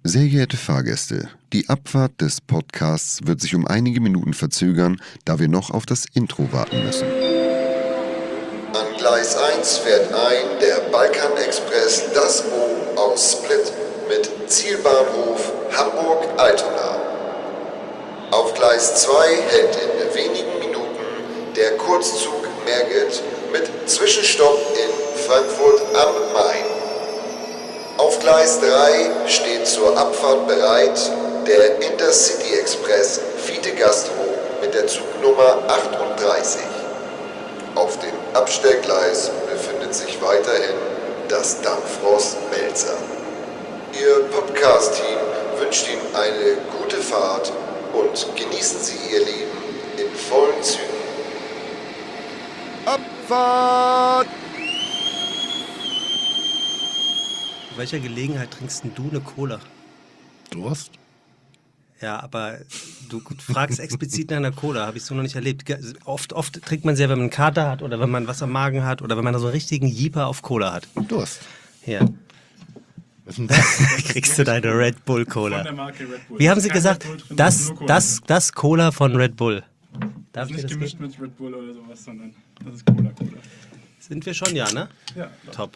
Sehr geehrte Fahrgäste, die Abfahrt des Podcasts wird sich um einige Minuten verzögern, da wir noch auf das Intro warten müssen. An Gleis 1 fährt ein der Balkan-Express Das O aus Split mit Zielbahnhof Hamburg-Altona. Auf Gleis 2 hält in wenigen Minuten der Kurzzug Merget mit Zwischenstopp in Frankfurt am Main. Auf Gleis 3 steht zur Abfahrt bereit der Intercity Express Fiete Gastro mit der Zugnummer 38. Auf dem Abstellgleis befindet sich weiterhin das Dampfrost Melzer. Ihr Podcast-Team wünscht Ihnen eine gute Fahrt und genießen Sie Ihr Leben in vollen Zügen. Abfahrt! Bei welcher Gelegenheit trinkst denn du eine Cola? Durst? Ja, aber du fragst explizit nach einer Cola, habe ich so noch nicht erlebt. Oft trinkt man sie ja, wenn man einen Kater hat oder wenn man was am Magen hat oder wenn man so einen richtigen Jeeper auf Cola hat. Durst. Ja. Was ist denn das? Kriegst du deine Red Bull Cola. Von der Marke Red Bull. Wie haben Sie Kein gesagt? Red Bull drin, Das nur Cola. Cola von Red Bull. Das Darf ist ich dir nicht das gemischt geben? mit Red Bull oder sowas, sondern das ist Cola. Sind wir schon, ja, ne? Ja. Top.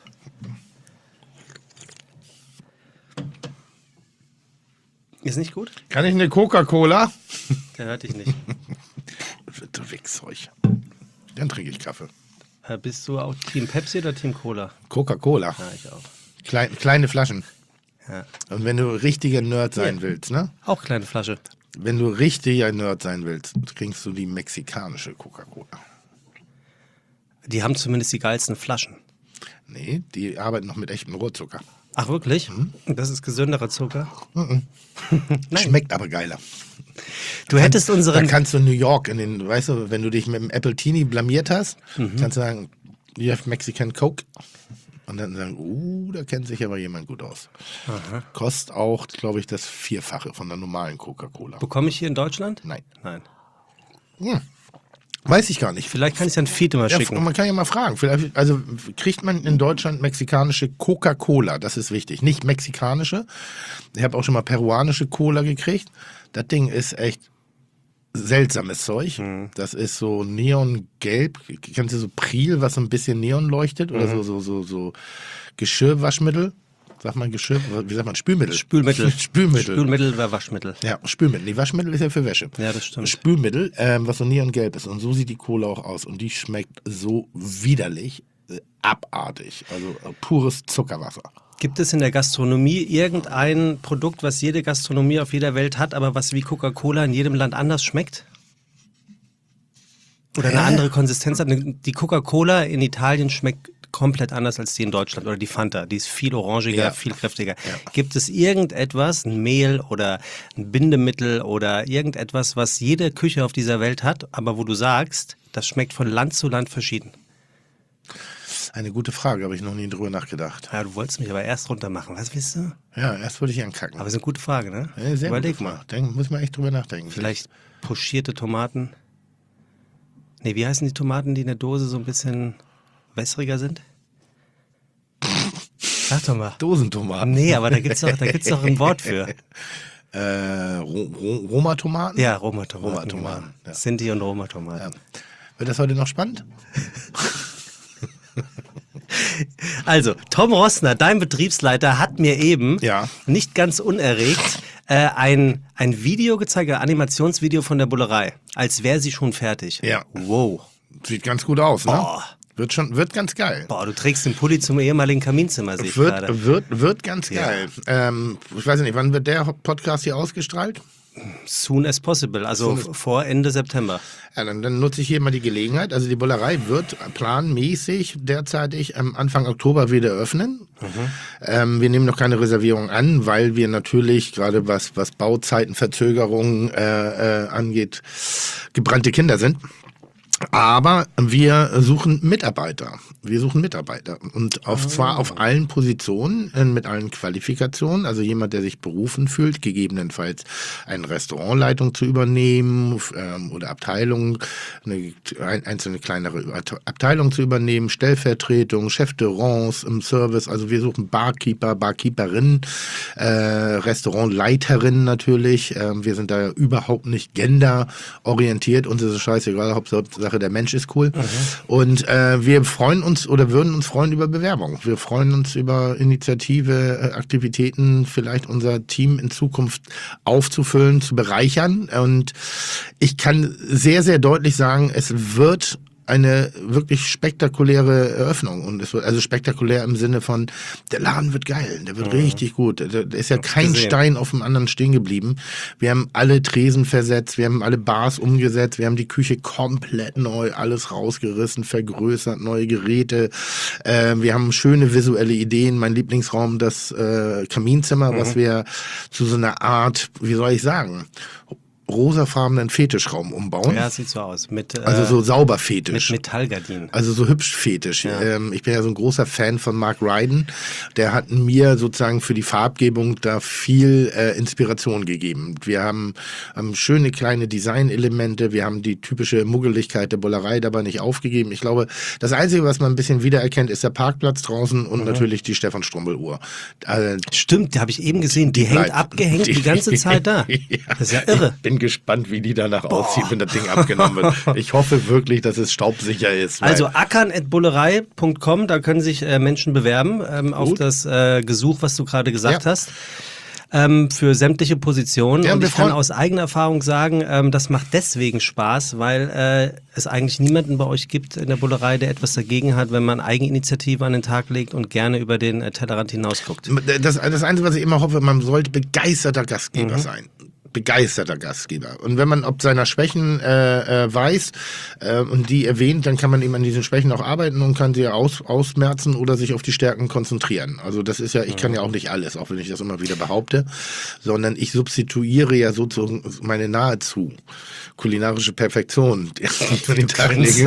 Ist nicht gut? Kann ich eine Coca-Cola? Der hört dich nicht. Du Wichszeug. Dann trinke ich Kaffee. Bist du auch Team Pepsi oder Team Cola? Coca-Cola. Ja, ich auch. Kleine Flaschen. Ja. Und wenn du richtiger Nerd sein willst, ne? Auch kleine Flasche. Wenn du richtiger Nerd sein willst, trinkst du die mexikanische Coca-Cola. Die haben zumindest die geilsten Flaschen. Nee, die arbeiten noch mit echtem Rohrzucker. Ach, wirklich? Das ist gesünderer Zucker? Nein. Schmeckt aber geiler. Du hättest Da unseren... kannst du in New York, weißt du, wenn du dich mit dem Appletini blamiert hast, kannst du sagen, you have Mexican Coke. Und dann sagen, da kennt sich aber jemand gut aus. Aha. Kostet auch, glaube ich, das Vierfache von der normalen Coca-Cola. Bekomme ich hier in Deutschland? Nein. Nein. Weiß ich gar nicht. Vielleicht kann ich dann Fiete mal Ja, schicken. man kann ja mal fragen. Vielleicht, also kriegt man in Deutschland mexikanische Coca-Cola? Das ist wichtig. Nicht mexikanische. Ich habe auch schon mal peruanische Cola gekriegt. Das Ding ist echt seltsames Zeug. Das ist so neongelb. Kennst du so Pril, was so ein bisschen neon leuchtet? Oder so Geschirrwaschmittel? Sagt man Geschirr? Wie sagt man? Spülmittel. Spülmittel. Spülmittel. Spülmittel oder Waschmittel. Ja, Spülmittel. Die Waschmittel ist ja für Wäsche. Ja, das stimmt. Spülmittel, was so neongelb ist. Und so sieht die Cola auch aus. Und die schmeckt so widerlich, abartig. Also pures Zuckerwasser. Gibt es in der Gastronomie irgendein Produkt, was jede Gastronomie auf jeder Welt hat, aber was wie Coca-Cola in jedem Land anders schmeckt? Oder eine andere Konsistenz hat? Die Coca-Cola in Italien schmeckt komplett anders als die in Deutschland. Oder die Fanta, die ist viel orangiger, Ja. viel kräftiger. Ja. Gibt es irgendetwas, ein Mehl oder ein Bindemittel oder irgendetwas, was jede Küche auf dieser Welt hat, aber wo du sagst, das schmeckt von Land zu Land verschieden? Eine gute Frage, habe ich noch nie drüber nachgedacht. Ja, du wolltest mich aber erst runter machen. Was willst du? Ja, erst würde ich ankacken. Aber ist eine gute Frage, ne? Ja, sehr Überleg gute mal. Frage. Muss man echt drüber nachdenken. Vielleicht pochierte Tomaten. Nee, wie heißen die Tomaten, die in der Dose so ein bisschen wässriger sind? Sag doch mal. Dosentomaten. Nee, aber da gibt's doch ein Wort für. Roma-Tomaten? Ja, Roma-Tomaten. Roma-Tomaten, Genau. ja. Sinti und Roma-Tomaten. Ja. Wird das heute noch spannend? Also, Tom Rossner, dein Betriebsleiter, hat mir eben Ja. nicht ganz unerregt ein Video gezeigt, ein Animationsvideo von der Bullerei, als wäre sie schon fertig. Ja. Wow. Sieht ganz gut aus, ne? Boah. Wird ganz geil. Boah, du trägst den Pulli zum ehemaligen Kaminzimmer, sehe ich gerade. Wird ganz geil. Ich weiß nicht, wann wird der Podcast hier ausgestrahlt? Soon as possible, also vor Ende September. Ja, dann nutze ich hier mal die Gelegenheit. Also die Bullerei wird planmäßig derzeitig Anfang Oktober wieder öffnen. Wir nehmen noch keine Reservierung an, weil wir natürlich gerade was Bauzeitenverzögerungen angeht, gebrannte Kinder sind. Aber wir suchen Mitarbeiter. Und zwar auf allen Positionen, mit allen Qualifikationen. Also jemand, der sich berufen fühlt, gegebenenfalls eine Restaurantleitung zu übernehmen oder Abteilung, eine einzelne kleinere Abteilung zu übernehmen, Stellvertretung, Chef de Rance im Service. Also wir suchen Barkeeper, Barkeeperinnen, Restaurantleiterinnen natürlich. Wir sind da überhaupt nicht genderorientiert. Uns ist es scheißegal, Hauptsache der Mensch ist cool. Und wir freuen uns oder würden uns freuen über Bewerbung. Wir freuen uns über Initiative, Aktivitäten, vielleicht unser Team in Zukunft aufzufüllen, zu bereichern. Und ich kann sehr, sehr deutlich sagen, es wird eine wirklich spektakuläre Eröffnung. Und es wird also spektakulär im Sinne von, der Laden wird geil, der wird richtig gut. Da ist ja kein Stein auf dem anderen stehen geblieben. Wir haben alle Tresen versetzt, wir haben alle Bars umgesetzt, wir haben die Küche komplett neu, alles rausgerissen, vergrößert, neue Geräte. Wir haben schöne visuelle Ideen. Mein Lieblingsraum, das Kaminzimmer, was wir zu so einer Art, wie soll ich sagen, rosafarbenen Fetischraum umbauen. Ja, sieht so aus. Also so sauber Fetisch. Mit Metallgardinen. Also so hübsch Fetisch. Ja. Ich bin ja so ein großer Fan von Mark Ryden. Der hat mir sozusagen für die Farbgebung da viel Inspiration gegeben. Wir haben schöne kleine Designelemente. Wir haben die typische Muggeligkeit der Bullerei dabei nicht aufgegeben. Ich glaube, das Einzige, was man ein bisschen wiedererkennt, ist der Parkplatz draußen und natürlich die Stefan-Strumbel-Uhr. Stimmt, die habe ich eben gesehen. Die hängt abgehängt die ganze Zeit da. Ja. Das ist ja irre. Ich bin gespannt, wie die danach aussieht, wenn das Ding abgenommen wird. Ich hoffe wirklich, dass es staubsicher ist. Also ackern@bullerei.com, da können sich Menschen bewerben auf das Gesuch, was du gerade gesagt hast. Für sämtliche Positionen. Ja, und ich kann aus eigener Erfahrung sagen, das macht deswegen Spaß, weil es eigentlich niemanden bei euch gibt in der Bullerei, der etwas dagegen hat, wenn man Eigeninitiative an den Tag legt und gerne über den Tellerrand hinaus guckt. Das Einzige, was ich immer hoffe, man sollte begeisterter Gastgeber sein. Begeisterter Gastgeber. Und wenn man ob seiner Schwächen weiß und die erwähnt, dann kann man eben an diesen Schwächen auch arbeiten und kann sie ausmerzen oder sich auf die Stärken konzentrieren. Also das ist ja, ich kann ja auch nicht alles, auch wenn ich das immer wieder behaupte, sondern ich substituiere ja sozusagen meine nahezu kulinarische Perfektion, die ich an den Tag lege.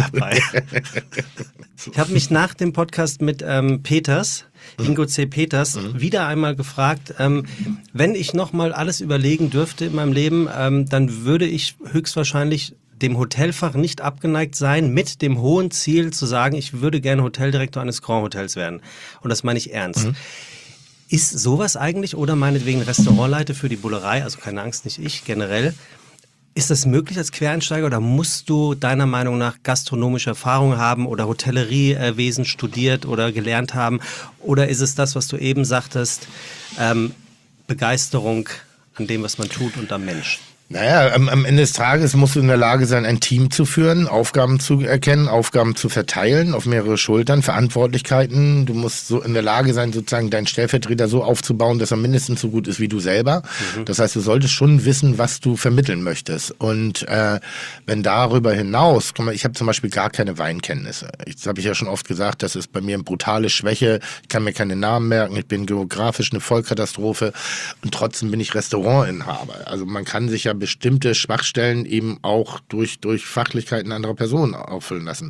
Ich habe mich nach dem Podcast mit Ingo C. Peters, wieder einmal gefragt, wenn ich nochmal alles überlegen dürfte in meinem Leben, dann würde ich höchstwahrscheinlich dem Hotelfach nicht abgeneigt sein, mit dem hohen Ziel zu sagen, ich würde gerne Hoteldirektor eines Grand Hotels werden. Und das meine ich ernst. Ist sowas eigentlich oder meinetwegen Restaurantleiter für die Bullerei, also keine Angst, nicht ich, generell, ist das möglich als Quereinsteiger oder musst du deiner Meinung nach gastronomische Erfahrung haben oder Hotelleriewesen studiert oder gelernt haben? Oder ist es das, was du eben sagtest, Begeisterung an dem, was man tut und am Mensch? Naja, am Ende des Tages musst du in der Lage sein, ein Team zu führen, Aufgaben zu erkennen, Aufgaben zu verteilen auf mehrere Schultern, Verantwortlichkeiten. Du musst so in der Lage sein, sozusagen deinen Stellvertreter so aufzubauen, dass er mindestens so gut ist wie du selber. Das heißt, du solltest schon wissen, was du vermitteln möchtest. Und wenn darüber hinaus, guck mal, ich habe zum Beispiel gar keine Weinkenntnisse. Das habe ich ja schon oft gesagt, das ist bei mir eine brutale Schwäche. Ich kann mir keine Namen merken, ich bin geografisch eine Vollkatastrophe und trotzdem bin ich Restaurantinhaber. Also man kann sich ja bestimmte Schwachstellen eben auch durch Fachlichkeiten anderer Personen auffüllen lassen.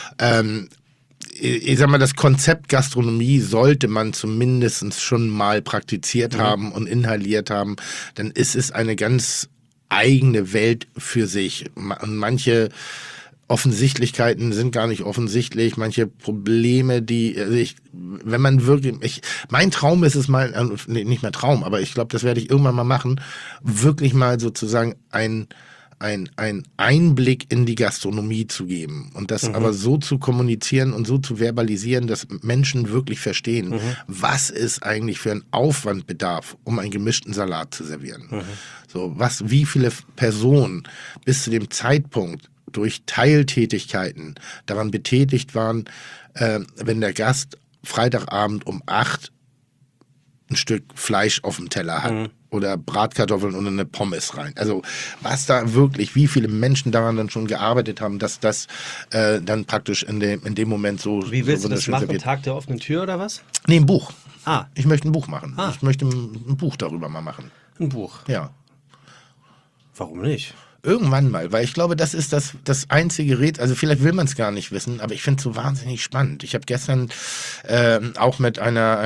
Ich sag mal, das Konzept Gastronomie sollte man zumindest schon mal praktiziert haben und inhaliert haben, denn es ist eine ganz eigene Welt für sich. Und manche Offensichtlichkeiten sind gar nicht offensichtlich, manche Probleme, wenn man wirklich, mein Traum ist es mal, nicht mehr Traum, aber ich glaube, das werde ich irgendwann mal machen, wirklich mal sozusagen ein Einblick in die Gastronomie zu geben und das aber so zu kommunizieren und so zu verbalisieren, dass Menschen wirklich verstehen, was ist eigentlich für ein Aufwandbedarf, um einen gemischten Salat zu servieren. So, wie viele Personen bis zu dem Zeitpunkt durch Teiltätigkeiten daran betätigt waren, wenn der Gast Freitagabend um 8 ein Stück Fleisch auf dem Teller hat oder Bratkartoffeln und eine Pommes rein. Also was da wirklich, wie viele Menschen daran dann schon gearbeitet haben, dass das dann praktisch in dem Moment so. Wie willst so du das schön machen? serviert. Tag der offenen Tür oder was? Nee, ein Buch. Ah, Ich möchte ein Buch machen. Ah. Ich möchte ein Buch darüber mal machen. ein Buch. Ja. Warum nicht? Irgendwann mal, weil ich glaube, das ist das einzige Rätsel, also vielleicht will man es gar nicht wissen, aber ich finde es so wahnsinnig spannend. Ich habe gestern auch mit einer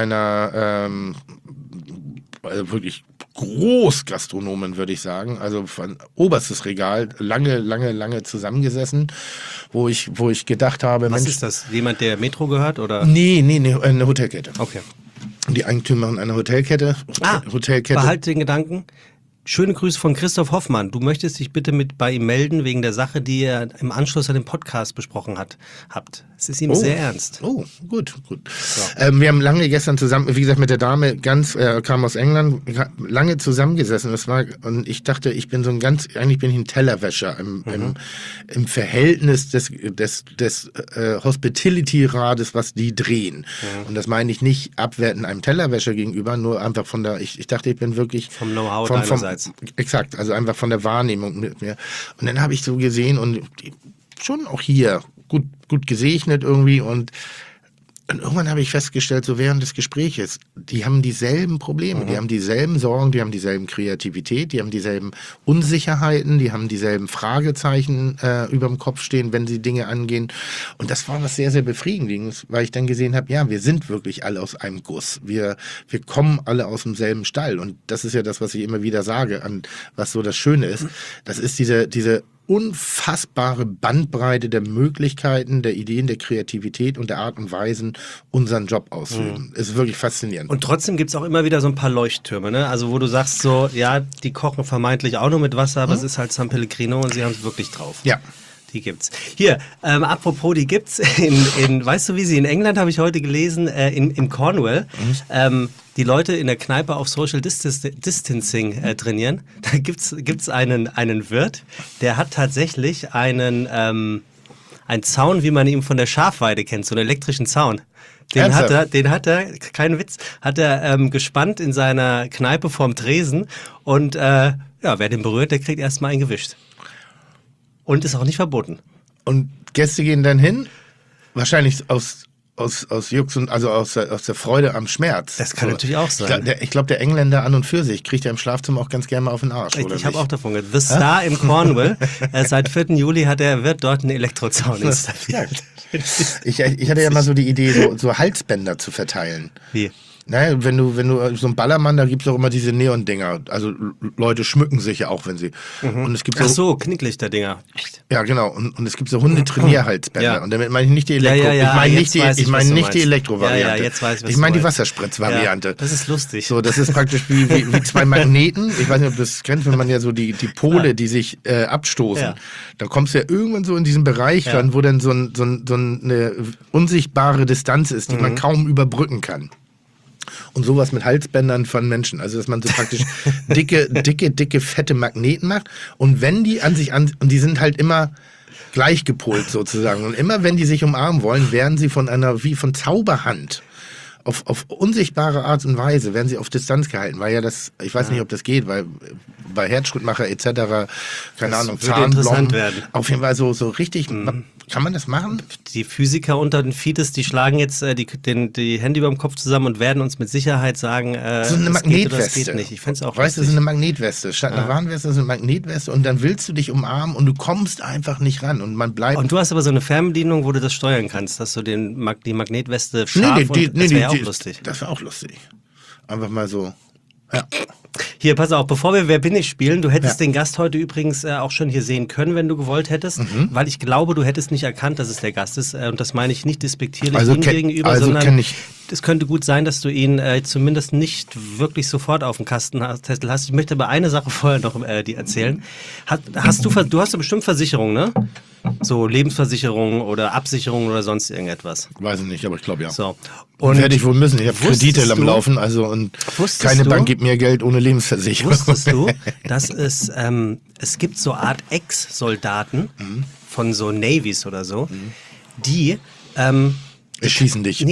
also wirklich Großgastronomen, würde ich sagen, also von oberstes Regal, lange zusammengesessen, wo ich gedacht habe, Was Mensch, ist das? Jemand, der Metro gehört? Oder? nee, eine Hotelkette. Okay. Die Eigentümerin einer Hotelkette. Behalte den Gedanken. Schöne Grüße von Christoph Hoffmann. Du möchtest dich bitte mit bei ihm melden wegen der Sache, die ihr im Anschluss an den Podcast besprochen habt. Es ist ihm sehr ernst. Oh, gut. Wir haben lange gestern zusammen, wie gesagt, mit der Dame kam aus England, lange zusammengesessen. Und ich dachte, ich bin eigentlich bin ich ein Tellerwäscher im Verhältnis des Hospitality-Rades, was die drehen. Und das meine ich nicht abwertend einem Tellerwäscher gegenüber, nur einfach ich dachte, ich bin wirklich vom Know-how deinerseits. Exakt, also einfach von der Wahrnehmung mit mir. Und dann habe ich so gesehen und schon auch hier gut gesegnet irgendwie und irgendwann habe ich festgestellt, so während des Gespräches, die haben dieselben Probleme, die haben dieselben Sorgen, die haben dieselben Kreativität, die haben dieselben Unsicherheiten, die haben dieselben Fragezeichen über dem Kopf stehen, wenn sie Dinge angehen. Und das war was sehr, sehr Befriedigendes, weil ich dann gesehen habe, ja, wir sind wirklich alle aus einem Guss. Wir kommen alle aus demselben Stall. Und das ist ja das, was ich immer wieder sage, was so das Schöne ist. Das ist diese unfassbare Bandbreite der Möglichkeiten, der Ideen, der Kreativität und der Art und Weisen, unseren Job auszuüben. Ist wirklich faszinierend. Und trotzdem gibt es auch immer wieder so ein paar Leuchttürme, ne? Also wo du sagst so, ja, die kochen vermeintlich auch nur mit Wasser, aber es ist halt San Pellegrino und sie haben es wirklich drauf. Ja. Die gibt's. Hier, apropos, die gibt's weißt du, wie sie in England, habe ich heute gelesen, in Cornwall, die Leute in der Kneipe auf Social Distancing trainieren. Da gibt's einen Wirt, der hat tatsächlich einen Zaun, wie man ihn von der Schafweide kennt, so einen elektrischen Zaun. Den hat er, kein Witz, gespannt in seiner Kneipe vorm Tresen und wer den berührt, der kriegt erstmal einen gewischt. Und ist auch nicht verboten. Und Gäste gehen dann hin, wahrscheinlich aus Jux und also aus der Freude am Schmerz. Das kann natürlich auch sein. Ich glaube, der Engländer an und für sich kriegt ja im Schlafzimmer auch ganz gerne mal auf den Arsch. Ich habe auch davon gehört. The Star in Cornwall. Seit 4. Juli hat der Wirt dort einen Elektrozaun installiert. Ich hatte ja mal so die Idee, so Halsbänder zu verteilen. Wie? Naja, wenn du so ein Ballermann, da gibt es auch immer diese Neon-Dinger. Also Leute schmücken sich ja auch, wenn sie. Und es gibt Ach so, Knicklichter-Dinger. Ja, genau. Und es gibt so Hundetrainierhalsbänder. Ja. Und damit meine ich nicht die Elektro. Ja, ich meine nicht die Elektro-Variante. Ja, jetzt weiß ich, was ich meine du die meinst. Wasserspritz-Variante. Ja, das ist lustig. So, das ist praktisch wie zwei Magneten. Ich weiß nicht, ob du das kennst, wenn man ja so die Pole, die sich abstoßen. Ja. Da kommst du ja irgendwann so in diesen Bereich ran, wo dann so eine unsichtbare Distanz ist, die man kaum überbrücken kann. Und sowas mit Halsbändern von Menschen. Also, dass man so praktisch dicke, fette Magneten macht. Und wenn die und die sind halt immer gleich gepolt sozusagen. Und immer wenn die sich umarmen wollen, werden sie wie von Zauberhand auf unsichtbare Art und Weise werden sie auf Distanz gehalten, weil ja ich weiß nicht, ob das geht, weil bei Herzschrittmacher etc., keine Ahnung, Zahnblocken, auf jeden Fall so richtig, kann man das machen? Die Physiker unter den Fides, die schlagen jetzt die Hände über dem Kopf zusammen und werden uns mit Sicherheit sagen, so eine Magnetweste. Das geht nicht. Ich finde es auch weißt du, das ist eine Magnetweste. Statt einer Warnweste ist eine Magnetweste und dann willst du dich umarmen und du kommst einfach nicht ran und man bleibt. Und du hast aber so eine Fernbedienung, wo du das steuern kannst, dass du die Magnetweste scharf das wäre auch lustig. Das wäre auch lustig. Einfach mal so. Ja. Hier, pass auf, bevor wir Wer bin ich spielen, du hättest den Gast heute übrigens auch schon hier sehen können, wenn du gewollt hättest, weil ich glaube, du hättest nicht erkannt, dass es der Gast ist und das meine ich nicht despektierlich ihm gegenüber, sondern es könnte gut sein, dass du ihn zumindest nicht wirklich sofort auf dem Kastentestel hast. Ich möchte aber eine Sache vorher noch dir erzählen. Du hast doch bestimmt Versicherung, ne? So Lebensversicherung oder Absicherung oder sonst irgendetwas. Weiß ich nicht, aber ich glaube ja. So. Und werde ich wohl müssen. Ich habe Kredite am Laufen, also und keine Bank gibt mir Geld ohne Lebensversicherung. Wusstest du, dass es gibt so Art Ex-Soldaten von so Navies oder so, die erschießen dich. Nee,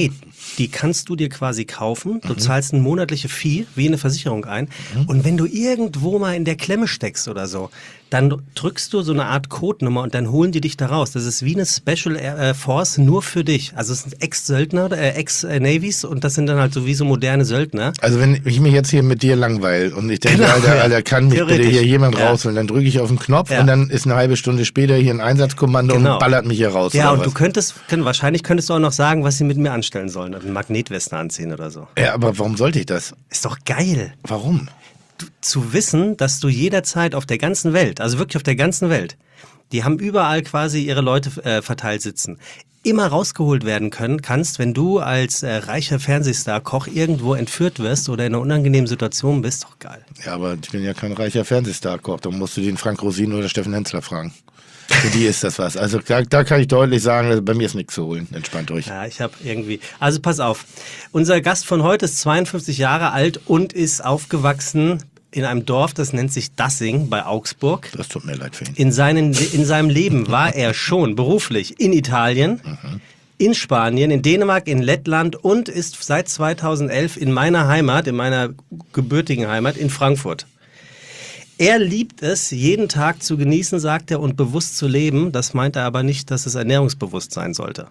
Die kannst du dir quasi kaufen. Du zahlst eine monatliche Fee, wie eine Versicherung ein. Und wenn du irgendwo mal in der Klemme steckst oder so, dann drückst du so eine Art Codenummer und dann holen die dich da raus. Das ist wie eine Special Force nur für dich. Also es sind Ex-Söldner, Ex-Navies und das sind dann halt sowieso moderne Söldner. Also wenn ich mich jetzt hier mit dir langweile und ich denke, Genau, Alter, kann mich bitte theoretisch. hier jemand Ja. rausholen, dann drücke ich auf den Knopf Ja. und dann ist eine halbe Stunde später hier ein Einsatzkommando Genau. und ballert mich hier raus. Ja, oder und was? wahrscheinlich könntest du auch noch sagen, was sie mit mir anstellen sollen. Eine Magnetweste anziehen oder so. Ja, aber warum sollte ich das? Ist doch geil. Warum? Zu wissen, dass du jederzeit auf der ganzen Welt, also wirklich auf der ganzen Welt, die haben überall quasi ihre Leute verteilt sitzen, immer rausgeholt werden kannst, wenn du als reicher Fernsehstar-Koch irgendwo entführt wirst oder in einer unangenehmen Situation bist, doch geil. Ja, aber ich bin ja kein reicher Fernsehstar-Koch, da musst du den Frank Rosin oder Steffen Hensler fragen. Für die ist das was. Also da kann ich deutlich sagen, also bei mir ist nichts zu holen. Entspannt euch. Ja, ich habe irgendwie. Also pass auf. Unser Gast von heute ist 52 Jahre alt und ist aufgewachsen in einem Dorf, das nennt sich Dassing bei Augsburg. Das tut mir leid für ihn. In seinem Leben war er schon beruflich in Italien, in Spanien, in Dänemark, in Lettland und ist seit 2011 in meiner Heimat, in meiner gebürtigen Heimat, in Frankfurt. Er liebt es, jeden Tag zu genießen, sagt er, und bewusst zu leben. Das meint er aber nicht, dass es ernährungsbewusst sein sollte.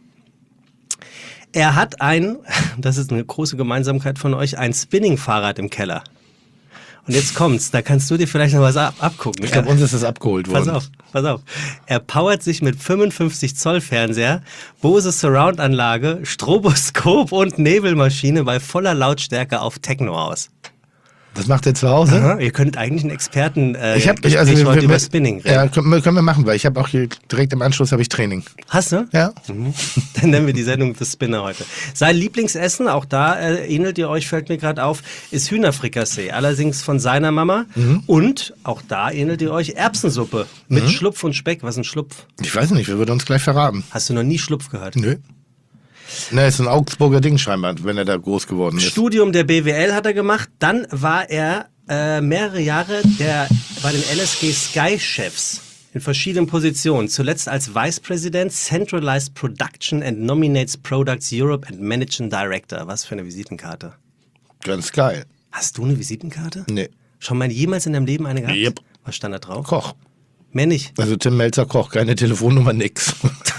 Er hat das ist eine große Gemeinsamkeit von euch, ein Spinning-Fahrrad im Keller. Und jetzt kommt's, da kannst du dir vielleicht noch was abgucken. Ich glaube, uns ist das abgeholt worden. Pass auf. Er powert sich mit 55 Zoll Fernseher, Bose Surround-Anlage, Stroboskop und Nebelmaschine bei voller Lautstärke auf Techno aus. Das macht er zu Hause? Aha, ihr könnt eigentlich einen Experten Also heute über Spinning reden. Ja, können wir machen, weil ich habe auch hier direkt im Anschluss habe ich Training. Hast du? Ja. Dann nennen wir die Sendung The Spinner heute. Sein Lieblingsessen, auch da ähnelt ihr euch, fällt mir gerade auf, ist Hühnerfrikassee. Allerdings von seiner Mama. Und auch da ähnelt ihr euch Erbsensuppe mit Schlupf und Speck. Was ist ein Schlupf? Ich weiß nicht, wer wird uns gleich verraten? Hast du noch nie Schlupf gehört? Nö. Na, ist ein Augsburger Ding scheinbar, wenn er da groß geworden ist. Studium der BWL hat er gemacht. Dann war er mehrere Jahre bei den LSG Sky-Chefs in verschiedenen Positionen. Zuletzt als Vice President, Centralized Production and Nominates Products Europe and Managing Director. Was für eine Visitenkarte. Ganz geil. Hast du eine Visitenkarte? Nee. Schon mal jemals in deinem Leben eine gehabt? Yep. Was stand da drauf? Koch. Mehr nicht. Also Tim Melzer Koch, keine Telefonnummer, nix.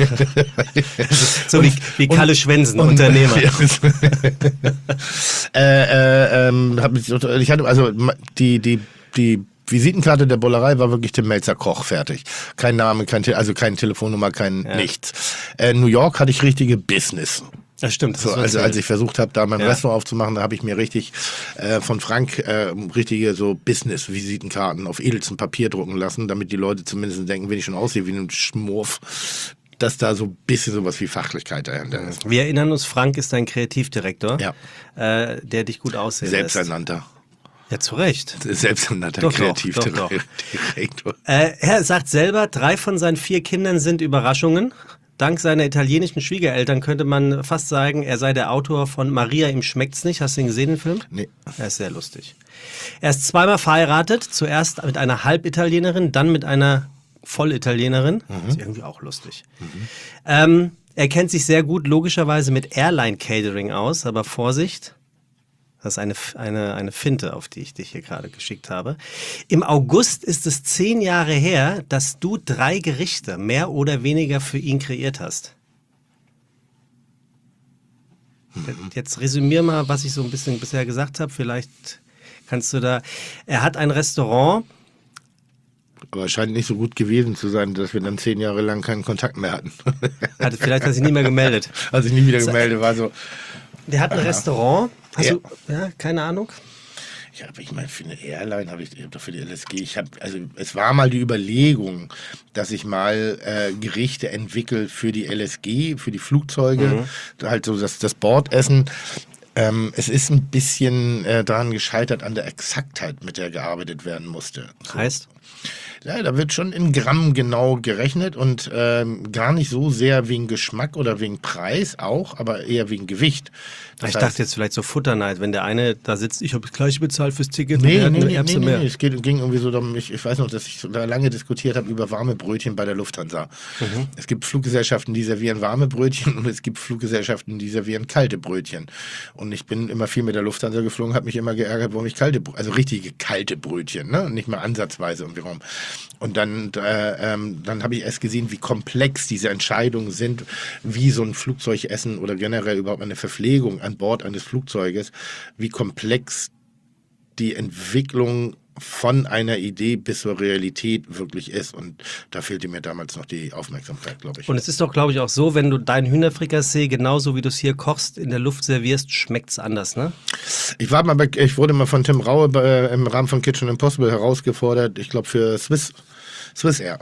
So wie Kalle Schwensen, Unternehmer. Ich hatte, also die Visitenkarte der Bullerei war wirklich Tim Melzer Koch, fertig. Kein Name, keine Telefonnummer, nichts. New York hatte ich richtige Business. Das stimmt. Das So, also als ich versucht habe, da mein Restaurant aufzumachen, da habe ich mir richtig von Frank richtige so Business-Visitenkarten auf edelstem Papier drucken lassen, damit die Leute zumindest denken, wenn ich schon aussehe wie ein Schmurf, dass da so ein bisschen sowas wie Fachlichkeit dahinter ist. Wir erinnern uns, Frank ist dein Kreativdirektor, Ja. Der dich gut aussehen lässt. Selbsternannter. Ja, zu Recht. Selbsternannter Doch, Kreativdirektor. Er sagt selber, 3 von seinen 4 Kindern sind Überraschungen. Dank seiner italienischen Schwiegereltern könnte man fast sagen, er sei der Autor von Maria, ihm schmeckt's nicht. Hast du ihn gesehen, den Film? Nee. Er ist sehr lustig. Er ist zweimal verheiratet. Zuerst mit einer Halbitalienerin, dann mit einer Vollitalienerin. Ist irgendwie auch lustig. Er kennt sich sehr gut logischerweise mit Airline-Catering aus, aber Vorsicht. Das ist eine Finte, auf die ich dich hier gerade geschickt habe. Im August ist es 10 Jahre her, dass du 3 Gerichte mehr oder weniger für ihn kreiert hast. Jetzt resümier mal, was ich so ein bisschen bisher gesagt habe. Vielleicht kannst du da... Er hat ein Restaurant... Aber es scheint nicht so gut gewesen zu sein, dass wir dann 10 Jahre lang keinen Kontakt mehr hatten. Vielleicht hat er sich nie mehr gemeldet. Als ich nie wieder gemeldet war, so... Der hat ein Restaurant. Hast Ja. du... Ja, keine Ahnung. Ja, aber ich meine, für eine Airline habe ich doch für die LSG, es war mal die Überlegung, dass ich mal Gerichte entwickle für die LSG, für die Flugzeuge, halt so das Bordessen. Es ist ein bisschen daran gescheitert an der Exaktheit, mit der gearbeitet werden musste. Heißt? Ja, da wird schon in Gramm genau gerechnet und gar nicht so sehr wegen Geschmack oder wegen Preis auch, aber eher wegen Gewicht. Das Ich heißt, dachte jetzt vielleicht so Futterneid, wenn der eine da sitzt, ich habe das gleiche bezahlt fürs Ticket Nee, und er hat nee, eine nee, Erbse nee, mehr. nee. Es ging irgendwie so darum, ich weiß noch, dass ich da lange diskutiert habe über warme Brötchen bei der Lufthansa. Es gibt Fluggesellschaften, die servieren warme Brötchen und es gibt Fluggesellschaften, die servieren kalte Brötchen. Und ich bin immer viel mit der Lufthansa geflogen, habe mich immer geärgert, warum ich also richtige kalte Brötchen, ne? Und nicht mal ansatzweise irgendwie rum. Und dann habe ich erst gesehen, wie komplex diese Entscheidungen sind, wie so ein Flugzeugessen oder generell überhaupt eine Verpflegung an Bord eines Flugzeuges, wie komplex die Entwicklung von einer Idee bis zur Realität wirklich ist. Und da fehlte mir damals noch die Aufmerksamkeit, glaube ich. Und es ist doch, glaube ich, auch so, wenn du dein Hühnerfrikassee genauso wie du es hier kochst, in der Luft servierst, schmeckt es anders, ne? Ich wurde mal von Tim Raue im Rahmen von Kitchen Impossible herausgefordert, ich glaube für Swiss Air,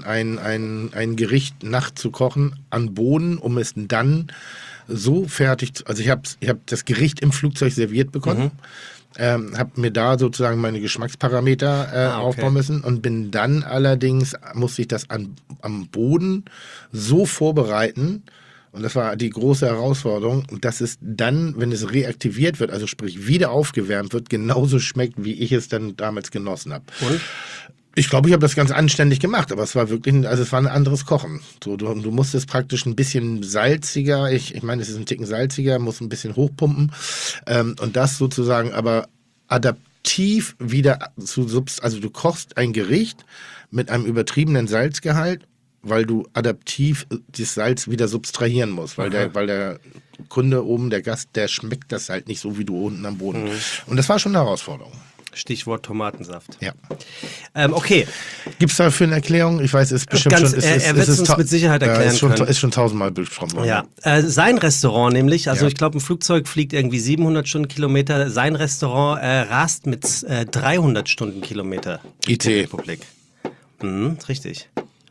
ein Gericht nachzukochen an Boden, um es dann so fertig zu, also ich hab das Gericht im Flugzeug serviert bekommen, habe mir da sozusagen meine Geschmacksparameter aufbauen müssen und bin dann allerdings, musste ich das am Boden so vorbereiten, und das war die große Herausforderung, dass es dann, wenn es reaktiviert wird, also sprich wieder aufgewärmt wird, genauso schmeckt, wie ich es dann damals genossen habe. Und? Ich glaube, ich habe das ganz anständig gemacht, aber es war wirklich, es war ein anderes Kochen. So, du musstest praktisch ein bisschen salziger, ich meine, es ist ein Ticken salziger, musst ein bisschen hochpumpen und das sozusagen aber adaptiv wieder also du kochst ein Gericht mit einem übertriebenen Salzgehalt, weil du adaptiv das Salz wieder subtrahieren musst, weil der Kunde oben, der Gast, der schmeckt das halt nicht so wie du unten am Boden. Und das war schon eine Herausforderung. Stichwort Tomatensaft. Ja. Okay. Gibt es dafür eine Erklärung? Ich weiß, es ist bestimmt Ganz, schon... er wird es uns mit Sicherheit erklären können. Ist schon tausendmal besprochen worden. Ja, sein Restaurant nämlich, also Ja. ich glaube, ein Flugzeug fliegt irgendwie 700 Stundenkilometer, sein Restaurant rast mit 300 Stundenkilometer. IT. Republik. Richtig.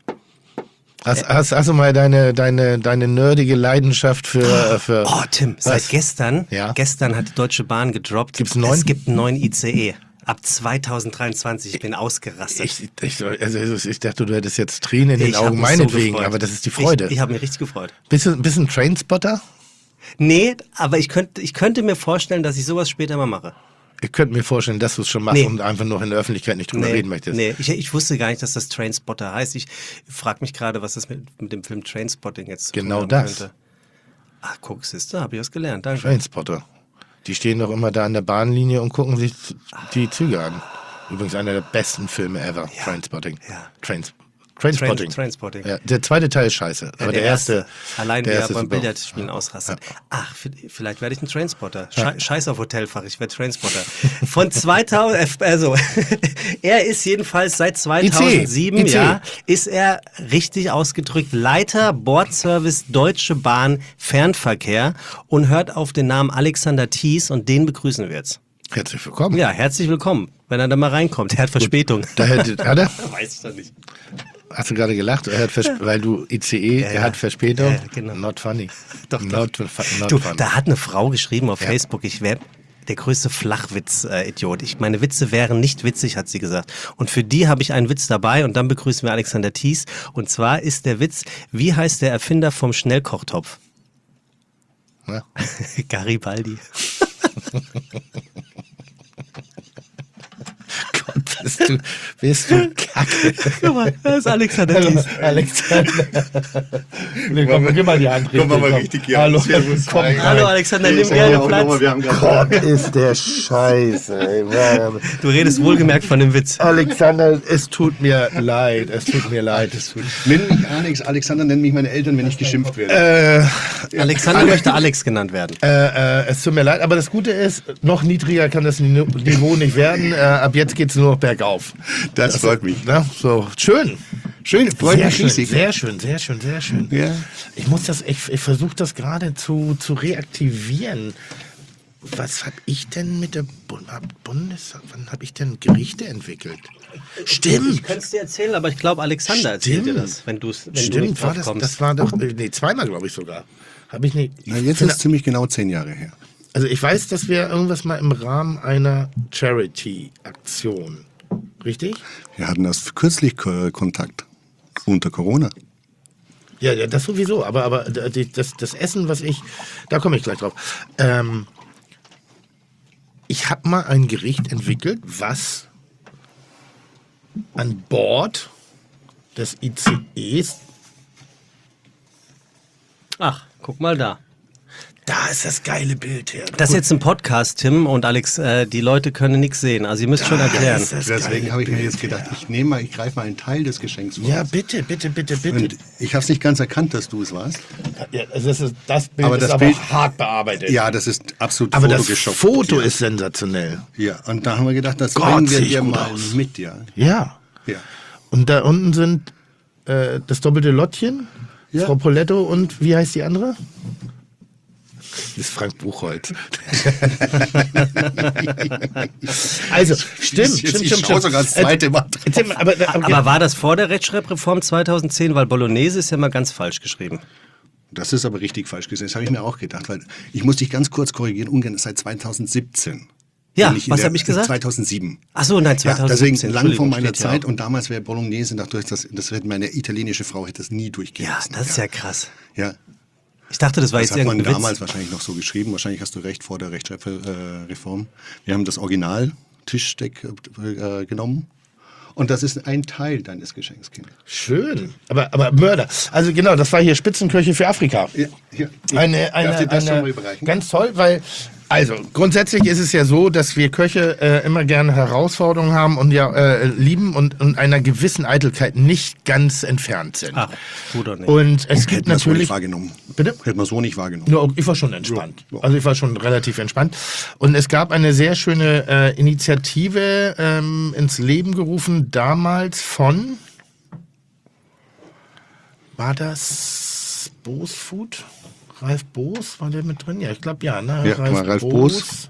Hast du mal deine nerdige Leidenschaft für Oh, Tim, seit gestern Ja. hat die Deutsche Bahn gedroppt. Gibt's einen neuen? Es gibt einen neuen ICE. Ab 2023, ich bin ausgerastet. ich dachte, du hättest jetzt Tränen in den Ich hab Augen, mich so meinetwegen, gefreut. aber das ist die Freude. Ich habe mich richtig gefreut. Bist du ein Trainspotter? Nee, aber ich könnte mir vorstellen, dass ich sowas später mal mache. Ich könnte mir vorstellen, dass du es schon machst Nee. und einfach noch in der Öffentlichkeit nicht drüber reden möchtest. Nee, ich wusste gar nicht, dass das Trainspotter heißt. Ich frage mich gerade, was das mit dem Film Trainspotting jetzt zu tun Genau haben das. könnte. Ach, guck, siehste, habe ich was gelernt. Danke. Trainspotter. Die stehen doch immer da an der Bahnlinie und gucken sich die Züge an. Übrigens einer der besten Filme ever, Trainspotting. Ja. Trainspotting. Trainspotting. Ja, der zweite Teil ist scheiße, aber der erste... Allein der wer erste beim super. Billardspielen ausrastet. Ach, vielleicht werde ich ein Trainspotter. Scheiß auf Hotelfach, ich werde Trainspotter. Von 2000, also er ist jedenfalls seit 2007, IC. ja, ist er richtig ausgedrückt Leiter Bordservice Deutsche Bahn Fernverkehr und hört auf den Namen Alexander Thies und den begrüßen wir jetzt. Herzlich willkommen. Ja, herzlich willkommen, wenn er da mal reinkommt. Er hat Verspätung. Da hat er? Weiß ich doch nicht. Hast du gerade gelacht? Weil du ICE, er hat Verspätung? Ja, genau. Not funny. Doch, not Du, funny. da hat eine Frau geschrieben auf Facebook, ich wäre der größte Flachwitz-Idiot. Meine Witze wären nicht witzig, hat sie gesagt. Und für die habe ich einen Witz dabei und dann begrüßen wir Alexander Thies. Und zwar ist der Witz, wie heißt der Erfinder vom Schnellkochtopf? Ja. Garibaldi. Gott, bist du kacke. Guck mal, das ist Alexander Thies. Alexander. Gib mal die Hand. Komm mal richtig hier. Hallo, Servus. komm Hi. rein. Hallo Alexander, nimm gerne Platz. Wir haben Gott, ist der Scheiße. Ey. Du redest wohlgemerkt von dem Witz. Alexander, es tut mir leid. Nenn mich Alex. Alexander nennen mich meine Eltern, wenn ich geschimpft werde. Alexander möchte Alex genannt werden. Es tut mir leid, aber das Gute ist, noch niedriger kann das Niveau nicht werden. Ab jetzt geht es nur noch bergauf. Das freut mich. Na, so, schön. Schön, freut Sehr mich schön, riesig. sehr schön. Ja. Ich versuche das gerade zu reaktivieren. Was habe ich denn mit der wann habe ich denn Gerichte entwickelt? Stimmt. Ich könnte es dir erzählen, aber ich glaube, Alexander erzählt dir das, wenn du nicht Stimmt, drauf war kommst. das war doch, nee, zweimal glaube ich sogar. Habe ich nicht. Na, jetzt ist es ziemlich genau 10 Jahre her. Also ich weiß, dass wir irgendwas mal im Rahmen einer Charity-Aktion, richtig? Wir hatten erst kürzlich Kontakt unter Corona. Ja, das sowieso, aber das Essen, da komme ich gleich drauf. Ich habe mal ein Gericht entwickelt, was an Bord des ICEs, Ach, guck mal da. da ist das geile Bild her. Das ist jetzt ein Podcast, Tim und Alex. Die Leute können nichts sehen. Also ihr müsst schon erklären. Deswegen habe ich mir jetzt gedacht, ich greife mal einen Teil des Geschenks vor. Ja, bitte. Und ich habe es nicht ganz erkannt, dass du es warst. Ja, das Bild Aber ist das aber Bild- auch hart bearbeitet. Ja, das ist absolut aber das fotogeschockt. Foto ist sensationell. Ja, und da haben wir gedacht, das Gott, bringen wir sieht dir gut mal aus. mit, ja. Ja. Ja. Und da unten sind das doppelte Lottchen, Ja. Frau Poletto und wie heißt die andere? Das ist Frank Buchholz. Also, stimmt. Ich schaue sogar das zweite Mal drauf. Erzähl mal, Aber war das vor der Rechtschreibreform 2010? Weil Bolognese ist ja mal ganz falsch geschrieben. Das ist aber richtig falsch gesehen. Das habe ich mir auch gedacht, weil ich muss dich ganz kurz korrigieren. Ungarn ist seit 2017. Ja, Bin ich in was der- habe ich gesagt? 2007. Ach so, nein, 2017. Ja, deswegen lang vor Entschuldigung, meiner steht ja Zeit auch. und damals wäre Bolognese, dadurch, das hätte meine italienische Frau hätte das nie durchgehen Ja, lassen. das ist ja krass. Ja, Ich dachte, das war das jetzt hat man irgendein damals Witz. wahrscheinlich noch so geschrieben. Wahrscheinlich hast du recht, vor der Rechtschreibreform. Wir haben das Original Tischdeck genommen und das ist ein Teil deines Geschenks, Kind. schön. Aber Mörder. Also genau, das war hier Spitzenköche für Afrika. Ja, hier. Eine, Darf dir das schon mal überreichen? ganz toll, weil, also grundsätzlich ist es ja so, dass wir Köche immer gerne Herausforderungen haben und ja lieben und einer gewissen Eitelkeit nicht ganz entfernt sind. Ach, oder nicht. Und es gibt Hätten wir so natürlich... nicht wahrgenommen. Bitte? Hätten wir so nicht wahrgenommen. Ja, ich war schon entspannt. Ja. Also ich war schon relativ entspannt. Und es gab eine sehr schöne Initiative ins Leben gerufen, damals von, war das Boos Food? Ralf Boos, war der mit drin? Ja, ich glaube ja. Ne? Ja, war Ralf Boos.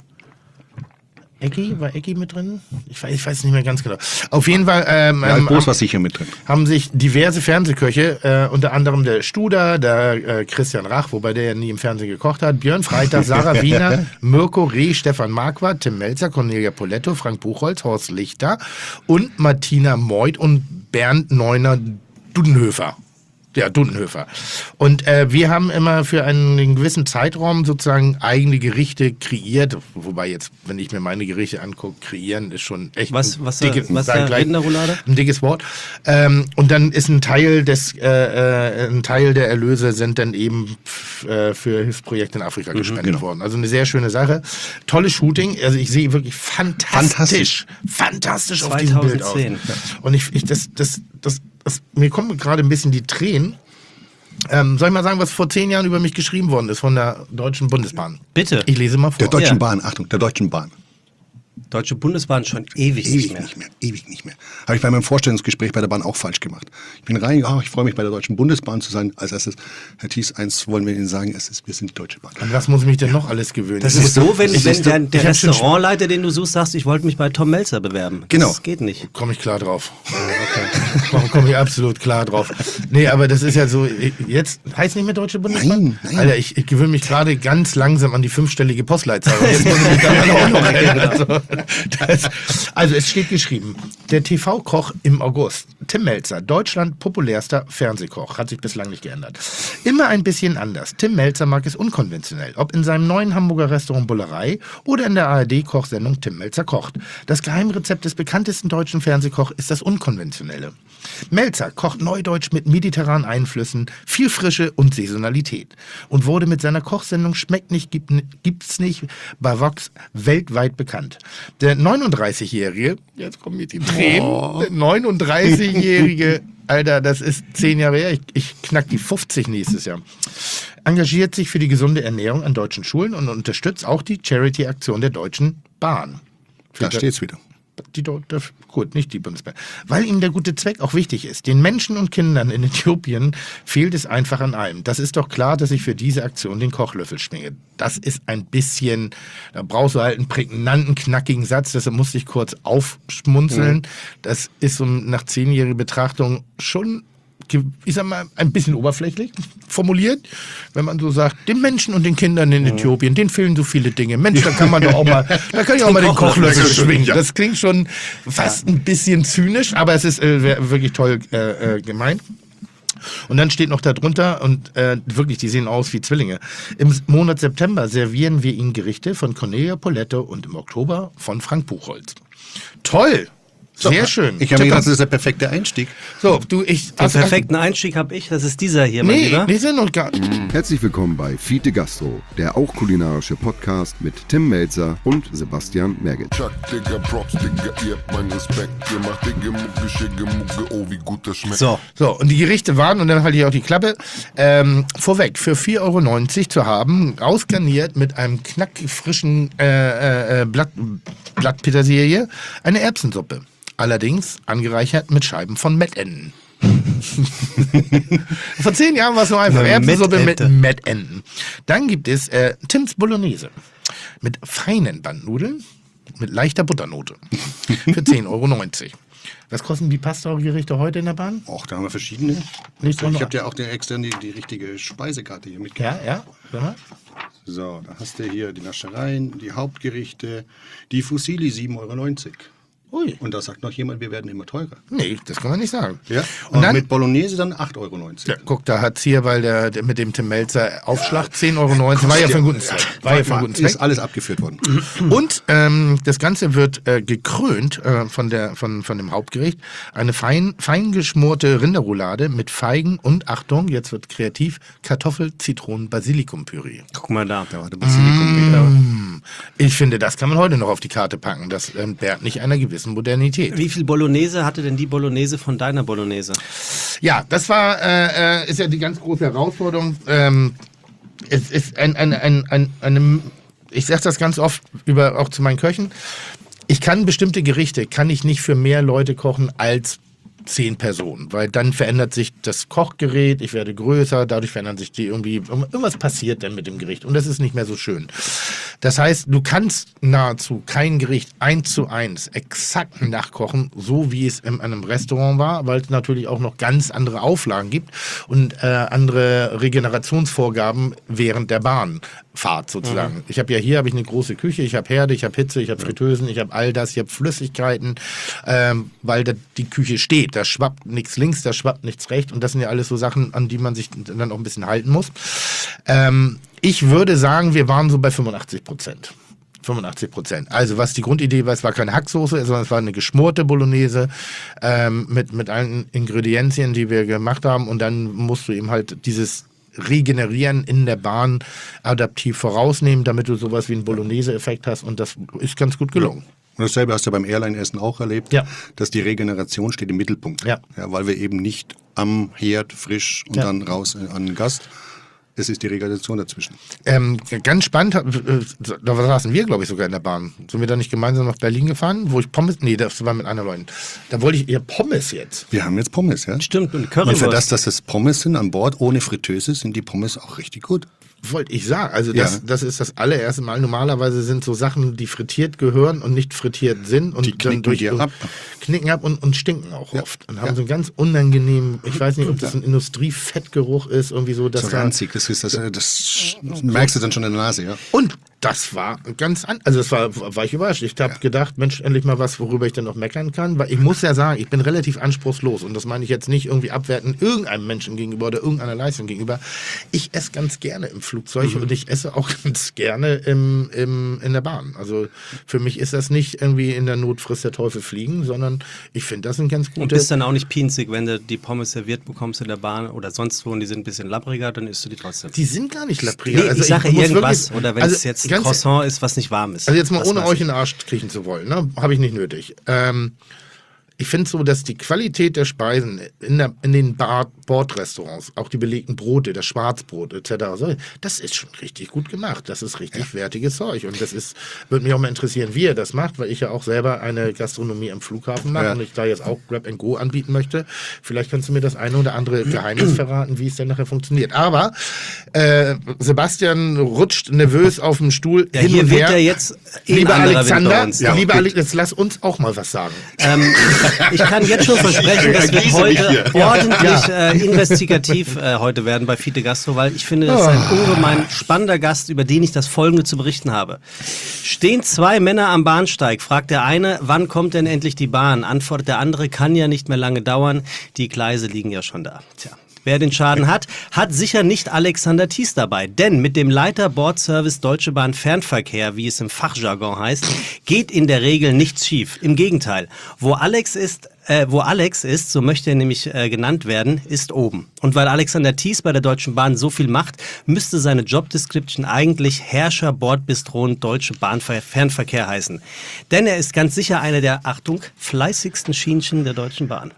War Eggi mit drin? Ich weiß nicht mehr ganz genau. Auf jeden Fall Ralf Boos war sicher mit drin. haben sich diverse Fernsehköche, unter anderem der Studer, der Christian Rach, wobei der ja nie im Fernsehen gekocht hat, Björn Freitag, Sarah Wiener, Mirko Reh, Stefan Marquardt, Tim Melzer, Cornelia Poletto, Frank Buchholz, Horst Lichter und Martina Meuth und Bernd Neuner Dudenhöfer. Ja, Dundenhöfer. Und wir haben immer für einen gewissen Zeitraum sozusagen eigene Gerichte kreiert. Wobei jetzt, wenn ich mir meine Gerichte angucke, kreieren ist schon echt Was sag gleich, Rinderroulade? ein dickes Wort. Und dann ist ein Teil der Erlöse sind dann eben für Hilfsprojekte in Afrika gespendet genau. worden. Also eine sehr schöne Sache. Tolles Shooting. Also ich sehe wirklich fantastisch auf diesem Bild aus. 2010. Und mir kommen gerade ein bisschen die Tränen. Soll ich mal sagen, was vor 10 Jahren über mich geschrieben worden ist von der Deutschen Bundesbahn? Bitte. Ich lese mal vor. Der Deutschen Ja. Bahn, Achtung, der Deutschen Bahn. Deutsche Bundesbahn schon ewig nicht mehr. Ewig nicht mehr. Habe ich bei meinem Vorstellungsgespräch bei der Bahn auch falsch gemacht. Ich bin rein, ich freue mich bei der Deutschen Bundesbahn zu sein. Als erstes, Herr Thies, eins wollen wir Ihnen sagen, wir sind die Deutsche Bahn. An was muss ich mich denn noch alles gewöhnen? Das ist so, wenn Ich der hab schon- Restaurantleiter, den du suchst, sagst, ich wollte mich bei Tom Melzer bewerben. Genau. Das geht nicht. Komme ich klar drauf. Komme ich absolut klar drauf. Nee, aber das ist ja so, jetzt heißt nicht mehr Deutsche Bundesbahn? Nein. Alter, ich gewöhne mich gerade ganz langsam an die 5-stellige Postleitzahl. Und jetzt muss ich mich daran auch noch erinnern. Also es steht geschrieben, der TV-Koch im August, Tim Melzer, Deutschland populärster Fernsehkoch, hat sich bislang nicht geändert. Immer ein bisschen anders. Tim Melzer mag es unkonventionell, ob in seinem neuen Hamburger Restaurant Bullerei oder in der ARD-Kochsendung Tim Melzer kocht. Das Geheimrezept des bekanntesten deutschen Fernsehkochs ist das Unkonventionelle. Melzer kocht neudeutsch mit mediterranen Einflüssen, viel Frische und Saisonalität und wurde mit seiner Kochsendung Schmeckt nicht, gibt's nicht bei Vox weltweit bekannt. Der 39-Jährige, jetzt kommen mir die Tränen, der 39-Jährige, Alter, das ist 10 Jahre her, ich knack die 50 nächstes Jahr, engagiert sich für die gesunde Ernährung an deutschen Schulen und unterstützt auch die Charity-Aktion der Deutschen Bahn. Da steht's wieder. Gut, nicht die Bundesbahn. Weil ihm der gute Zweck auch wichtig ist. Den Menschen und Kindern in Äthiopien fehlt es einfach an allem. Das ist doch klar, dass ich für diese Aktion den Kochlöffel schwinge. Das ist ein bisschen, da brauchst du halt einen prägnanten, knackigen Satz, deshalb musste ich kurz aufschmunzeln. Das ist so nach 10-jähriger Betrachtung schon ich sag mal, ein bisschen oberflächlich formuliert, wenn man so sagt, den Menschen und den Kindern in Äthiopien, denen fehlen so viele Dinge. Mensch, da kann man doch auch mal, da kann ich auch mal den Kochlöffel schwingen. Das klingt schon fast ein bisschen zynisch, aber es ist wirklich toll gemeint. Und dann steht noch darunter, und wirklich, die sehen aus wie Zwillinge. Im Monat September servieren wir Ihnen Gerichte von Cornelia Poletto und im Oktober von Frank Buchholz. Toll! Sehr schön. Ich habe mir gedacht, das ist der perfekte Einstieg. So, Den perfekten Einstieg habe ich, das ist dieser hier, mein Lieber. Nee, sind noch gar Herzlich willkommen bei Fiete Gastro, der auch kulinarische Podcast mit Tim Melzer und Sebastian Merget. Chuck, Digga, Props, Digga, ihr habt meinen Respekt. Ihr macht Digga, Mucke, Schicke, Mucke, oh, wie gut das schmeckt. So. So, und die Gerichte waren, und dann halte ich auch die Klappe, vorweg für 4,90 Euro zu haben, ausgarniert mit einem knackfrischen Blatt Petersilie, eine Erbsensuppe. Allerdings angereichert mit Scheiben von Mettenten. Vor 10 Jahren war es nur einfach Erbsensuppe mit Mettenten. Dann gibt es Tims Bolognese mit feinen Bandnudeln mit leichter Butternote für 10,90 Euro. Was kosten die Pasta-Gerichte heute in der Bahn? Och, da haben wir verschiedene. Nicht Ich habe dir auch extra die richtige Speisekarte hier mitgebracht. Ja. So, da hast du hier die Naschereien, die Hauptgerichte, die Fusilli 7,90 Euro. Ui. Und da sagt noch jemand, wir werden immer teurer. Nee, das kann man nicht sagen. Ja. Und dann, mit Bolognese dann 8,90 Euro. ja, guck, da hat's hier, weil der mit dem Tim Melzer Aufschlag 10,90 Euro, war ja für einen guten Zweck. Ist alles abgeführt worden. Und das Ganze wird gekrönt von dem Hauptgericht. Eine fein geschmorte Rinderroulade mit Feigen und, Achtung, jetzt wird kreativ, Kartoffel, Zitronen, Basilikum-Püree. Guck mal da. Da war der Basilikum. Ich finde, das kann man heute noch auf die Karte packen. Das entbehrt nicht einer gewissen Modernität. Wie viel Bolognese hatte denn die Bolognese von deiner Bolognese? Ja, das war, ist ja die ganz große Herausforderung. Es ist ich sage das ganz oft auch zu meinen Köchen. Ich kann bestimmte Gerichte, kann ich nicht für mehr Leute kochen als 10 Personen, weil dann verändert sich das Kochgerät, ich werde größer, dadurch verändern sich die irgendwas passiert dann mit dem Gericht und das ist nicht mehr so schön. Das heißt, du kannst nahezu kein Gericht 1:1 exakt nachkochen, so wie es in einem Restaurant war, weil es natürlich auch noch ganz andere Auflagen gibt und andere Regenerationsvorgaben während der Bahnfahrt sozusagen. Ich habe hier eine große Küche, ich habe Herde, ich habe Hitze, ich habe Fritteusen, ich habe all das, ich habe Flüssigkeiten, weil die Küche steht. Da schwappt nichts links, da schwappt nichts rechts und das sind ja alles so Sachen, an die man sich dann auch ein bisschen halten muss. Ich würde sagen, wir waren so bei 85%. 85%. Also was die Grundidee war, es war keine Hacksoße, sondern es war eine geschmorte Bolognese mit allen Ingredienzien, die wir gemacht haben und dann musst du eben halt dieses Regenerieren in der Bahn adaptiv vorausnehmen, damit du sowas wie einen Bolognese-Effekt hast und das ist ganz gut gelungen. Und dasselbe hast du beim Airline-Essen auch erlebt, Ja. dass die Regeneration steht im Mittelpunkt. Ja. Ja, weil wir eben nicht am Herd frisch und dann raus an den Gast. Es ist die Regeneration dazwischen. Ganz spannend, da saßen wir, glaube ich, sogar in der Bahn. Sind wir da nicht gemeinsam nach Berlin gefahren, wo ich Pommes, nee, das war mit anderen Leuten. Da wollte ich eher Pommes jetzt. Wir haben jetzt Pommes, ja? Stimmt, und Und für Currywurst. dass es Pommes sind an Bord, ohne Fritteuse, sind die Pommes auch richtig gut. Wollte ich sagen. Also Ja. das ist das allererste Mal. Normalerweise sind so Sachen, die frittiert gehören und nicht frittiert sind. Und Die knicken dann dir ab. Knicken ab und stinken auch oft. Und haben so einen ganz unangenehmen, ich weiß nicht, ob das ein Industriefettgeruch ist, irgendwie so. Dass So da, ranzig, das merkst du dann schon in der Nase, ja? und das war ganz also das war ich überrascht. Ich habe gedacht, Mensch, endlich mal was, worüber ich dann noch meckern kann. Weil ich muss ja sagen, ich bin relativ anspruchslos. Und das meine ich jetzt nicht irgendwie abwerten irgendeinem Menschen gegenüber oder irgendeiner Leistung gegenüber. Ich esse ganz gerne im Flugzeug und ich esse auch ganz gerne in der Bahn. Also für mich ist das nicht irgendwie in der Not frisst der Teufel fliegen, sondern ich finde, das sind ganz gute... Und bist dann auch nicht pinzig, wenn du die Pommes serviert bekommst in der Bahn oder sonst wo und die sind ein bisschen lappriger, dann isst du die trotzdem. die sind gar nicht lappriger. Nee, Also ich sage muss irgendwas. wirklich- Oder wenn also es jetzt ein ganz- Croissant ist, was nicht warm ist. Also jetzt mal Das ohne weiß euch ich. in den Arsch kriechen zu wollen, ne? Habe ich nicht nötig. Ich finde so, dass die Qualität der Speisen in den Bordrestaurants, auch die belegten Brote, das Schwarzbrot etc., so, das ist schon richtig gut gemacht. Das ist richtig wertiges Zeug. Und würde mich auch mal interessieren, wie ihr das macht, weil ich ja auch selber eine Gastronomie am Flughafen mache und ich da jetzt auch Grab & Go anbieten möchte. Vielleicht kannst du mir das eine oder andere Geheimnis verraten, wie es denn nachher funktioniert. Aber Sebastian rutscht nervös auf dem Stuhl Ja, hin hier und wird her. ja jetzt Lieber anderer Wind bei Alexander, uns. lieber Alex, jetzt lass uns auch mal was sagen. Ich kann jetzt schon versprechen, das wird Ergieße mich heute hier. ordentlich investigativ heute werden bei Fide Gastro, weil ich finde, das ist ein ungemein spannender Gast, über den ich das Folgende zu berichten habe. Stehen zwei Männer am Bahnsteig, fragt der eine, wann kommt denn endlich die Bahn? Antwortet der andere, kann ja nicht mehr lange dauern, die Gleise liegen ja schon da. Tja. Wer den Schaden hat, hat sicher nicht Alexander Thies dabei. Denn mit dem Leiter Bordservice Deutsche Bahn Fernverkehr, wie es im Fachjargon heißt, geht in der Regel nichts schief. Im Gegenteil. Wo Alex ist, so möchte er nämlich genannt werden, ist oben. Und weil Alexander Thies bei der Deutschen Bahn so viel macht, müsste seine Jobdescription eigentlich Herrscher Bordbistron Deutsche Bahn Fernverkehr heißen. Denn er ist ganz sicher einer der, Achtung, fleißigsten Schienchen der Deutschen Bahn.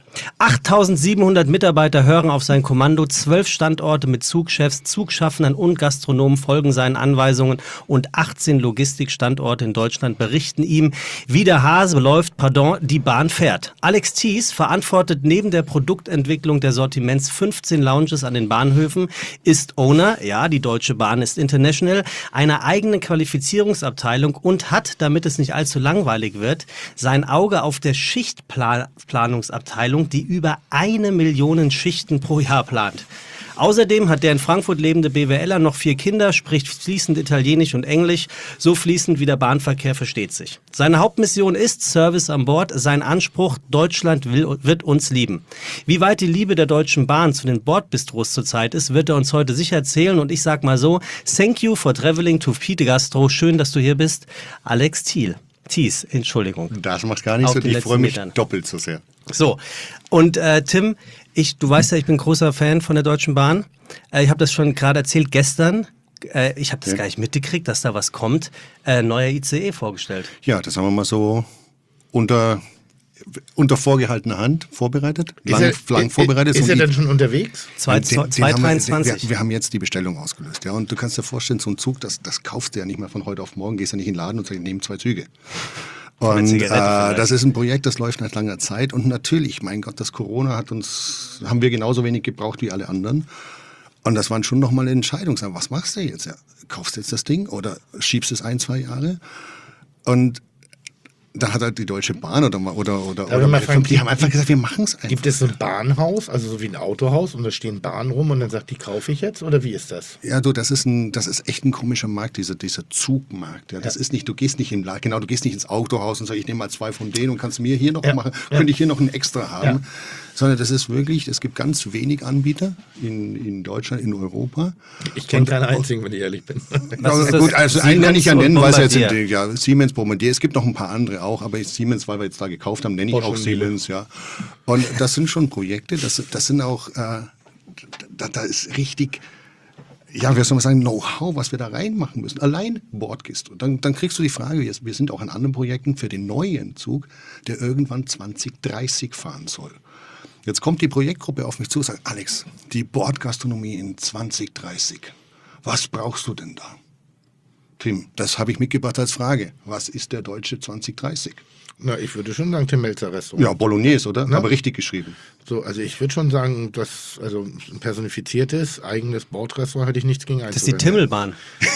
8.700 Mitarbeiter hören auf sein Kommando, 12 Standorte mit Zugchefs, Zugschaffnern und Gastronomen folgen seinen Anweisungen und 18 Logistikstandorte in Deutschland berichten ihm, wie der Hase läuft, die Bahn fährt. Alex Thies verantwortet neben der Produktentwicklung der Sortiments 15 Lounges an den Bahnhöfen, ist Owner, ja, die Deutsche Bahn ist international, einer eigenen Qualifizierungsabteilung und hat, damit es nicht allzu langweilig wird, sein Auge auf der Schichtplanungsabteilung, die über 1 Million Schichten pro Jahr plant. Außerdem hat der in Frankfurt lebende BWLer noch 4 Kinder, spricht fließend Italienisch und Englisch, so fließend wie der Bahnverkehr versteht sich. Seine Hauptmission ist Service an Bord, sein Anspruch, Deutschland wird uns lieben. Wie weit die Liebe der Deutschen Bahn zu den Bordbistros zurzeit ist, wird er uns heute sicher erzählen und ich sag mal so, thank you for traveling to Fide Gastro, schön, dass du hier bist, Alex Thies, Entschuldigung. Das macht gar nichts Auf und den ich letzten freue mich Metern. doppelt so sehr. So, und Tim, du weißt ja, ich bin großer Fan von der Deutschen Bahn. Ich habe das schon gerade erzählt gestern. Ich habe das gar nicht mitgekriegt, dass da was kommt. Neuer ICE vorgestellt. Ja, das haben wir mal so unter vorgehaltener Hand vorbereitet. Lang vorbereitet. Ist er denn schon unterwegs? 2023. Wir haben jetzt die Bestellung ausgelöst. Ja, und du kannst dir vorstellen, so ein Zug, das kaufst du ja nicht mehr von heute auf morgen. Gehst ja nicht in den Laden und sagst, ich nehme 2 Züge. Und das ist ein Projekt, das läuft nach langer Zeit. Und natürlich, mein Gott, das Corona haben wir genauso wenig gebraucht wie alle anderen. Und das waren schon nochmal eine Entscheidung. Sagen, was machst du jetzt? Ja, kaufst du jetzt das Ding oder schiebst es 1-2 Jahre? Und da hat halt die Deutsche Bahn oder die haben einfach gesagt, wir machen es einfach. Gibt es so ein Bahnhaus, also so wie ein Autohaus und da stehen Bahnen rum und dann sagt, die kaufe ich jetzt oder wie ist das? Ja, das ist echt ein komischer Markt, dieser Zugmarkt. Ja, das ist nicht, du gehst nicht ins Autohaus und sagst, ich nehme mal 2 von denen und kannst mir hier noch machen, könnte ich hier noch ein extra haben. Ja. Sondern das ist wirklich, es gibt ganz wenig Anbieter in Deutschland, in Europa. Ich kenne keinen einzigen, wenn ich ehrlich bin. Gut, also einen kann ich ja nennen, weil es jetzt Siemens, Bombardier, es gibt noch ein paar andere auch, aber Siemens, weil wir jetzt da gekauft haben, nenne ich auch Siemens, ja. Und das sind schon Projekte, das sind auch, da ist richtig, ja, wie soll man sagen, Know-how, was wir da reinmachen müssen. Allein Bordgistro. Dann kriegst du die Frage, wir sind auch an anderen Projekten für den neuen Zug, der irgendwann 2030 fahren soll. Jetzt kommt die Projektgruppe auf mich zu und sagt, Alex, die Bordgastronomie in 2030, was brauchst du denn da? Tim, das habe ich mitgebracht als Frage. Was ist der deutsche 2030? Na, ich würde schon sagen, Tim Melzer Restaurant. Ja, Bolognese, oder? Ja. Aber richtig geschrieben. So, also ich würde schon sagen, dass ein personifiziertes, eigenes Bordrestaurant hätte ich nichts gegen einzuwenden. Das ist die Timmelbahn.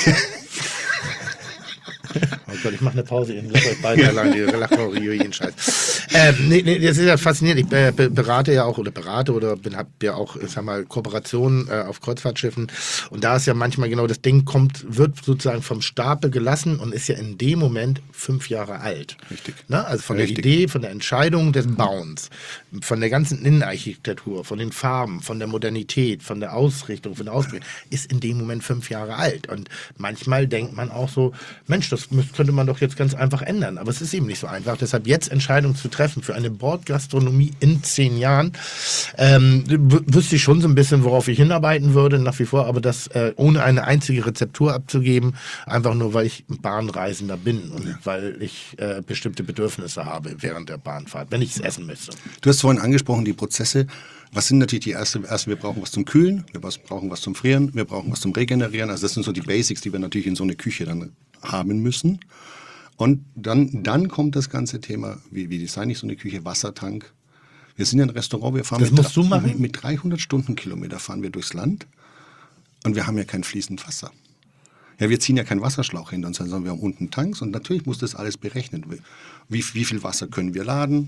Oh Gott, ich mache eine Pause, ich lasse euch beide allein, die lachen jeden Scheiß. Nee, das ist ja faszinierend. Ich berate ja auch, habe ja auch, ich sag mal, Kooperationen auf Kreuzfahrtschiffen. Und da ist ja manchmal genau das Ding wird sozusagen vom Stapel gelassen und ist ja in dem Moment 5 Jahre alt. Richtig. Na, also von der Idee, von der Entscheidung des Bauens, von der ganzen Innenarchitektur, von den Farben, von der Modernität, von der Ausrichtung, von der Ausbildung, ist in dem Moment 5 Jahre alt. Und manchmal denkt man auch so, Mensch, das könnte man doch jetzt ganz einfach ändern. Aber es ist eben nicht so einfach. Deshalb jetzt Entscheidungen zu treffen für eine Bordgastronomie in 10 Jahren, wüsste ich schon so ein bisschen, worauf ich hinarbeiten würde, nach wie vor. Aber das ohne eine einzige Rezeptur abzugeben, einfach nur, weil ich Bahnreisender bin und weil ich bestimmte Bedürfnisse habe während der Bahnfahrt, wenn ich es essen müsste. Du hast vorhin angesprochen, die Prozesse. Was sind natürlich die erste, wir brauchen was zum Kühlen, wir brauchen was zum Frieren, wir brauchen was zum Regenerieren. Also das sind so die Basics, die wir natürlich in so eine Küche dann haben müssen. Und dann kommt das ganze Thema, wie designe ich so eine Küche, Wassertank. Wir sind ja ein Restaurant, wir fahren das musst du machen? Mit 300 Stundenkilometer fahren wir durchs Land und wir haben ja kein fließendes Wasser. Ja, wir ziehen ja keinen Wasserschlauch hinter uns, sondern wir haben unten Tanks und natürlich muss das alles berechnet werden. Wie viel Wasser können wir laden?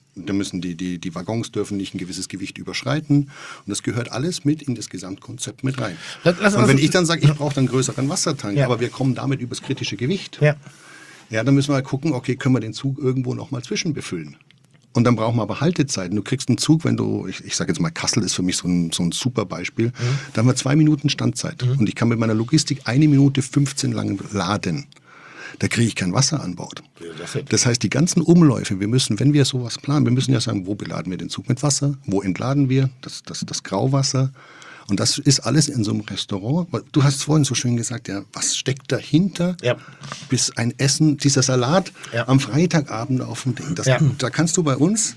Da müssen die Waggons dürfen nicht ein gewisses Gewicht überschreiten. Und das gehört alles mit in das Gesamtkonzept mit rein. Und wenn ich dann sage, ich brauche dann einen größeren Wassertank, aber wir kommen damit übers kritische Gewicht, ja, dann müssen wir gucken, okay, können wir den Zug irgendwo nochmal zwischenbefüllen? Und dann brauchen wir aber Haltezeiten. Du kriegst einen Zug, wenn du, ich sage jetzt mal, Kassel ist für mich so ein super Beispiel, da haben wir 2 Minuten Standzeit. Und ich kann mit meiner Logistik 1 Minute 15 lang laden. Da kriege ich kein Wasser an Bord. Das heißt, die ganzen Umläufe, wir müssen, wenn wir sowas planen, wir müssen ja sagen, wo beladen wir den Zug mit Wasser, wo entladen wir das Grauwasser. Und das ist alles in so einem Restaurant. Du hast vorhin so schön gesagt, ja, was steckt dahinter, bis ein Essen, dieser Salat am Freitagabend auf dem Ding. Da kannst du bei uns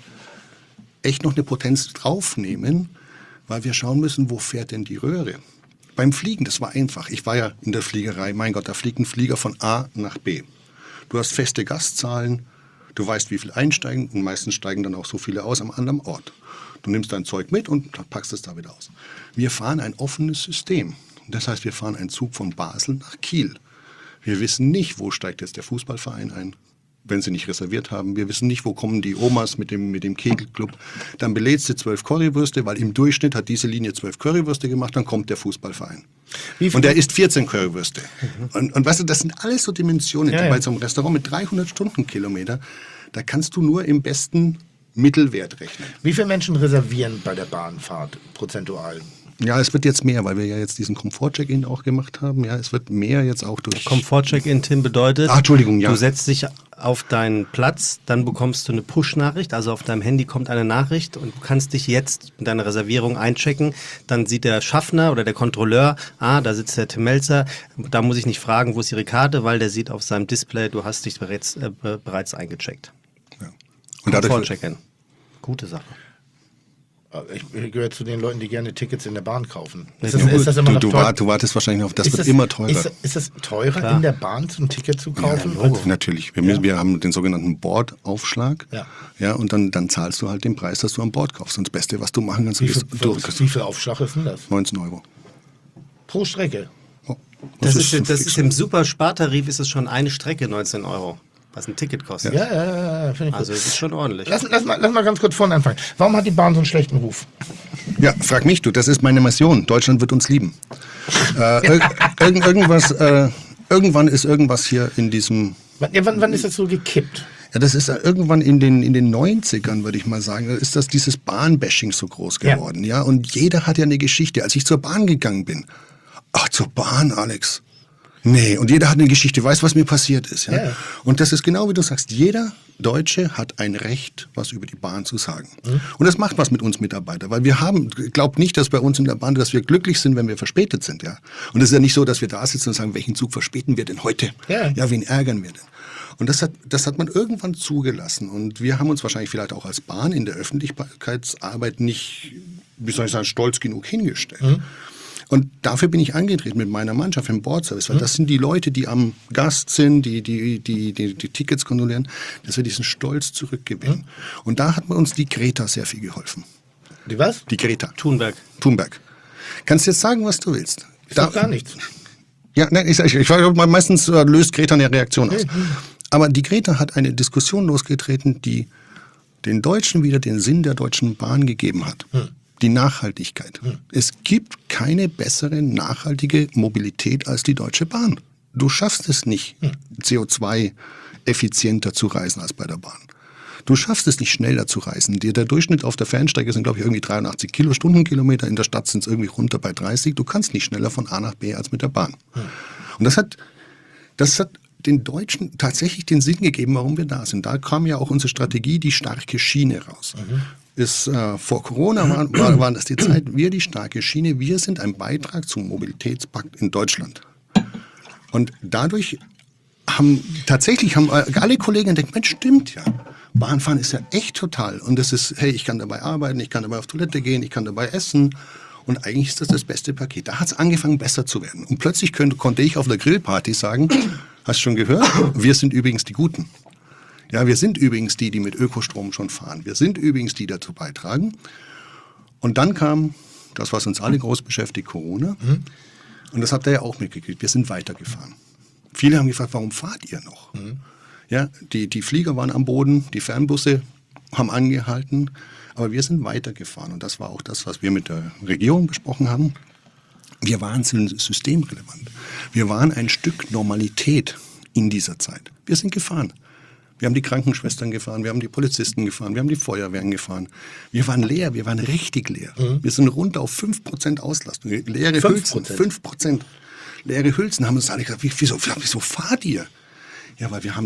echt noch eine Potenz draufnehmen, weil wir schauen müssen, wo fährt denn die Röhre? Beim Fliegen, das war einfach. Ich war ja in der Fliegerei. Mein Gott, da fliegt ein Flieger von A nach B. Du hast feste Gastzahlen, du weißt, wie viel einsteigen und meistens steigen dann auch so viele aus am anderen Ort. Du nimmst dein Zeug mit und packst es da wieder aus. Wir fahren ein offenes System. Das heißt, wir fahren einen Zug von Basel nach Kiel. Wir wissen nicht, wo steigt jetzt der Fußballverein ein, wenn sie nicht reserviert haben. Wir wissen nicht, wo kommen die Omas mit dem Kegelclub. Dann belädst du 12 Currywürste, weil im Durchschnitt hat diese Linie 12 Currywürste gemacht, dann kommt der Fußballverein. Und der isst 14 Currywürste. Und weißt du, das sind alles so Dimensionen. Bei so einem Restaurant mit 300 Stundenkilometer, da kannst du nur im besten Mittelwert rechnen. Wie viele Menschen reservieren bei der Bahnfahrt prozentual? Ja, es wird jetzt mehr, weil wir ja jetzt diesen Komfort-Check-In auch gemacht haben. Ja, es wird mehr jetzt auch durch... Komfort-Check-In, Tim, bedeutet, du setzt dich auf deinen Platz, dann bekommst du eine Push-Nachricht, also auf deinem Handy kommt eine Nachricht und du kannst dich jetzt in deine Reservierung einchecken. Dann sieht der Schaffner oder der Kontrolleur, da sitzt der Tim Melzer, da muss ich nicht fragen, wo ist Ihre Karte, weil der sieht auf seinem Display, du hast dich bereits eingecheckt. Ja. Und Komfort-Check-In. Gute Sache. Ich gehöre zu den Leuten, die gerne Tickets in der Bahn kaufen. Ist das immer noch teuer? Du wartest wahrscheinlich auf, das wird immer teurer. Ist das teurer, Klar. in der Bahn so ein Ticket zu kaufen? Ja, natürlich. Wir haben den sogenannten Bordaufschlag. Ja, und dann zahlst du halt den Preis, dass du an Bord kaufst. Und das Beste, was du machen kannst, ist... Wie viel Aufschlag ist denn das? 19 €. Pro Strecke? Oh, das ist im Super-Spartarif ist es schon eine Strecke 19 €. Was ein Ticket kostet. Ja, finde ich Also es ist schon ordentlich. Lass mal ganz kurz vorne anfangen. Warum hat die Bahn so einen schlechten Ruf? Ja, frag mich, das ist meine Mission. Deutschland wird uns lieben. Irgendwann ist irgendwas hier in diesem... Wann ist das so gekippt? Ja, das ist irgendwann in den 90ern, würde ich mal sagen, ist dieses Bahnbashing so groß geworden. Ja, und jeder hat ja eine Geschichte. Als ich zur Bahn gegangen bin, zur Bahn, Alex... Nee, und jeder hat eine Geschichte, weiß, was mir passiert ist. Ja? Und das ist genau wie du sagst, jeder Deutsche hat ein Recht, was über die Bahn zu sagen. Und das macht was mit uns Mitarbeitern, weil glaubt nicht, dass bei uns in der Bahn, dass wir glücklich sind, wenn wir verspätet sind. Ja? Und es ist ja nicht so, dass wir da sitzen und sagen, welchen Zug verspäten wir denn heute? Ja, wen ärgern wir denn? Und das hat man irgendwann zugelassen. Und wir haben uns wahrscheinlich vielleicht auch als Bahn in der Öffentlichkeitsarbeit nicht, wie soll ich sagen, stolz genug hingestellt. Und dafür bin ich angetreten mit meiner Mannschaft im Boardservice, weil das sind die Leute, die am Gast sind, die Tickets kontrollieren, dass wir diesen Stolz zurückgewinnen. Und da hat uns die Greta sehr viel geholfen. Die was? Die Greta. Thunberg. Kannst du jetzt sagen, was du willst? Ist doch gar nichts. Ja, nein, ich meistens löst Greta eine Reaktion aus. Aber die Greta hat eine Diskussion losgetreten, die den Deutschen wieder den Sinn der Deutschen Bahn gegeben hat. Die Nachhaltigkeit. Es gibt keine bessere nachhaltige Mobilität als die Deutsche Bahn. Du schaffst es nicht, CO2-effizienter zu reisen als bei der Bahn. Du schaffst es nicht, schneller zu reisen. Der Durchschnitt auf der Fernstrecke sind, glaube ich, irgendwie 83 Stundenkilometer. In der Stadt sind es irgendwie runter bei 30. Du kannst nicht schneller von A nach B als mit der Bahn. Und das hat den Deutschen tatsächlich den Sinn gegeben, warum wir da sind. Da kam ja auch unsere Strategie, die starke Schiene raus. Vor Corona waren das die Zeit, wir die starke Schiene, wir sind ein Beitrag zum Mobilitätspakt in Deutschland. Und dadurch haben alle Kollegen gedacht, Mensch, stimmt ja. Bahnfahren ist ja echt total. Und das ist, hey, ich kann dabei arbeiten, ich kann dabei auf Toilette gehen, ich kann dabei essen. Und eigentlich ist das beste Paket. Da hat es angefangen, besser zu werden. Und plötzlich konnte ich auf der Grillparty sagen, hast du schon gehört? Wir sind übrigens die Guten. Ja, wir sind übrigens die mit Ökostrom schon fahren. Wir sind übrigens die, die dazu beitragen. Und dann kam das, was uns alle groß beschäftigt, Corona. Und das habt ihr ja auch mitgekriegt. Wir sind weitergefahren. Viele haben gefragt, warum fahrt ihr noch? Ja, die Flieger waren am Boden, die Fernbusse haben angehalten, aber wir sind weitergefahren. Und das war auch das, was wir mit der Regierung besprochen haben. Wir waren systemrelevant. Wir waren ein Stück Normalität in dieser Zeit. Wir sind gefahren. Wir haben die Krankenschwestern gefahren, wir haben die Polizisten gefahren, wir haben die Feuerwehren gefahren. Wir waren leer, wir waren richtig leer. Wir sind runter auf 5% Auslastung. Leere 5%? Hülsen, 5%. Leere Hülsen, haben uns alle gesagt, wieso fahrt ihr? Ja, weil wir haben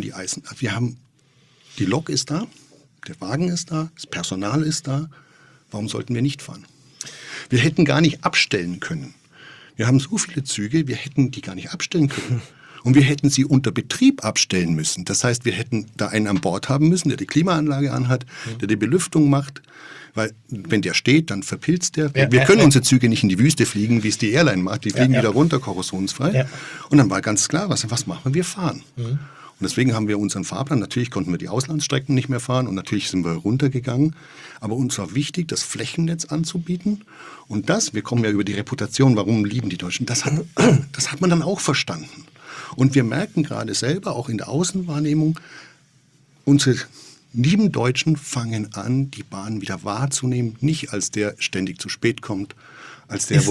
die Lok ist da, der Wagen ist da, das Personal ist da. Warum sollten wir nicht fahren? Wir hätten gar nicht abstellen können. Wir haben so viele Züge, wir hätten die gar nicht abstellen können. Und wir hätten sie unter Betrieb abstellen müssen. Das heißt, wir hätten da einen an Bord haben müssen, der die Klimaanlage anhat, der die Belüftung macht. Weil wenn der steht, dann verpilzt der. Wir können unsere Züge nicht in die Wüste fliegen, wie es die Airline macht. Die fliegen wieder runter, korrosionsfrei. Ja. Und dann war ganz klar, was machen wir? Wir fahren. Und deswegen haben wir unseren Fahrplan, natürlich konnten wir die Auslandsstrecken nicht mehr fahren und natürlich sind wir runtergegangen. Aber uns war wichtig, das Flächennetz anzubieten. Und wir kommen ja über die Reputation, warum lieben die Deutschen, das hat man dann auch verstanden. Und wir merken gerade selber, auch in der Außenwahrnehmung, unsere lieben Deutschen fangen an, die Bahn wieder wahrzunehmen, nicht als der ständig zu spät kommt, als der,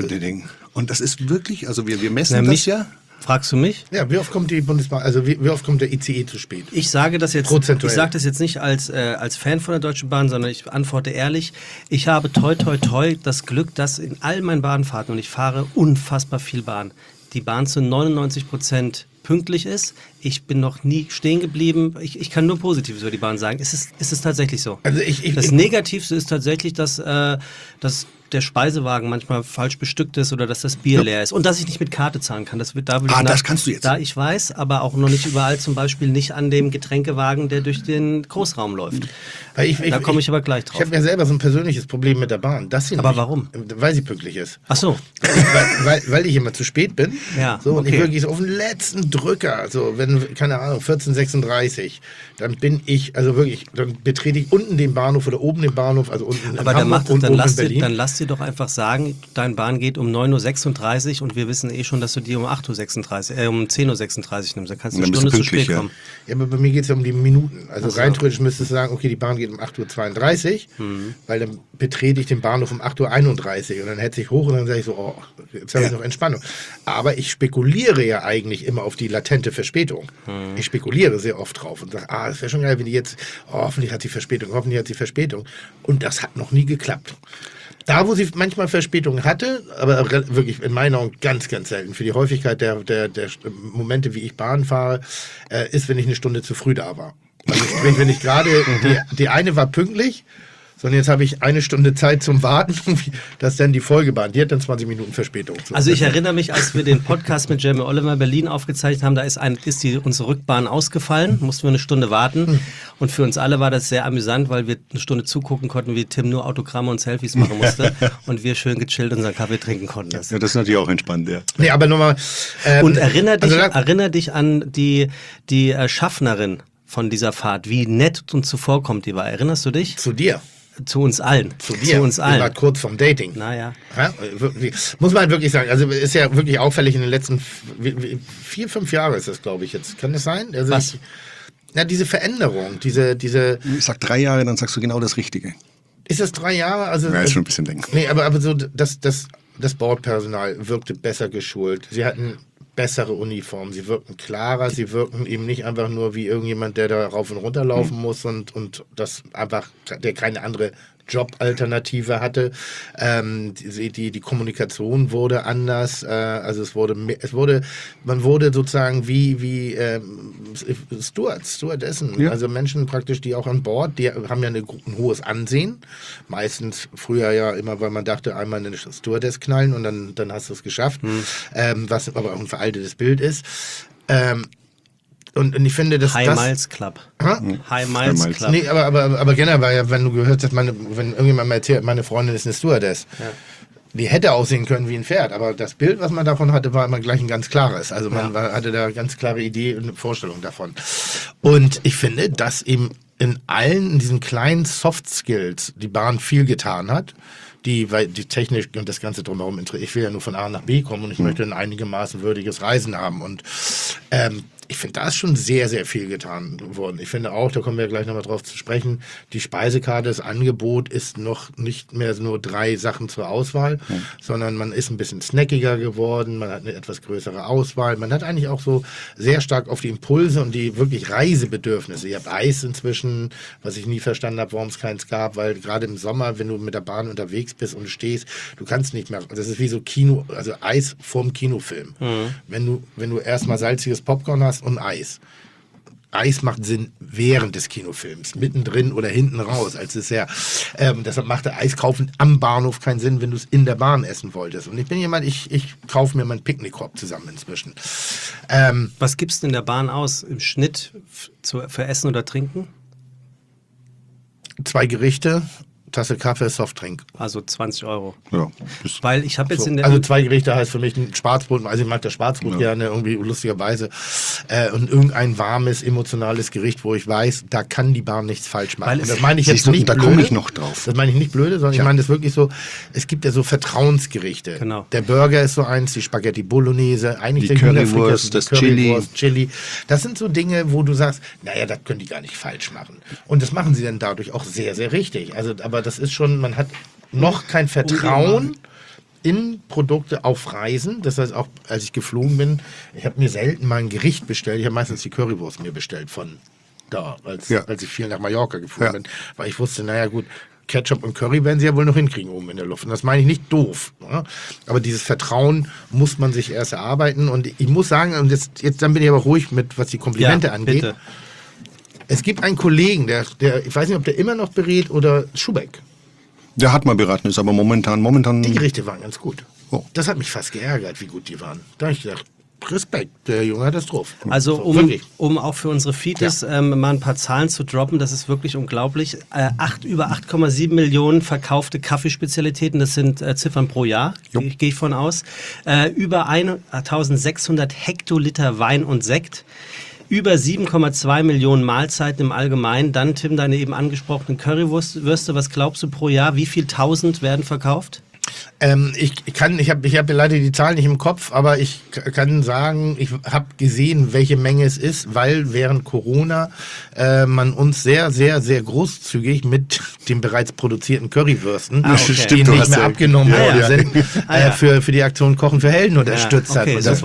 Und das ist wirklich, also wir messen das ja. Fragst du mich? Ja, wie oft kommt die Bundesbahn, also wie oft kommt der ICE zu spät? Ich sage das jetzt, prozentuell. Ich sage das jetzt nicht als Fan von der Deutschen Bahn, sondern ich antworte ehrlich. Ich habe toi das Glück, dass in all meinen Bahnfahrten, und ich fahre unfassbar viel Bahn, die Bahn zu 99% pünktlich ist. Ich bin noch nie stehen geblieben. Ich kann nur Positives über die Bahn sagen. Ist es tatsächlich so? Also das Negativste ist tatsächlich, dass der Speisewagen manchmal falsch bestückt ist oder dass das Bier leer ist und dass ich nicht mit Karte zahlen kann. Das kannst du jetzt. Da ich weiß, aber auch noch nicht überall, zum Beispiel nicht an dem Getränkewagen, der durch den Großraum läuft. Da komme ich aber gleich drauf. Ich habe ja selber so ein persönliches Problem mit der Bahn. Warum? Weil sie pünktlich ist. Ach so. Weil ich immer zu spät bin. Ja, so, und ich wirklich so auf den letzten Drücker, so wenn, keine Ahnung, 14:36, dann bin ich, also wirklich, dann betrete ich unten den Bahnhof oder oben den Bahnhof, also unten aber in Hamburg und oben in Berlin. Dann lass dir doch einfach sagen, deine Bahn geht um 9:36 Uhr und wir wissen schon, dass du die um 10:36 Uhr nimmst. Dann kannst du eine Stunde zu spät kommen. Ja, aber bei mir geht es ja um die Minuten. Also rein theoretisch müsstest du sagen, okay, die Bahn geht um 8:32 Uhr, weil dann betrete ich den Bahnhof um 8:31 Uhr und dann hetze ich hoch und dann sage ich so, oh, jetzt habe ich noch Entspannung. Aber ich spekuliere ja eigentlich immer auf die latente Verspätung. Ich spekuliere sehr oft drauf und sage, das wäre schon geil, wenn die jetzt, hoffentlich hat sie Verspätung. Und das hat noch nie geklappt. Da, wo sie manchmal Verspätungen hatte, aber wirklich in meinen Augen ganz, ganz selten. Für die Häufigkeit der Momente, wie ich Bahn fahre, ist, wenn ich eine Stunde zu früh da war. Also sprich, wenn ich gerade, die eine war pünktlich, sondern jetzt habe ich eine Stunde Zeit zum Warten, dass dann die Folgebahn, die hat dann 20 Minuten Verspätung. Also ich erinnere mich, als wir den Podcast mit Jamie Oliver Berlin aufgezeichnet haben, da ist unsere Rückbahn ausgefallen, mussten wir eine Stunde warten und für uns alle war das sehr amüsant, weil wir eine Stunde zugucken konnten, wie Tim nur Autogramme und Selfies machen musste und wir schön gechillt unseren Kaffee trinken konnten. Ja, das ist natürlich auch entspannt, ja. Nee, aber nochmal... und erinnere dich an die Schaffnerin von dieser Fahrt, wie nett und zuvorkommt die war. Erinnerst du dich? Zu dir. Zu uns allen. Zu dir. Wir waren kurz vom Dating. Naja. Ja, muss man halt wirklich sagen. Also ist ja wirklich auffällig in den letzten 4-5 Jahren ist das, glaube ich, jetzt. Kann das sein? Also was? Diese Veränderung, diese... Ich sag 3 Jahre, dann sagst du genau das Richtige. Ist das 3 Jahre? Also, ja, ist schon ein bisschen länger. Nee, aber so das Bordpersonal wirkte besser geschult. Sie hatten bessere Uniformen, sie wirkten klarer, sie wirkten eben nicht einfach nur wie irgendjemand, der da rauf und runter laufen muss und das einfach, der keine andere Jobalternative hatte. Die Kommunikation wurde anders, also man wurde sozusagen wie Stewardessen, ja. Also Menschen praktisch, die auch an Bord, die haben ja ein hohes Ansehen, meistens früher ja immer, weil man dachte, einmal eine Stewardess knallen und dann hast du es geschafft, was aber auch ein veraltetes Bild ist. Und ich finde, dass High Miles Club. High Miles Club. Nee, aber generell war ja, wenn du gehört hast, wenn irgendjemand mal erzählt, meine Freundin ist eine Stewardess. Ja. Die hätte aussehen können wie ein Pferd, aber das Bild, was man davon hatte, war immer gleich ein ganz klares. Also man hatte da ganz klare Idee und eine Vorstellung davon. Und ich finde, dass eben in diesen kleinen Soft Skills die Bahn viel getan hat. Weil die Technik und das Ganze drumherum, ich will ja nur von A nach B kommen und ich möchte ein einigermaßen würdiges Reisen haben. Und Ich finde, da ist schon sehr, sehr viel getan worden. Ich finde auch, da kommen wir gleich nochmal drauf zu sprechen, die Speisekarte, das Angebot ist noch nicht mehr nur 3 Sachen zur Auswahl, sondern man ist ein bisschen snackiger geworden, man hat eine etwas größere Auswahl, man hat eigentlich auch so sehr stark auf die Impulse und die wirklich Reisebedürfnisse. Ihr habt Eis inzwischen, was ich nie verstanden habe, warum es keins gab, weil gerade im Sommer, wenn du mit der Bahn unterwegs bist und stehst, du kannst nicht mehr, das ist wie so Kino, also Eis vorm Kinofilm. Wenn du erstmal salziges Popcorn hast und Eis. Eis macht Sinn während des Kinofilms, mittendrin oder hinten raus als Dessert. Deshalb macht der Eiskaufen am Bahnhof keinen Sinn, wenn du es in der Bahn essen wolltest. Und ich bin jemand, ich kaufe mir meinen Picknickkorb zusammen inzwischen. Was gibst du in der Bahn aus im Schnitt für Essen oder Trinken? 2 Gerichte, Tasse Kaffee, Softdrink. Also 20 €. Ja. Weil ich habe jetzt So, in der... also 2 Gerichte heißt für mich ein Schwarzbrot, also ich mag das Schwarzbrot gerne irgendwie lustigerweise und irgendein warmes, emotionales Gericht, wo ich weiß, da kann die Bahn nichts falsch machen. Weil Und das meine ich jetzt Siehst du, nicht da blöde. komme ich noch drauf. Das meine ich nicht blöde, sondern ich meine das wirklich so, es gibt ja so Vertrauensgerichte. Genau. Der Burger ist so eins, die Spaghetti Bolognese, eigentlich Die der Hühnerfrikassee, Currywurst, das die Currywurst, Chili. Das sind so Dinge, wo du sagst, naja, das können die gar nicht falsch machen. Und das machen sie dann dadurch auch sehr, sehr richtig. Also, aber das ist schon, man hat noch kein Vertrauen in Produkte auf Reisen. Das heißt, auch als ich geflogen bin, ich habe mir selten mal ein Gericht bestellt. Ich habe meistens die Currywurst mir bestellt von da, als ich viel nach Mallorca geflogen bin. Weil ich wusste, naja gut, Ketchup und Curry werden sie ja wohl noch hinkriegen oben in der Luft. Und das meine ich nicht doof. Ja? Aber dieses Vertrauen muss man sich erst erarbeiten. Und ich muss sagen, und jetzt dann bin ich aber ruhig mit, was die Komplimente angeht. Bitte. Es gibt einen Kollegen, der, ich weiß nicht, ob der immer noch berät oder Schubeck. Der hat mal beraten, ist aber momentan. Die Gerichte waren ganz gut. Oh. Das hat mich fast geärgert, wie gut die waren. Da habe ich gedacht, Respekt, der Junge hat das drauf. Also So, wirklich. um auch für unsere Feeds mal ein paar Zahlen zu droppen, das ist wirklich unglaublich. Über 8,7 Millionen verkaufte Kaffeespezialitäten, das sind Ziffern pro Jahr, gehe ich von aus. Über 1600 Hektoliter Wein und Sekt. Über 7,2 Millionen Mahlzeiten im Allgemeinen. Dann, Tim, deine eben angesprochenen Currywürste. Was glaubst du pro Jahr? Wie viel 1000 werden verkauft? Ich habe leider die Zahlen nicht im Kopf, aber ich kann sagen, ich habe gesehen, welche Menge es ist, weil während Corona man uns sehr, sehr, sehr großzügig mit den bereits produzierten Currywürsten, die nicht mehr abgenommen worden sind, für die Aktion Kochen für Helden unterstützt hat. Und das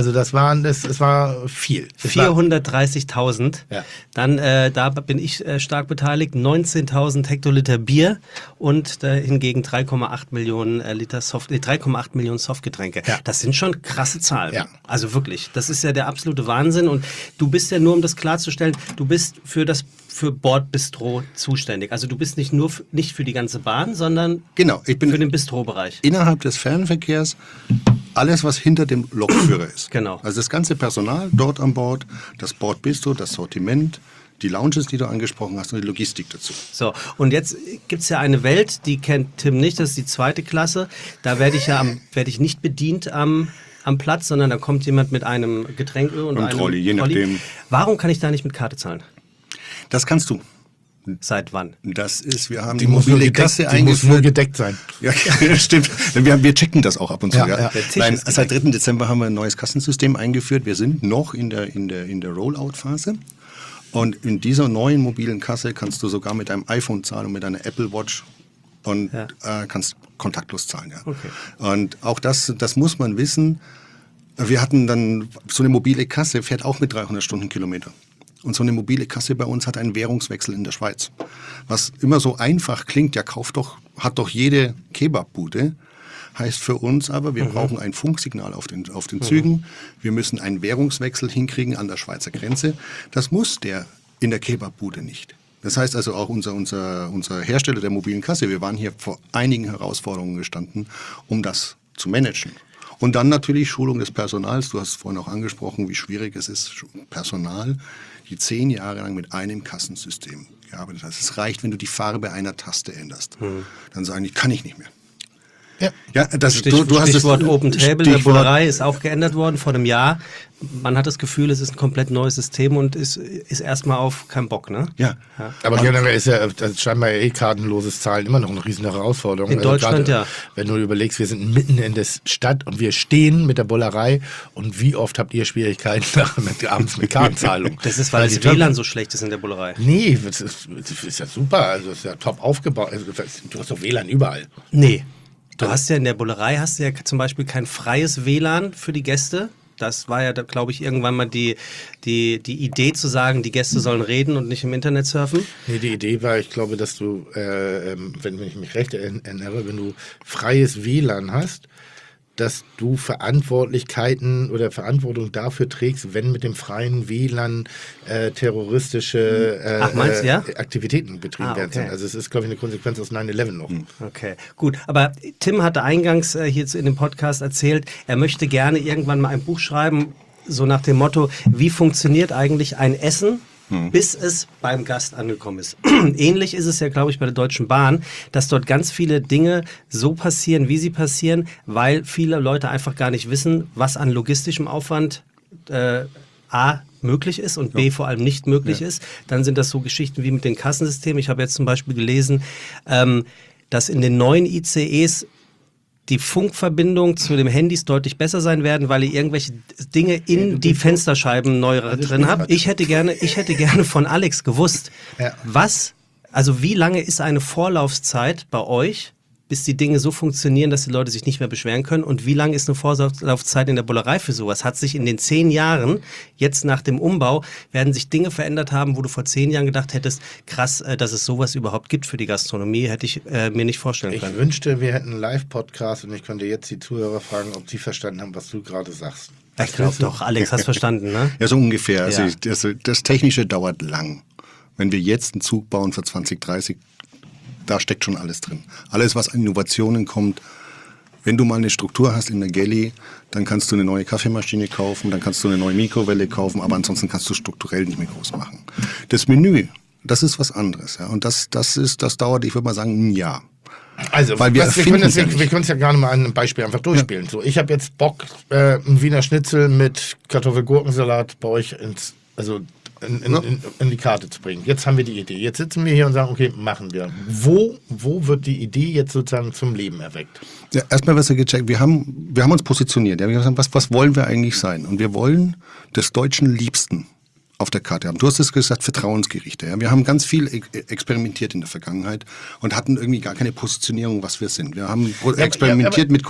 war viel. 430.000. Ja. Dann, da bin ich stark beteiligt, 19.000 Hektoliter Bier und hingegen 3,8 Millionen Liter 3,8 Millionen Softgetränke. Ja. Das sind schon krasse Zahlen. Ja. Also wirklich, das ist ja der absolute Wahnsinn. Und du bist ja nur, um das klarzustellen, du bist für Bordbistro zuständig. Also du bist nicht für die ganze Bahn, sondern für den Bistrobereich. Innerhalb des Fernverkehrs alles, was hinter dem Lokführer ist. Genau. Also das ganze Personal dort an Bord, das Bordbistro, das Sortiment, die Lounges, die du angesprochen hast und die Logistik dazu. So, und jetzt gibt es ja eine Welt, die kennt Tim nicht, das ist die 2. Klasse. Da werde ich nicht bedient am Platz, sondern da kommt jemand mit einem Getränk und einem Trolley, je nachdem. Warum kann ich da nicht mit Karte zahlen? Das kannst du. Seit wann? Wir haben die mobile Kasse eingeführt. Die muss nur gedeckt sein. Ja, stimmt. Wir checken das auch ab und zu. Ja. Nein, seit 3. Dezember haben wir ein neues Kassensystem eingeführt. Wir sind noch in der Rollout-Phase. Und in dieser neuen mobilen Kasse kannst du sogar mit deinem iPhone zahlen und mit deiner Apple Watch und kannst kontaktlos zahlen. Ja. Okay. Und auch das muss man wissen. Wir hatten dann, so eine mobile Kasse fährt auch mit 300 Stundenkilometer. Und so eine mobile Kasse bei uns hat einen Währungswechsel in der Schweiz. Was immer so einfach klingt, hat doch jede Kebabbude. Heißt für uns aber, wir brauchen ein Funksignal auf den Zügen. Wir müssen einen Währungswechsel hinkriegen an der Schweizer Grenze. Das muss der in der Kebabbude nicht. Das heißt also auch unser Hersteller der mobilen Kasse, wir waren hier vor einigen Herausforderungen gestanden, um das zu managen. Und dann natürlich Schulung des Personals. Du hast vorhin auch angesprochen, wie schwierig es ist, Personal, die 10 Jahre lang mit einem Kassensystem gearbeitet hat. Es reicht, wenn du die Farbe einer Taste änderst. Dann sagen die, kann ich nicht mehr. Ja, das Stichwort Open Table, der Stichwort Bullerei ist auch geändert worden vor einem Jahr. Man hat das Gefühl, es ist ein komplett neues System und ist erstmal auf keinen Bock, ne? Ja. Aber generell ist ja das scheinbar kartenloses Zahlen immer noch eine riesen Herausforderung. In Deutschland, gerade, wenn du überlegst, wir sind mitten in der Stadt und wir stehen mit der Bullerei und wie oft habt ihr Schwierigkeiten abends mit Kartenzahlung? Das ist, weil das WLAN so schlecht ist in der Bullerei. Nee, das ist ja super, also es ist ja top aufgebaut. Also, du hast doch WLAN überall. Nee. Du hast ja in der Bullerei zum Beispiel kein freies WLAN für die Gäste. Das war ja, glaube ich, irgendwann mal die Idee zu sagen, die Gäste sollen reden und nicht im Internet surfen. Nee, die Idee war, ich glaube, dass du, wenn ich mich recht erinnere, wenn du freies WLAN hast, dass du Verantwortlichkeiten oder Verantwortung dafür trägst, wenn mit dem freien WLAN terroristische Aktivitäten betrieben werden. Also es ist, glaube ich, eine Konsequenz aus 9/11 noch. Okay, gut. Aber Tim hatte eingangs hier in dem Podcast erzählt, er möchte gerne irgendwann mal ein Buch schreiben, so nach dem Motto, wie funktioniert eigentlich ein Essen, bis es beim Gast angekommen ist. Ähnlich ist es ja, glaube ich, bei der Deutschen Bahn, dass dort ganz viele Dinge so passieren, wie sie passieren, weil viele Leute einfach gar nicht wissen, was an logistischem Aufwand A möglich ist und B vor allem nicht möglich ist. Dann sind das so Geschichten wie mit den Kassensystemen. Ich habe jetzt zum Beispiel gelesen, dass in den neuen ICEs die Funkverbindung zu den Handys deutlich besser sein werden, weil ihr irgendwelche Dinge in die Fensterscheiben neu drin habt. Ich hätte gerne von Alex gewusst, wie lange ist eine Vorlaufzeit bei euch, bis die Dinge so funktionieren, dass die Leute sich nicht mehr beschweren können, und wie lange ist eine Vorlaufzeit in der Bullerei für sowas? Hat sich in den 10 Jahren, jetzt nach dem Umbau, werden sich Dinge verändert haben, wo du vor 10 Jahren gedacht hättest, krass, dass es sowas überhaupt gibt für die Gastronomie, hätte ich mir nicht vorstellen können. Ich wünschte, wir hätten einen Live-Podcast und ich könnte jetzt die Zuhörer fragen, ob sie verstanden haben, was du gerade sagst. Ich glaube doch, Alex, hast verstanden, ne? Ja, so ungefähr. Ja. Also das Technische dauert lang. Wenn wir jetzt einen Zug bauen für 2030, da steckt schon alles drin. Alles, was an Innovationen kommt. Wenn du mal eine Struktur hast in der Galley, dann kannst du eine neue Kaffeemaschine kaufen, dann kannst du eine neue Mikrowelle kaufen, aber ansonsten kannst du strukturell nicht mehr groß machen. Das Menü, das ist was anderes. Ja? Und das dauert, ich würde mal sagen, ein Jahr. Also, weil wir können es ja gerne mal an einem Beispiel einfach durchspielen. Ja. So, ich habe jetzt Bock, einen Wiener Schnitzel mit Kartoffelgurkensalat bei euch in die Karte zu bringen. Jetzt haben wir die Idee. Jetzt sitzen wir hier und sagen, okay, machen wir. Wo wird die Idee jetzt sozusagen zum Leben erweckt? Ja, erstmal was wir gecheckt. Wir haben uns positioniert. Ja, wir haben gesagt, was wollen wir eigentlich sein? Und wir wollen des Deutschen Liebsten auf der Karte haben. Du hast es gesagt, Vertrauensgerichte. Ja? Wir haben ganz viel experimentiert in der Vergangenheit und hatten irgendwie gar keine Positionierung, was wir sind. Wir haben experimentiert mit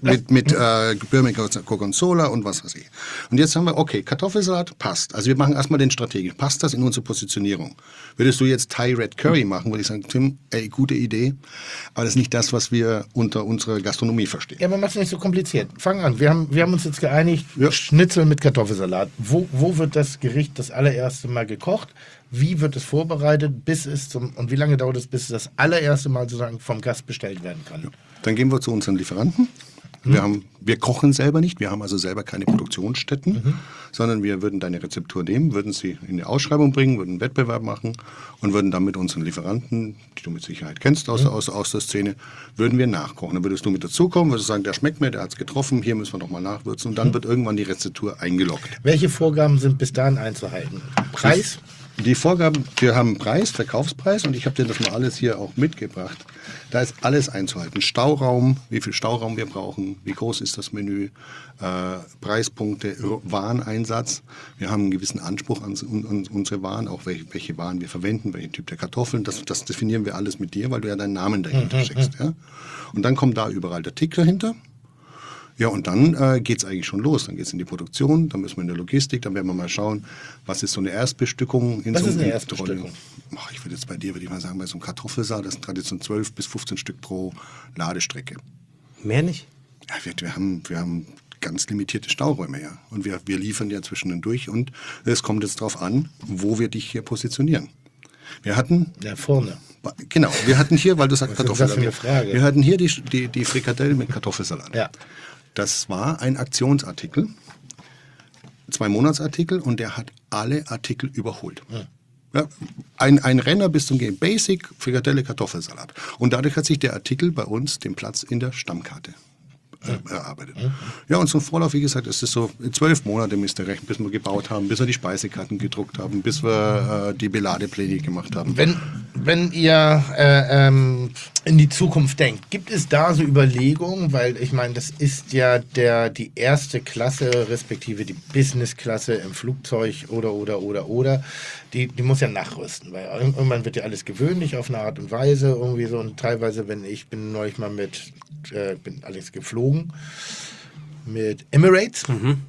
Gorgonzola und was weiß ich. Und jetzt haben wir, okay, Kartoffelsalat passt. Also wir machen erstmal den Strategischen. Passt das in unsere Positionierung? Würdest du jetzt Thai Red Curry machen, würde ich sagen, Tim, gute Idee, aber das ist nicht das, was wir unter unserer Gastronomie verstehen. Ja, man macht es nicht so kompliziert. Fang an. Wir haben uns jetzt geeinigt, Schnitzel mit Kartoffelsalat. Wo wird das Gericht das allererste Mal gekocht? Wie wird es vorbereitet, und wie lange dauert es, bis es das allererste Mal sozusagen vom Gast bestellt werden kann? Ja. Dann gehen wir zu unseren Lieferanten. Wir kochen selber nicht, wir haben also selber keine Produktionsstätten, sondern wir würden deine Rezeptur nehmen, würden sie in die Ausschreibung bringen, würden einen Wettbewerb machen und würden dann mit unseren Lieferanten, die du mit Sicherheit kennst aus der Szene, würden wir nachkochen. Dann würdest du mit dazukommen, würdest sagen, der schmeckt mir, der hat es getroffen, hier müssen wir nochmal nachwürzen, und dann wird irgendwann die Rezeptur eingeloggt. Welche Vorgaben sind bis dahin einzuhalten? Preis? Die Vorgaben, wir haben Preis, Verkaufspreis, und ich habe dir das mal alles hier auch mitgebracht. Da ist alles einzuhalten. Stauraum, wie viel Stauraum wir brauchen, wie groß ist das Menü, Preispunkte, Wareneinsatz. Wir haben einen gewissen Anspruch an unsere Waren, auch welche Waren wir verwenden, welchen Typ der Kartoffeln. Das definieren wir alles mit dir, weil du ja deinen Namen dahinter steckst. Ja? Und dann kommt da überall der Tick dahinter. Ja, und dann geht es eigentlich schon los. Dann geht es in die Produktion, dann müssen wir in der Logistik, dann werden wir mal schauen, was ist so eine Erstbestückung. Was ist eine Erstbestückung? Ich würde jetzt würde ich mal sagen, bei so einem Kartoffelsalat, das sind traditionell 12 bis 15 Stück pro Ladestrecke. Mehr nicht? Ja, wir haben ganz limitierte Stauräume, ja. Und wir liefern ja zwischendurch, und es kommt jetzt darauf an, wo wir dich hier positionieren. Wir hatten... Ja, vorne. Genau, wir hatten hier, weil du sagst Kartoffelsalat. Das ist eine Frage. Wir hatten hier die Frikadelle mit Kartoffelsalat. Ja. Das war ein Aktionsartikel, 2-Monatsartikel, und der hat alle Artikel überholt. Ja. Ja, ein Renner bis zum Game Basic, Frikadelle, Kartoffelsalat. Und dadurch hat sich der Artikel bei uns den Platz in der Stammkarte erarbeitet. Ja, und zum Vorlauf, wie gesagt, es ist so 12 Monate müsste rechnen, bis wir gebaut haben, bis wir die Speisekarten gedruckt haben, bis wir die Beladepläne gemacht haben. Wenn ihr in die Zukunft denkt, gibt es da so Überlegungen, weil ich meine, das ist ja die erste Klasse, respektive die Business-Klasse im Flugzeug oder, die muss ja nachrüsten, weil irgendwann wird ja alles gewöhnlich auf eine Art und Weise irgendwie so und teilweise, ich bin neulich mal bin allerdings geflogen mit Emirates.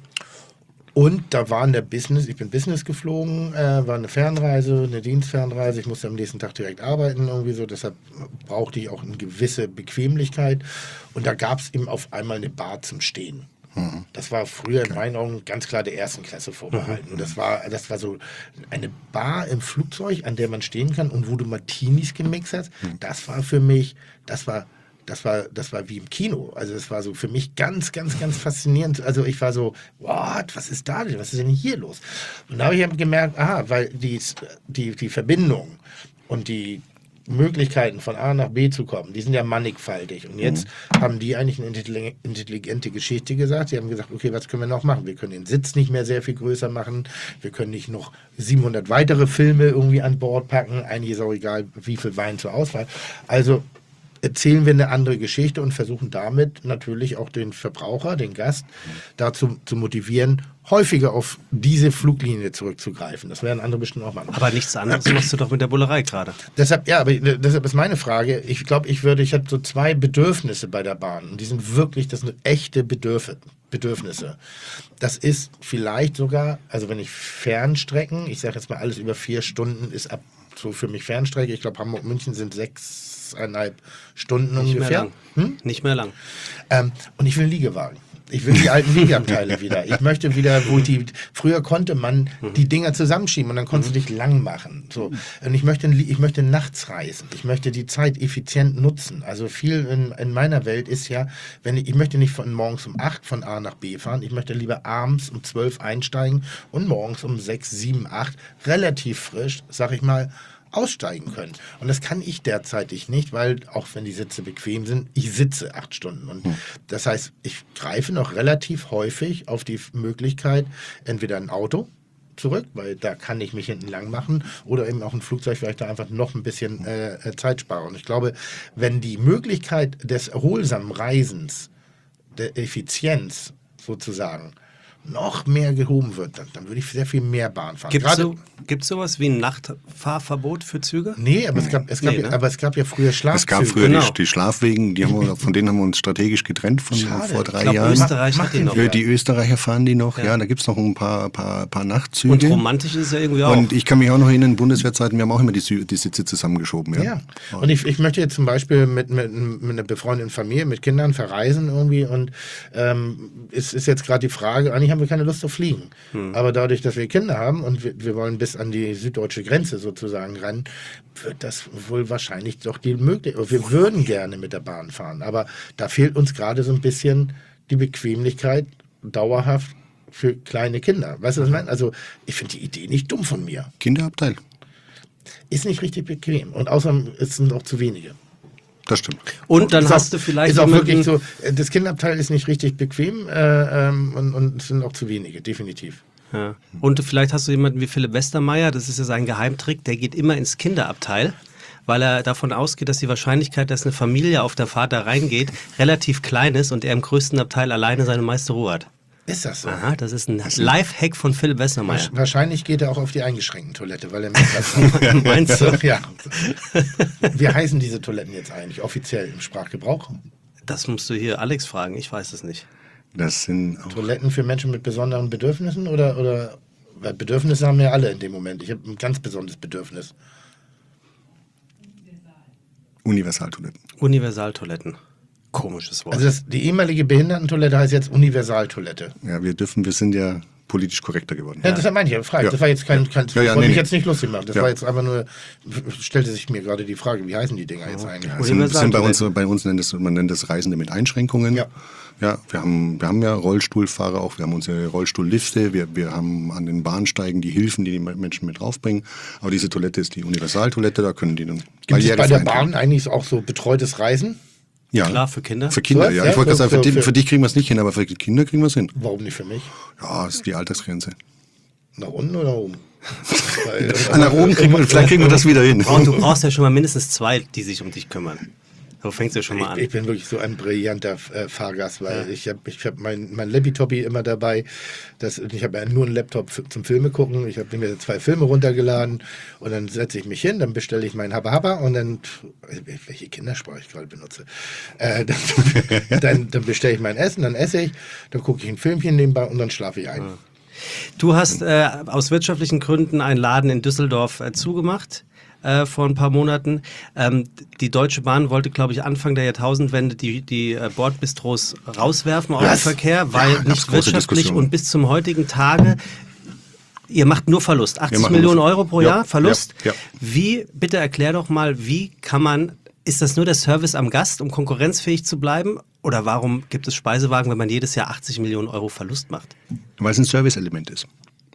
Und da war ich bin Business geflogen, war eine Fernreise, eine Dienstfernreise. Ich musste am nächsten Tag direkt arbeiten, irgendwie so. Deshalb brauchte ich auch eine gewisse Bequemlichkeit. Und da gab es eben auf einmal eine Bar zum Stehen. Das war früher in meinen Augen ganz klar der ersten Klasse vorbehalten. Und das war so eine Bar im Flugzeug, an der man stehen kann und wo du Martinis gemixt hast. Das war für mich, das war wie im Kino. Also das war so für mich ganz, ganz, ganz faszinierend. Also ich war so, what, was ist da denn? Was ist denn hier los? Und da habe ich gemerkt, weil die Verbindung und die Möglichkeiten von A nach B zu kommen, die sind ja mannigfaltig. Und jetzt haben die eigentlich eine intelligente Geschichte gesagt. Sie haben gesagt, okay, was können wir noch machen? Wir können den Sitz nicht mehr sehr viel größer machen. Wir können nicht noch 700 weitere Filme irgendwie an Bord packen. Eigentlich ist auch egal, wie viel Wein zur Auswahl. Also erzählen wir eine andere Geschichte und versuchen damit natürlich auch den Verbraucher, den Gast, dazu zu motivieren, häufiger auf diese Fluglinie zurückzugreifen. Das werden andere bestimmt auch machen. Aber nichts anderes machst du doch mit der Bullerei gerade. Deshalb ist meine Frage, ich glaube, ich habe so 2 Bedürfnisse bei der Bahn. Und das sind echte Bedürfnisse. Das ist vielleicht sogar, also wenn ich Fernstrecken, ich sage jetzt mal alles über 4 Stunden ist so für mich Fernstrecke. Ich glaube, Hamburg-München sind 6,5 Stunden ungefähr. Nicht mehr lang. Und ich will einen Liegewagen. Ich will die alten Liegeabteile wieder. Ich möchte wieder, früher konnte man die Dinger zusammenschieben und dann konntest du dich lang machen. So. Und ich möchte nachts reisen. Ich möchte die Zeit effizient nutzen. Also viel in meiner Welt ist ja, ich möchte nicht von morgens um 8 von A nach B fahren. Ich möchte lieber abends um 12 einsteigen und morgens um 6, 7, 8 relativ frisch, sag ich mal, aussteigen können. Und das kann ich derzeitig nicht, weil auch wenn die Sitze bequem sind, ich sitze 8 Stunden. Und das heißt, ich greife noch relativ häufig auf die Möglichkeit, entweder ein Auto zurück, weil da kann ich mich hinten lang machen, oder eben auch ein Flugzeug, weil ich da einfach noch ein bisschen Zeit spare. Und ich glaube, wenn die Möglichkeit des erholsamen Reisens, der Effizienz sozusagen, noch mehr gehoben wird, dann würde ich sehr viel mehr Bahn fahren. Gibt es sowas wie ein Nachtfahrverbot für Züge? Nee, aber es gab ja früher Schlafzüge. Es gab früher die Schlafwegen, von denen haben wir uns strategisch getrennt vor 3 Jahren. Österreich hat die noch. Die Österreicher fahren die noch, ja, da gibt es noch ein paar Nachtzüge. Und romantisch ist es ja irgendwie auch. Und ich kann mich auch noch erinnern, Bundeswehrzeiten, wir haben auch immer die Sitze zusammengeschoben. Ja. Und ich möchte jetzt zum Beispiel mit einer befreundeten Familie, mit Kindern verreisen irgendwie und es ist jetzt gerade die Frage, eigentlich haben wir keine Lust auf Fliegen. Aber dadurch, dass wir Kinder haben und wir wollen bis an die süddeutsche Grenze sozusagen rennen, wird das wohl wahrscheinlich doch die Möglichkeit. Wir würden gerne mit der Bahn fahren, aber da fehlt uns gerade so ein bisschen die Bequemlichkeit dauerhaft für kleine Kinder. Weißt du, was ich meine? Also ich finde die Idee nicht dumm von mir. Kinderabteil. Ist nicht richtig bequem und außerdem sind auch zu wenige. Das stimmt. Und dann hast du vielleicht ist auch wirklich so, das Kinderabteil ist nicht richtig bequem und es sind auch zu wenige, definitiv. Ja. Und vielleicht hast du jemanden wie Philipp Westermeier, das ist ja sein Geheimtrick, der geht immer ins Kinderabteil, weil er davon ausgeht, dass die Wahrscheinlichkeit, dass eine Familie auf der Fahrt da reingeht, relativ klein ist und er im größten Abteil alleine seine meiste Ruhe hat. Ist das so? Aha, das ist ein Lifehack von Philipp Westermeier. Wahrscheinlich geht er auch auf die eingeschränkten Toilette, weil er mehr Platz hat. Meinst du? Ja. Wie heißen diese Toiletten jetzt eigentlich offiziell im Sprachgebrauch? Das musst du hier Alex fragen, ich weiß es nicht. Das sind auch Toiletten für Menschen mit besonderen Bedürfnissen oder weil Bedürfnisse haben ja alle in dem Moment. Ich habe ein ganz besonderes Bedürfnis. Universaltoiletten. Universaltoiletten. Komisches Wort. Also die ehemalige Behindertentoilette heißt jetzt Universaltoilette. Ja, wir sind ja politisch korrekter geworden. Ja, das hat manche gefragt. Ja. Das war jetzt kein Ja, wollte nee. mich jetzt nicht lustig machen. Das Ja. war jetzt einfach nur, stellte sich mir gerade die Frage, wie heißen die Dinger jetzt eigentlich? Sind bei uns man nennt das Reisende mit Einschränkungen. Ja. Ja, wir haben ja Rollstuhlfahrer auch, wir haben unsere Rollstuhllifte, wir haben an den Bahnsteigen die Hilfen, die Menschen mit draufbringen. Aber diese Toilette ist die Universaltoilette, da können die dann Gibt es bei der barrierefrei Bahn eigentlich auch so betreutes Reisen? Ja. Klar, für Kinder. Für Kinder, Was? ja. Ja, Ich wollte gerade sagen, für- für dich kriegen wir es nicht hin, aber für die Kinder kriegen wir es hin. Warum nicht für mich? Ja, das ist die Altersgrenze. Nach unten oder nach oben? Nach oben vielleicht kriegen wir das wieder hin. Und du brauchst ja schon mal mindestens 2, die sich um dich kümmern. So fängst du schon mal an. Ich bin wirklich so ein brillanter Fahrgast, weil ich hab mein Laptop immer dabei. Ich habe ja nur einen Laptop zum Filme gucken. Ich habe mir 2 Filme runtergeladen und dann setze ich mich hin, dann bestelle ich meinen Habba und dann, welche Kindersprache ich gerade benutze, dann bestelle ich mein Essen, dann esse ich, dann gucke ich ein Filmchen nebenbei und dann schlafe ich ein. Du hast aus wirtschaftlichen Gründen einen Laden in Düsseldorf zugemacht. Vor ein paar Monaten. Die Deutsche Bahn wollte, glaube ich, Anfang der Jahrtausendwende die Bordbistros rauswerfen aus dem Verkehr, weil gab's nicht große wirtschaftlich Diskussionen. und bis zum heutigen Tage. Ihr macht nur Verlust, 80 machen Millionen nur Euro pro Jahr Verlust. Ja. Bitte erklär doch mal, wie kann man, ist das nur der Service am Gast, um konkurrenzfähig zu bleiben? Oder warum gibt es Speisewagen, wenn man jedes Jahr 80 Millionen Euro Verlust macht? Weil es ein Serviceelement ist.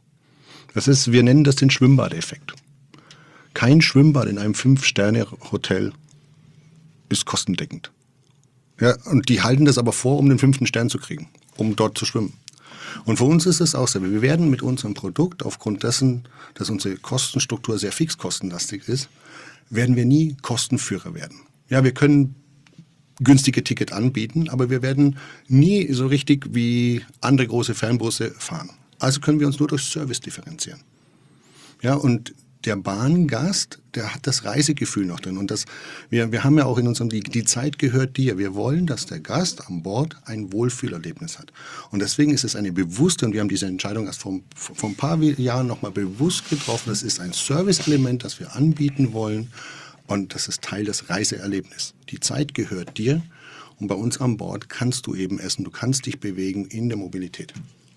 Wir nennen das den Schwimmbadeffekt. Kein Schwimmbad in einem 5-Sterne-Hotel ist kostendeckend. Ja, und die halten das aber vor, um den 5. Stern zu kriegen, um dort zu schwimmen. Und für uns ist es auch so. Wir werden mit unserem Produkt, aufgrund dessen, dass unsere Kostenstruktur sehr fixkostenlastig ist, werden wir nie Kostenführer werden. Ja, wir können günstige Ticket anbieten, aber wir werden nie so richtig wie andere große Fernbusse fahren. Also können wir uns nur durch Service differenzieren. Ja, und der Bahngast, der hat das Reisegefühl noch drin. Und wir haben ja auch in unserem, die Zeit gehört dir. Wir wollen, dass der Gast an Bord ein Wohlfühlerlebnis hat. Und deswegen ist es eine bewusste, und wir haben diese Entscheidung erst vor ein paar Jahren nochmal bewusst getroffen, das ist ein Serviceelement, das wir anbieten wollen. Und das ist Teil des Reiseerlebnisses. Die Zeit gehört dir. Und bei uns an Bord kannst du eben essen, du kannst dich bewegen in der Mobilität.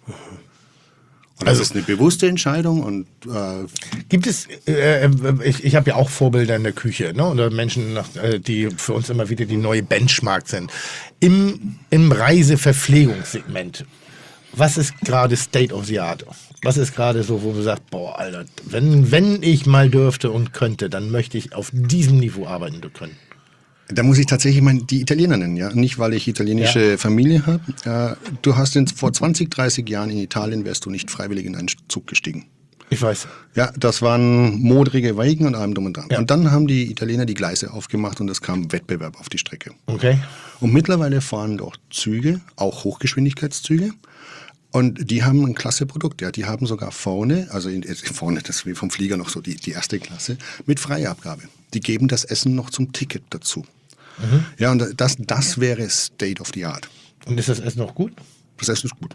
Und das ist eine bewusste Entscheidung und Gibt es, ich habe ja auch Vorbilder in der Küche, ne? Oder Menschen, die für uns immer wieder die neue Benchmark sind. Im Reiseverpflegungssegment, was ist gerade State of the Art? Was ist gerade so, wo du sagst, boah, Alter, wenn ich mal dürfte und könnte, dann möchte ich auf diesem Niveau arbeiten können? da muss ich tatsächlich die Italiener nennen, ja. Nicht, weil ich italienische Familie habe. Du hast vor 20, 30 Jahren in Italien wärst du nicht freiwillig in einen Zug gestiegen. Ich weiß. Ja, das waren modrige Weigen und allem drum und dran. Ja. Und dann haben die Italiener die Gleise aufgemacht und es kam Wettbewerb auf die Strecke. Okay. Und mittlerweile fahren dort Züge, auch Hochgeschwindigkeitszüge. Und die haben ein klasse Produkt. Ja. Die haben sogar vorne, vorne, das ist wie vom Flieger noch so die erste Klasse, mit Freiabgabe. Die geben das Essen noch zum Ticket dazu. Mhm. Ja, und das wäre State of the Art. Und ist das Essen noch gut? Das Essen ist gut.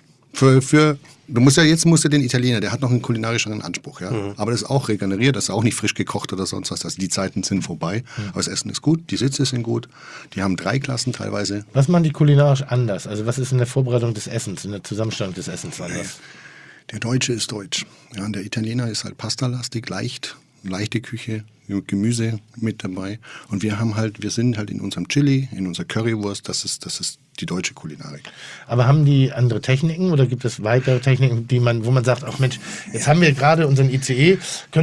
Du musst ja den Italiener, der hat noch einen kulinarischeren Anspruch, ja. Mhm. Aber das ist auch regeneriert, das ist auch nicht frisch gekocht oder sonst was. Also die Zeiten sind vorbei. Mhm. Aber das Essen ist gut, die Sitze sind gut. Die haben 3 Klassen teilweise. Was machen die kulinarisch anders? Also was ist in der Vorbereitung des Essens, in der Zusammenstellung des Essens anders? Der Deutsche ist deutsch. Ja, und der Italiener ist halt pastalastig, leichte Küche, Gemüse mit dabei. Und wir sind halt in unserem Chili, in unserer Currywurst, das ist die deutsche Kulinarik. Aber haben die andere Techniken oder gibt es weitere Techniken, wo man sagt, ach Mensch, jetzt haben wir gerade unseren ICE,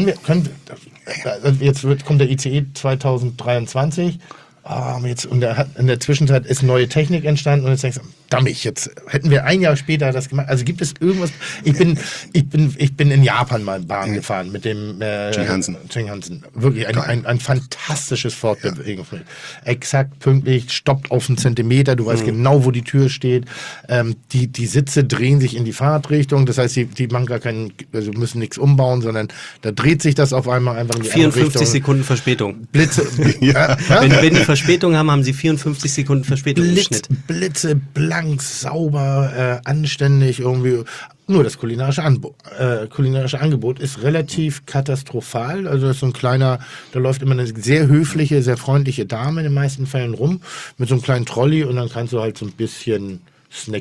jetzt kommt der ICE 2023, und in der Zwischenzeit ist neue Technik entstanden und jetzt denkst du, dammig, jetzt hätten wir ein Jahr später das gemacht. Also gibt es irgendwas, ich bin in Japan mal Bahn gefahren mit dem Ching Hansen. Wirklich ein fantastisches Fortbewegungsmittel. Ja. Exakt, pünktlich, stoppt auf einen Zentimeter, du weißt genau, wo die Tür steht. Die Sitze drehen sich in die Fahrtrichtung, das heißt, die machen müssen nichts umbauen, sondern da dreht sich das auf einmal einfach in die andere Richtung. 54 Sekunden Verspätung. Blitze. Ja. Wenn die Verspätung haben sie 54 Sekunden Verspätung im Schnitt. Blitze, blank, sauber, anständig irgendwie. Nur das kulinarische Angebot ist relativ katastrophal. Also das ist so ein kleiner, da läuft immer eine sehr höfliche, sehr freundliche Dame in den meisten Fällen rum mit so einem kleinen Trolley und dann kannst du halt so ein bisschen snacky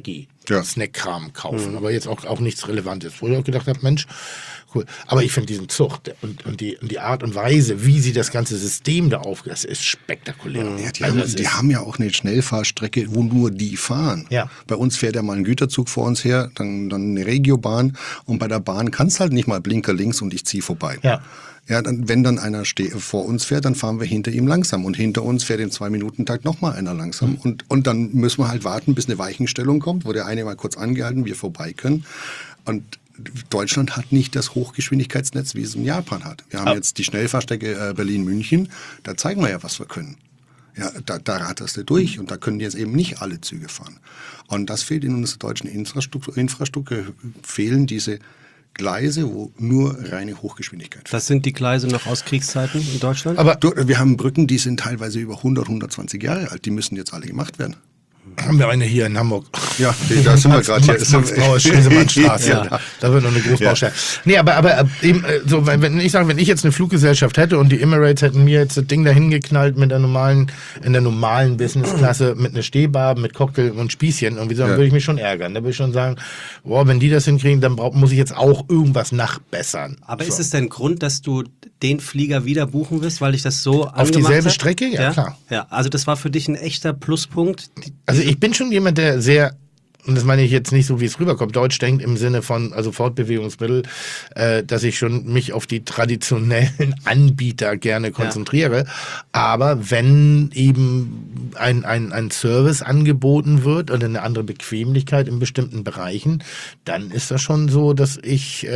Snackkram kaufen, aber jetzt auch nichts Relevantes. Wo ich auch gedacht habe, Mensch, cool. Aber ich finde diesen Zucht und die Art und Weise, wie sie das ganze System da aufgeht, das ist spektakulär. Ja, die haben ja auch eine Schnellfahrstrecke, wo nur die fahren. Ja. Bei uns fährt ja mal ein Güterzug vor uns her, dann eine Regiobahn und bei der Bahn kannst halt nicht mal Blinker links und ich ziehe vorbei. Ja. Ja, wenn dann einer vor uns fährt, dann fahren wir hinter ihm langsam. Und hinter uns fährt im 2-Minuten-Takt nochmal einer langsam. Und dann müssen wir halt warten, bis eine Weichenstellung kommt, wo der eine mal kurz angehalten, wir vorbei können. Und Deutschland hat nicht das Hochgeschwindigkeitsnetz, wie es in Japan hat. Wir haben jetzt die Schnellfahrstrecke Berlin-München. Da zeigen wir ja, was wir können. Ja, da ratterst du durch und da können jetzt eben nicht alle Züge fahren. Und das fehlt in unserer deutschen Infrastruktur fehlen diese Gleise, wo nur reine Hochgeschwindigkeit fährt. Das sind die Gleise noch aus Kriegszeiten in Deutschland? Aber Wir haben Brücken, die sind teilweise über 120 Jahre alt. Die müssen jetzt alle gemacht werden. haben wir eine hier in Hamburg. Ja, da sind wir gerade hier. Max Stresemannstraße. Ja. Da wird noch eine Großbaustelle. Nee, aber eben, so, wenn ich jetzt eine Fluggesellschaft hätte und die Emirates hätten mir jetzt das Ding dahin geknallt in der normalen Businessklasse mit einer Stehbar, mit Cocktail und Spießchen irgendwie so, dann würde ich mich schon ärgern. Da würde ich schon sagen, boah, wenn die das hinkriegen, dann muss ich jetzt auch irgendwas nachbessern. Aber ist es denn Grund, dass du den Flieger wieder buchen wirst, weil ich das so auf dieselbe Strecke? Ja, klar. Ja, also das war für dich ein echter Pluspunkt. Also ich bin schon jemand, der sehr, und das meine ich jetzt nicht so, wie es rüberkommt, deutsch denkt im Sinne von, also Fortbewegungsmittel, dass ich schon mich auf die traditionellen Anbieter gerne konzentriere. Ja. Aber wenn eben ein Service angeboten wird oder eine andere Bequemlichkeit in bestimmten Bereichen, dann ist das schon so, dass ich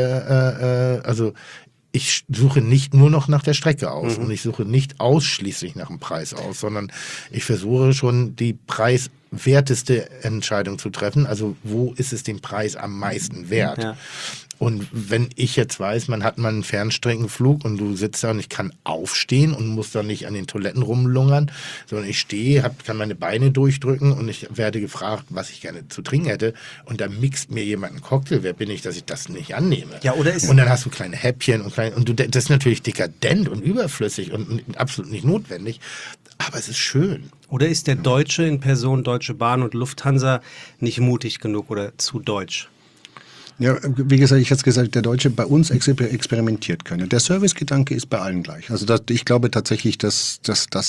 suche nicht nur noch nach der Strecke aus und ich suche nicht ausschließlich nach dem Preis aus, sondern ich versuche schon die preiswerteste Entscheidung zu treffen. Also wo ist es den Preis am meisten wert? Ja. Und wenn ich jetzt weiß, man hat mal einen Fernstreckenflug und du sitzt da und ich kann aufstehen und muss da nicht an den Toiletten rumlungern, sondern ich stehe, kann meine Beine durchdrücken und ich werde gefragt, was ich gerne zu trinken hätte und dann mixt mir jemand einen Cocktail, wer bin ich, dass ich das nicht annehme? Ja, und dann hast du kleine Häppchen und das ist natürlich dekadent und überflüssig und absolut nicht notwendig, aber es ist schön. Oder ist der Deutsche in Person Deutsche Bahn und Lufthansa nicht mutig genug oder zu deutsch? Ja, wie gesagt, ich hatte gesagt, der Deutsche bei uns experimentiert können. Der Servicegedanke ist bei allen gleich. Also ich glaube tatsächlich, dass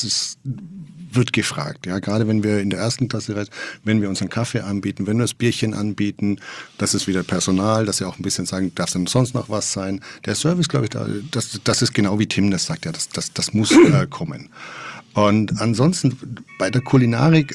wird gefragt. Ja, gerade wenn wir in der ersten Klasse reisen, wenn wir unseren Kaffee anbieten, wenn wir das Bierchen anbieten, das ist wieder Personal, dass sie auch ein bisschen sagen, darf denn sonst noch was sein. Der Service, glaube ich, das ist genau wie Tim das sagt, ja, das muss kommen. Und ansonsten bei der Kulinarik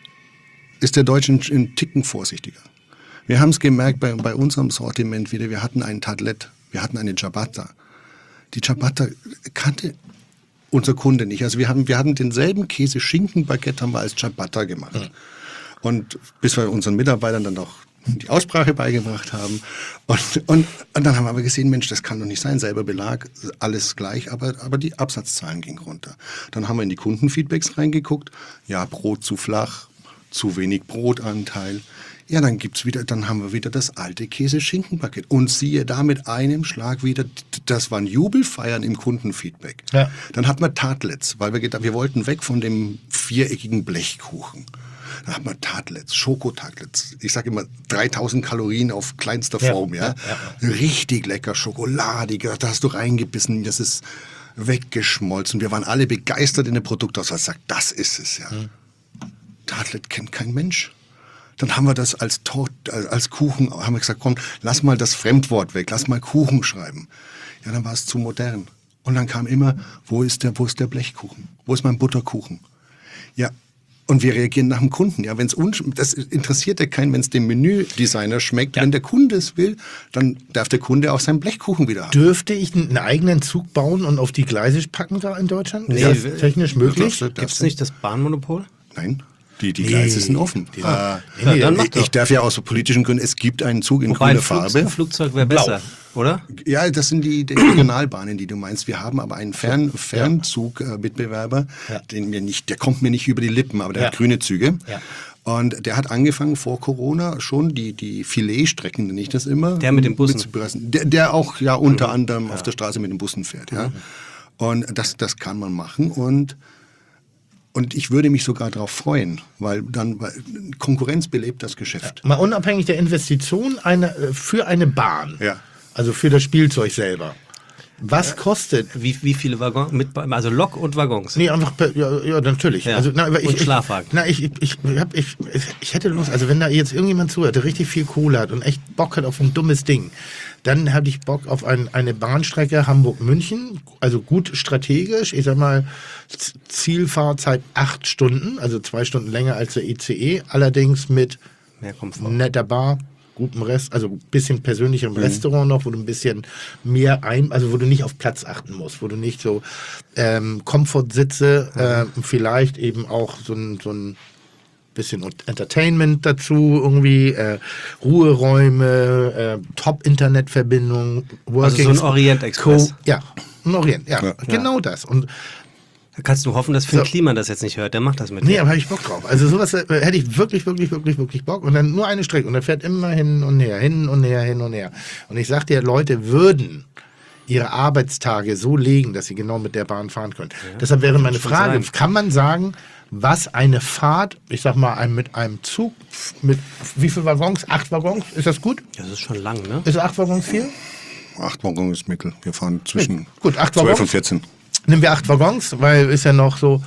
ist der Deutsche ein Ticken vorsichtiger. Wir haben es gemerkt bei unserem Sortiment wieder, wir hatten einen Tartlet, wir hatten eine Ciabatta. Die Ciabatta kannte unser Kunde nicht. Also wir hatten denselben Käse-Schinken-Baguette haben wir als Ciabatta gemacht. Ja. Und bis wir unseren Mitarbeitern dann auch die Aussprache beigebracht haben. Und dann haben wir aber gesehen, Mensch, das kann doch nicht sein, selber Belag, alles gleich, aber die Absatzzahlen gingen runter. Dann haben wir in die Kundenfeedbacks reingeguckt, ja, Brot zu flach, zu wenig Brotanteil. Ja, dann haben wir wieder das alte Käse-Schinken-Paket. Und siehe da mit einem Schlag wieder, das waren Jubelfeiern im Kundenfeedback. Ja. Dann hatten wir Tartlets, weil wir wollten weg von dem viereckigen Blechkuchen. Dann hatten wir Tartlets, Schokotartlets. Ich sage immer 3000 Kalorien auf kleinster Form, ja. Richtig lecker, schokoladig, da hast du reingebissen, das ist weggeschmolzen. Wir waren alle begeistert in der Produktauswahl. Sagt, das ist es, ja. Tartlet kennt kein Mensch. Dann haben wir das als Kuchen, haben wir gesagt, komm, lass mal das Fremdwort weg, lass mal Kuchen schreiben. Ja, dann war es zu modern. Und dann kam immer, wo ist der Blechkuchen? Wo ist mein Butterkuchen? Ja, und wir reagieren nach dem Kunden. Ja, das interessiert ja keinen, wenn es dem Menüdesigner schmeckt. Ja. Wenn der Kunde es will, dann darf der Kunde auch seinen Blechkuchen wieder haben. Dürfte ich einen eigenen Zug bauen und auf die Gleise packen da in Deutschland? Nee, ist das technisch möglich? Gibt es nicht das Bahnmonopol? Nein. Die Gleise sind offen. Ich darf ja aus so politischen Gründen, es gibt einen Zug in grüner Farbe. Ein Flugzeug wäre besser, oder? Ja, das sind die Regionalbahnen, die du meinst. Wir haben aber einen Fernzug-Mitbewerber, der kommt mir nicht über die Lippen, aber der hat grüne Züge. Ja. Und der hat angefangen vor Corona schon die Filetstrecken, nenne ich das immer. Der mit den Bussen. Der auch ja unter anderem auf der Straße mit den Bussen fährt. Ja. Und das kann man machen und Und ich würde mich sogar darauf freuen, weil Konkurrenz belebt das Geschäft. Mal unabhängig der Investition für eine Bahn, also für das Spielzeug selber. Was kostet? Wie viele Waggons? Also Lok und Waggons? Nee, einfach, ja natürlich. Ja. Also, und Schlafwagen. Ich hätte Lust, also wenn da jetzt irgendjemand zuhört, der richtig viel Kohle hat und echt Bock hat auf ein dummes Ding, dann hätte ich Bock auf eine Bahnstrecke Hamburg-München, also gut strategisch, ich sag mal, Zielfahrzeit 8 Stunden, also 2 Stunden länger als der ICE, allerdings mit mehr Komfort. Netter Bar, gutem Rest, also ein bisschen persönlicherem Restaurant noch, wo du ein bisschen mehr also wo du nicht auf Platz achten musst, wo du nicht so Komfortsitze, vielleicht eben auch so ein bisschen Entertainment dazu, irgendwie Ruheräume, Top-Internetverbindung, also so ein Orient-Express. Ein Orient, genau das. Und kannst du hoffen, dass Finn Kliman das jetzt nicht hört, der macht das mit dir. Nee, aber habe ich Bock drauf. Also sowas hätte ich wirklich Bock. Und dann nur eine Strecke. Und er fährt immer hin und her, hin und her, hin und her. Und ich sag dir, Leute würden ihre Arbeitstage so legen, dass sie genau mit der Bahn fahren können. Ja, deshalb wäre meine Frage, kann man sagen, was eine Fahrt, ich sag mal, mit einem Zug, mit wie viele Waggons? 8 Waggons? Ist das gut? Das ist schon lang, ne? Ist 8 Waggons viel? 8 Waggons ist mittel. Wir fahren zwischen 8 12 und 14. Nehmen wir 8 Waggons, weil ist ja noch so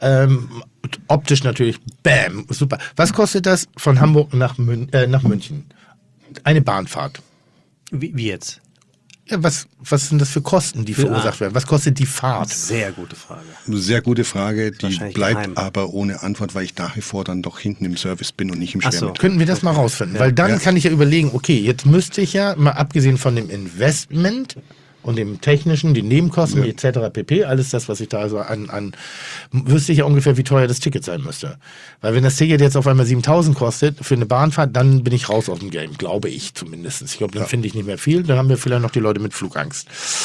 optisch natürlich, bam, super. Was kostet das von Hamburg nach München? Eine Bahnfahrt. Wie jetzt? Ja, was sind das für Kosten, die verursacht werden? Was kostet die Fahrt? Sehr gute Frage. Sehr gute Frage, die bleibt geheim. aber ohne Antwort, weil ich nach wie vor dann doch hinten im Service bin und nicht im Schwermetall. Könnten wir das mal rausfinden? Weil dann kann ich ja überlegen, okay, jetzt müsste ich ja, mal abgesehen von dem Investment und dem technischen, die Nebenkosten etc. pp., alles das, was ich da also wüsste ich ja ungefähr, wie teuer das Ticket sein müsste. Weil wenn das Ticket jetzt auf einmal 7.000 kostet für eine Bahnfahrt, dann bin ich raus aus dem Game, glaube ich zumindest. Ich glaube, dann finde ich nicht mehr viel, dann haben wir vielleicht noch die Leute mit Flugangst.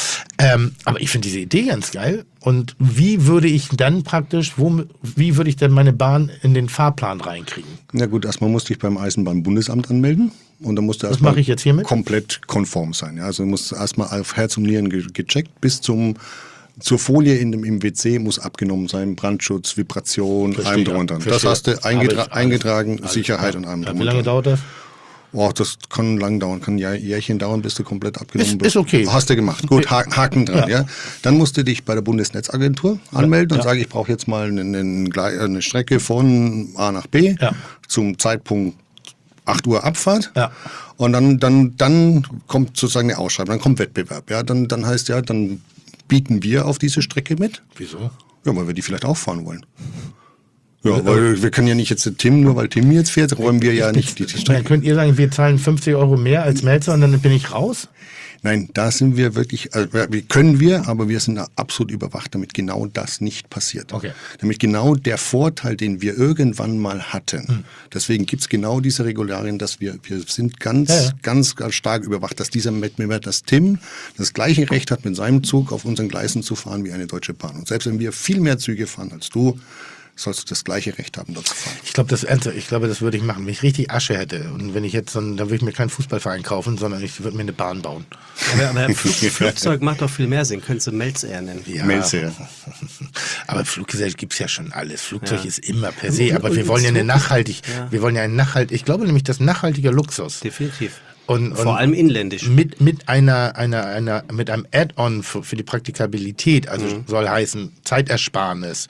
Aber ich finde diese Idee ganz geil. Und wie würde ich dann praktisch, wie würde ich denn meine Bahn in den Fahrplan reinkriegen? Na gut, erstmal musste ich beim Eisenbahnbundesamt anmelden. Und dann musst du erstmal komplett konform sein. Ja? Also du musst erstmal auf Herz und Nieren gecheckt, bis zur Folie im WC muss abgenommen sein, Brandschutz, Vibration, allem drum und dran. Das hast du eingetragen, alles Sicherheit und allem drum und dran. Wie lange dauert das? Oh, das kann lang dauern, kann ein Jährchen dauern, bis du komplett abgenommen bist. Ist okay. Hast du gemacht. Gut, Haken dran. Ja. Dann musst du dich bei der Bundesnetzagentur anmelden und sagen, ich brauche jetzt mal eine Strecke von A nach B zum Zeitpunkt 8 Uhr Abfahrt. Ja. Und dann kommt sozusagen eine Ausschreibung, dann kommt Wettbewerb. Ja. Dann heißt dann bieten wir auf diese Strecke mit. Wieso? Ja, weil wir die vielleicht auch fahren wollen. Ja, weil wir können ja nicht jetzt Tim, nur weil Tim jetzt fährt, räumen wir ja nicht die Strecke. Dann könnt ihr sagen, wir zahlen 50 € mehr als Melzer und dann bin ich raus? Nein, da sind wir wirklich, aber wir sind da absolut überwacht, damit genau das nicht passiert. Okay. Damit genau der Vorteil, den wir irgendwann mal hatten, deswegen gibt es genau diese Regularien, dass wir sind ganz stark überwacht, dass dieser Wettbewerb, dass Tim das gleiche Recht hat, mit seinem Zug auf unseren Gleisen zu fahren wie eine Deutsche Bahn. Und selbst wenn wir viel mehr Züge fahren als du, sollst du das gleiche Recht haben, dort zu fahren. Ich glaube, das würde ich machen, wenn ich richtig Asche hätte. Und wenn ich jetzt, dann würde ich mir keinen Fußballverein kaufen, sondern ich würde mir eine Bahn bauen. Aber Flugzeug macht doch viel mehr Sinn. Könntest du Melzair nennen. Ja. Melzair. Aber Fluggesellschaft gibt es ja schon alles. Flugzeug ist immer per se. Aber wir wollen ja wir wollen ja ich glaube nämlich, das nachhaltiger Luxus. Definitiv. Und vor allem inländisch. Mit einem Add-on für die Praktikabilität, also soll heißen Zeitersparnis.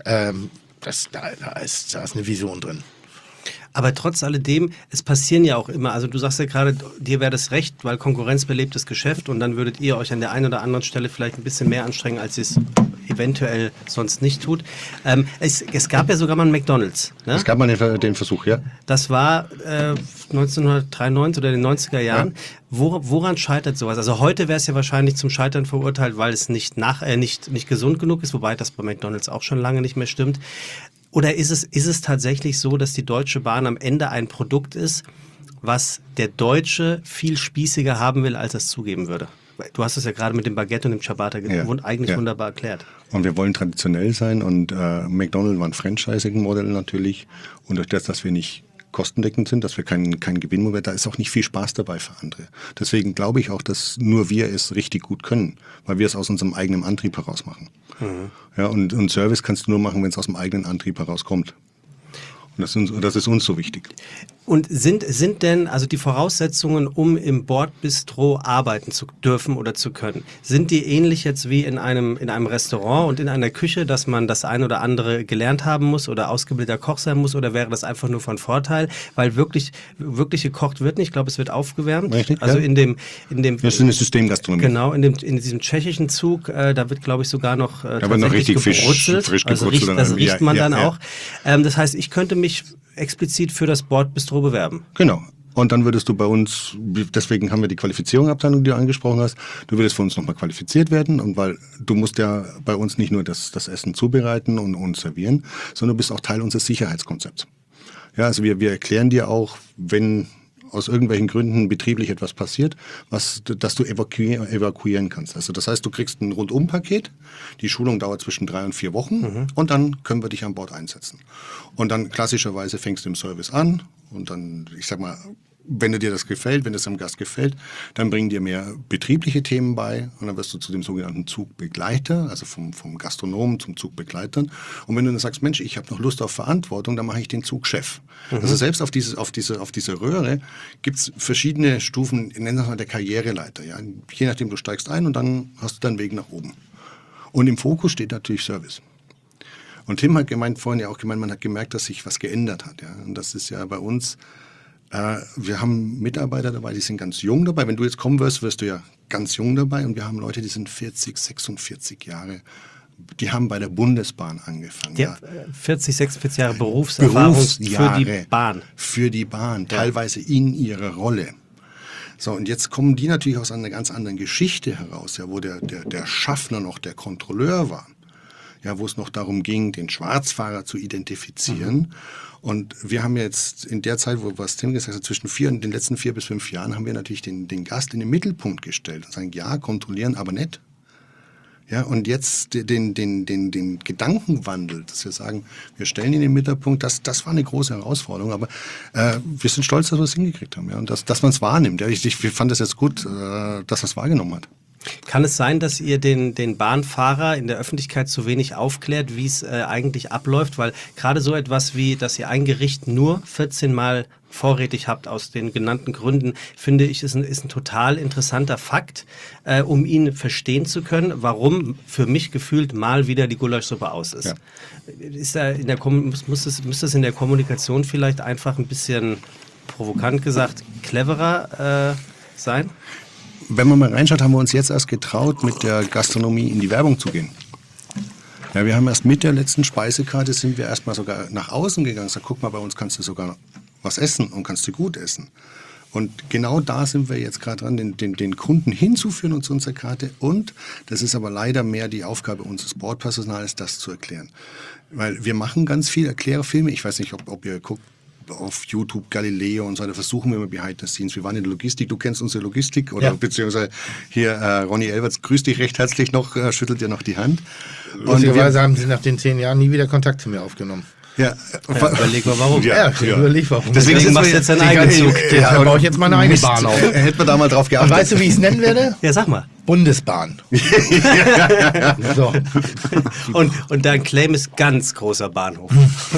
Da ist eine Vision drin. Aber trotz alledem, es passieren ja auch immer, also du sagst ja gerade, dir wäre das recht, weil Konkurrenz belebt das Geschäft und dann würdet ihr euch an der einen oder anderen Stelle vielleicht ein bisschen mehr anstrengen, als ihr es eventuell sonst nicht tut. Es gab ja sogar mal einen McDonald's. Ne? Es gab mal den Versuch, ja. Das war 1993 oder in den 90er Jahren. Ja. Woran scheitert sowas? Also heute wäre es ja wahrscheinlich zum Scheitern verurteilt, weil es nicht gesund genug ist, wobei das bei McDonald's auch schon lange nicht mehr stimmt. Oder ist es tatsächlich so, dass die Deutsche Bahn am Ende ein Produkt ist, was der Deutsche viel spießiger haben will, als er es zugeben würde? Du hast es ja gerade mit dem Baguette und dem Ciabatta wunderbar erklärt. Und wir wollen traditionell sein und McDonald's war ein Franchising-Modell natürlich. Und durch das, dass wir nicht kostendeckend sind, dass wir kein Gewinnmoment, da ist auch nicht viel Spaß dabei für andere. Deswegen glaube ich auch, dass nur wir es richtig gut können, weil wir es aus unserem eigenen Antrieb heraus machen. Ja, und Service kannst du nur machen, wenn es aus dem eigenen Antrieb herauskommt. Und das ist uns so wichtig. Und sind denn also die Voraussetzungen, um im Bordbistro arbeiten zu dürfen oder zu können, sind die ähnlich jetzt wie in einem Restaurant und in einer Küche, dass man das ein oder andere gelernt haben muss oder ausgebildeter Koch sein muss, oder wäre das einfach nur von Vorteil? Weil wirklich gekocht wird nicht. Ich glaube, es wird aufgewärmt. Richtig, also ja. in dem Das ist eine Systemgastronomie. Genau, in diesem tschechischen Zug, da wird, glaube ich, sogar noch da wird noch richtig frisch gebrutzelt. Also das riecht man dann auch. Das heißt, ich könnte mich explizit für das Bordbistro bewerben. Genau. Und dann würdest du bei uns, deswegen haben wir die Qualifizierungsabteilung, die du angesprochen hast, du würdest für uns nochmal qualifiziert werden, und weil du musst ja bei uns nicht nur das Essen zubereiten und servieren, sondern du bist auch Teil unseres Sicherheitskonzepts. Ja, also wir erklären dir auch, wenn aus irgendwelchen Gründen betrieblich etwas passiert, dass du evakuieren kannst. Also das heißt, du kriegst ein Rundumpaket, die Schulung dauert zwischen 3 und 4 Wochen und dann können wir dich an Bord einsetzen. Und dann klassischerweise fängst du im Service an und dann, ich sag mal, wenn dir das gefällt, wenn es dem Gast gefällt, dann bringen dir mehr betriebliche Themen bei und dann wirst du zu dem sogenannten Zugbegleiter, also vom Gastronomen zum Zugbegleiter. Und wenn du dann sagst, Mensch, ich habe noch Lust auf Verantwortung, dann mache ich den Zugchef. Also selbst auf diese Röhre gibt es verschiedene Stufen, nennen wir mal der Karriereleiter. Ja? Je nachdem, du steigst ein und dann hast du deinen Weg nach oben. Und im Fokus steht natürlich Service. Und Tim hat vorhin ja auch gemeint, man hat gemerkt, dass sich was geändert hat. Ja? Und das ist ja bei uns, wir haben Mitarbeiter dabei, die sind ganz jung dabei. Wenn du jetzt kommen wirst, wirst du ja ganz jung dabei. Und wir haben Leute, die sind 40, 46 Jahre. Die haben bei der Bundesbahn angefangen. Ja, 46 Jahre Berufserfahrung für die Bahn. Für die Bahn, teilweise in ihrer Rolle. So, und jetzt kommen die natürlich aus einer ganz anderen Geschichte heraus, ja, wo der Schaffner noch der Kontrolleur war. Ja, wo es noch darum ging, den Schwarzfahrer zu identifizieren. Und wir haben jetzt in der Zeit, was Tim gesagt hat, in den letzten 4 bis 5 Jahren haben wir natürlich den Gast in den Mittelpunkt gestellt und sagen, ja, kontrollieren, aber nicht. Ja, und jetzt den Gedankenwandel, dass wir sagen, wir stellen ihn in den Mittelpunkt, das war eine große Herausforderung, aber wir sind stolz, dass wir es hingekriegt haben, ja, und dass man es wahrnimmt. Ja, ich fand es jetzt gut, dass er es wahrgenommen hat. Kann es sein, dass ihr den Bahnfahrer in der Öffentlichkeit zu wenig aufklärt, wie es eigentlich abläuft? Weil gerade so etwas wie, dass ihr ein Gericht nur 14 Mal vorrätig habt aus den genannten Gründen, finde ich, ist ein total interessanter Fakt, um ihn verstehen zu können, warum für mich gefühlt mal wieder die Gulaschsuppe aus ist. Ja. Muss es in der Kommunikation vielleicht einfach ein bisschen provokant gesagt cleverer sein? Wenn man mal reinschaut, haben wir uns jetzt erst getraut, mit der Gastronomie in die Werbung zu gehen. Ja, wir haben erst mit der letzten Speisekarte sind wir erstmal sogar nach außen gegangen. Sag, guck mal, bei uns kannst du sogar was essen und kannst du gut essen. Und genau da sind wir jetzt gerade dran, den Kunden hinzuführen und zu unserer Karte. Und das ist aber leider mehr die Aufgabe unseres Bordpersonals, das zu erklären. Weil wir machen ganz viel Erklärfilme. Ich weiß nicht, ob ihr guckt, auf YouTube, Galileo und so, da versuchen wir immer Behind the Scenes. Wir waren in der Logistik, du kennst unsere Logistik, oder beziehungsweise hier Ronny Elverts, grüß dich recht herzlich noch, schüttelt dir noch die Hand. Lustigerweise haben sie nach den 10 Jahren nie wieder Kontakt zu mir aufgenommen. Ja, überleg mal warum. Überleg warum. Deswegen machst du jetzt deinen eigenen Zug. Dann baue ich jetzt meine eigene Bahn auf. Hätten wir da mal drauf geachtet. Und weißt du, wie ich es nennen werde? Ja, sag mal. Bundesbahn. So. Und dein Claim ist ganz großer Bahnhof.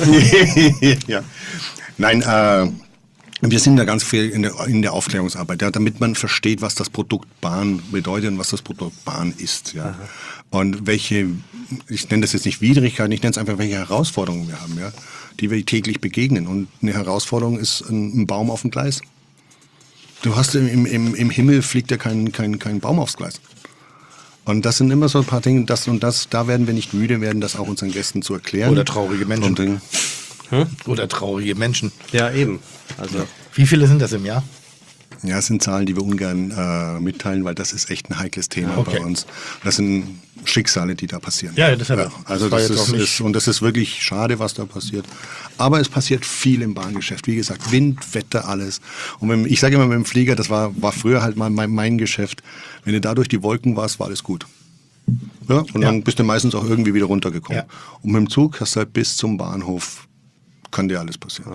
Ja. Nein, wir sind da ganz viel in der Aufklärungsarbeit, ja, damit man versteht, was das Produkt Bahn bedeutet und was das Produkt Bahn ist. Ja. Und welche, ich nenne das jetzt nicht Widrigkeiten, ich nenne es einfach, welche Herausforderungen wir haben, ja, die wir täglich begegnen. Und eine Herausforderung ist ein Baum auf dem Gleis. Du hast im Himmel fliegt ja kein Baum aufs Gleis. Und das sind immer so ein paar Dinge, da werden wir nicht müde werden, das auch unseren Gästen zu erklären. Oder traurige Menschen. Oder traurige Menschen. Ja, eben. Also. Wie viele sind das im Jahr? Ja, es sind Zahlen, die wir ungern mitteilen, weil das ist echt ein heikles Thema bei uns. Das sind Schicksale, die da passieren. Ja, das ja, also das ist wirklich schade, was da passiert. Aber es passiert viel im Bahngeschäft. Wie gesagt, Wind, Wetter, alles. Und ich sage immer mit dem Flieger, das war früher halt mal mein Geschäft. Wenn du da durch die Wolken warst, war alles gut. Ja, und dann bist du meistens auch irgendwie wieder runtergekommen. Ja. Und mit dem Zug hast du halt bis zum Bahnhof, kann dir alles passieren.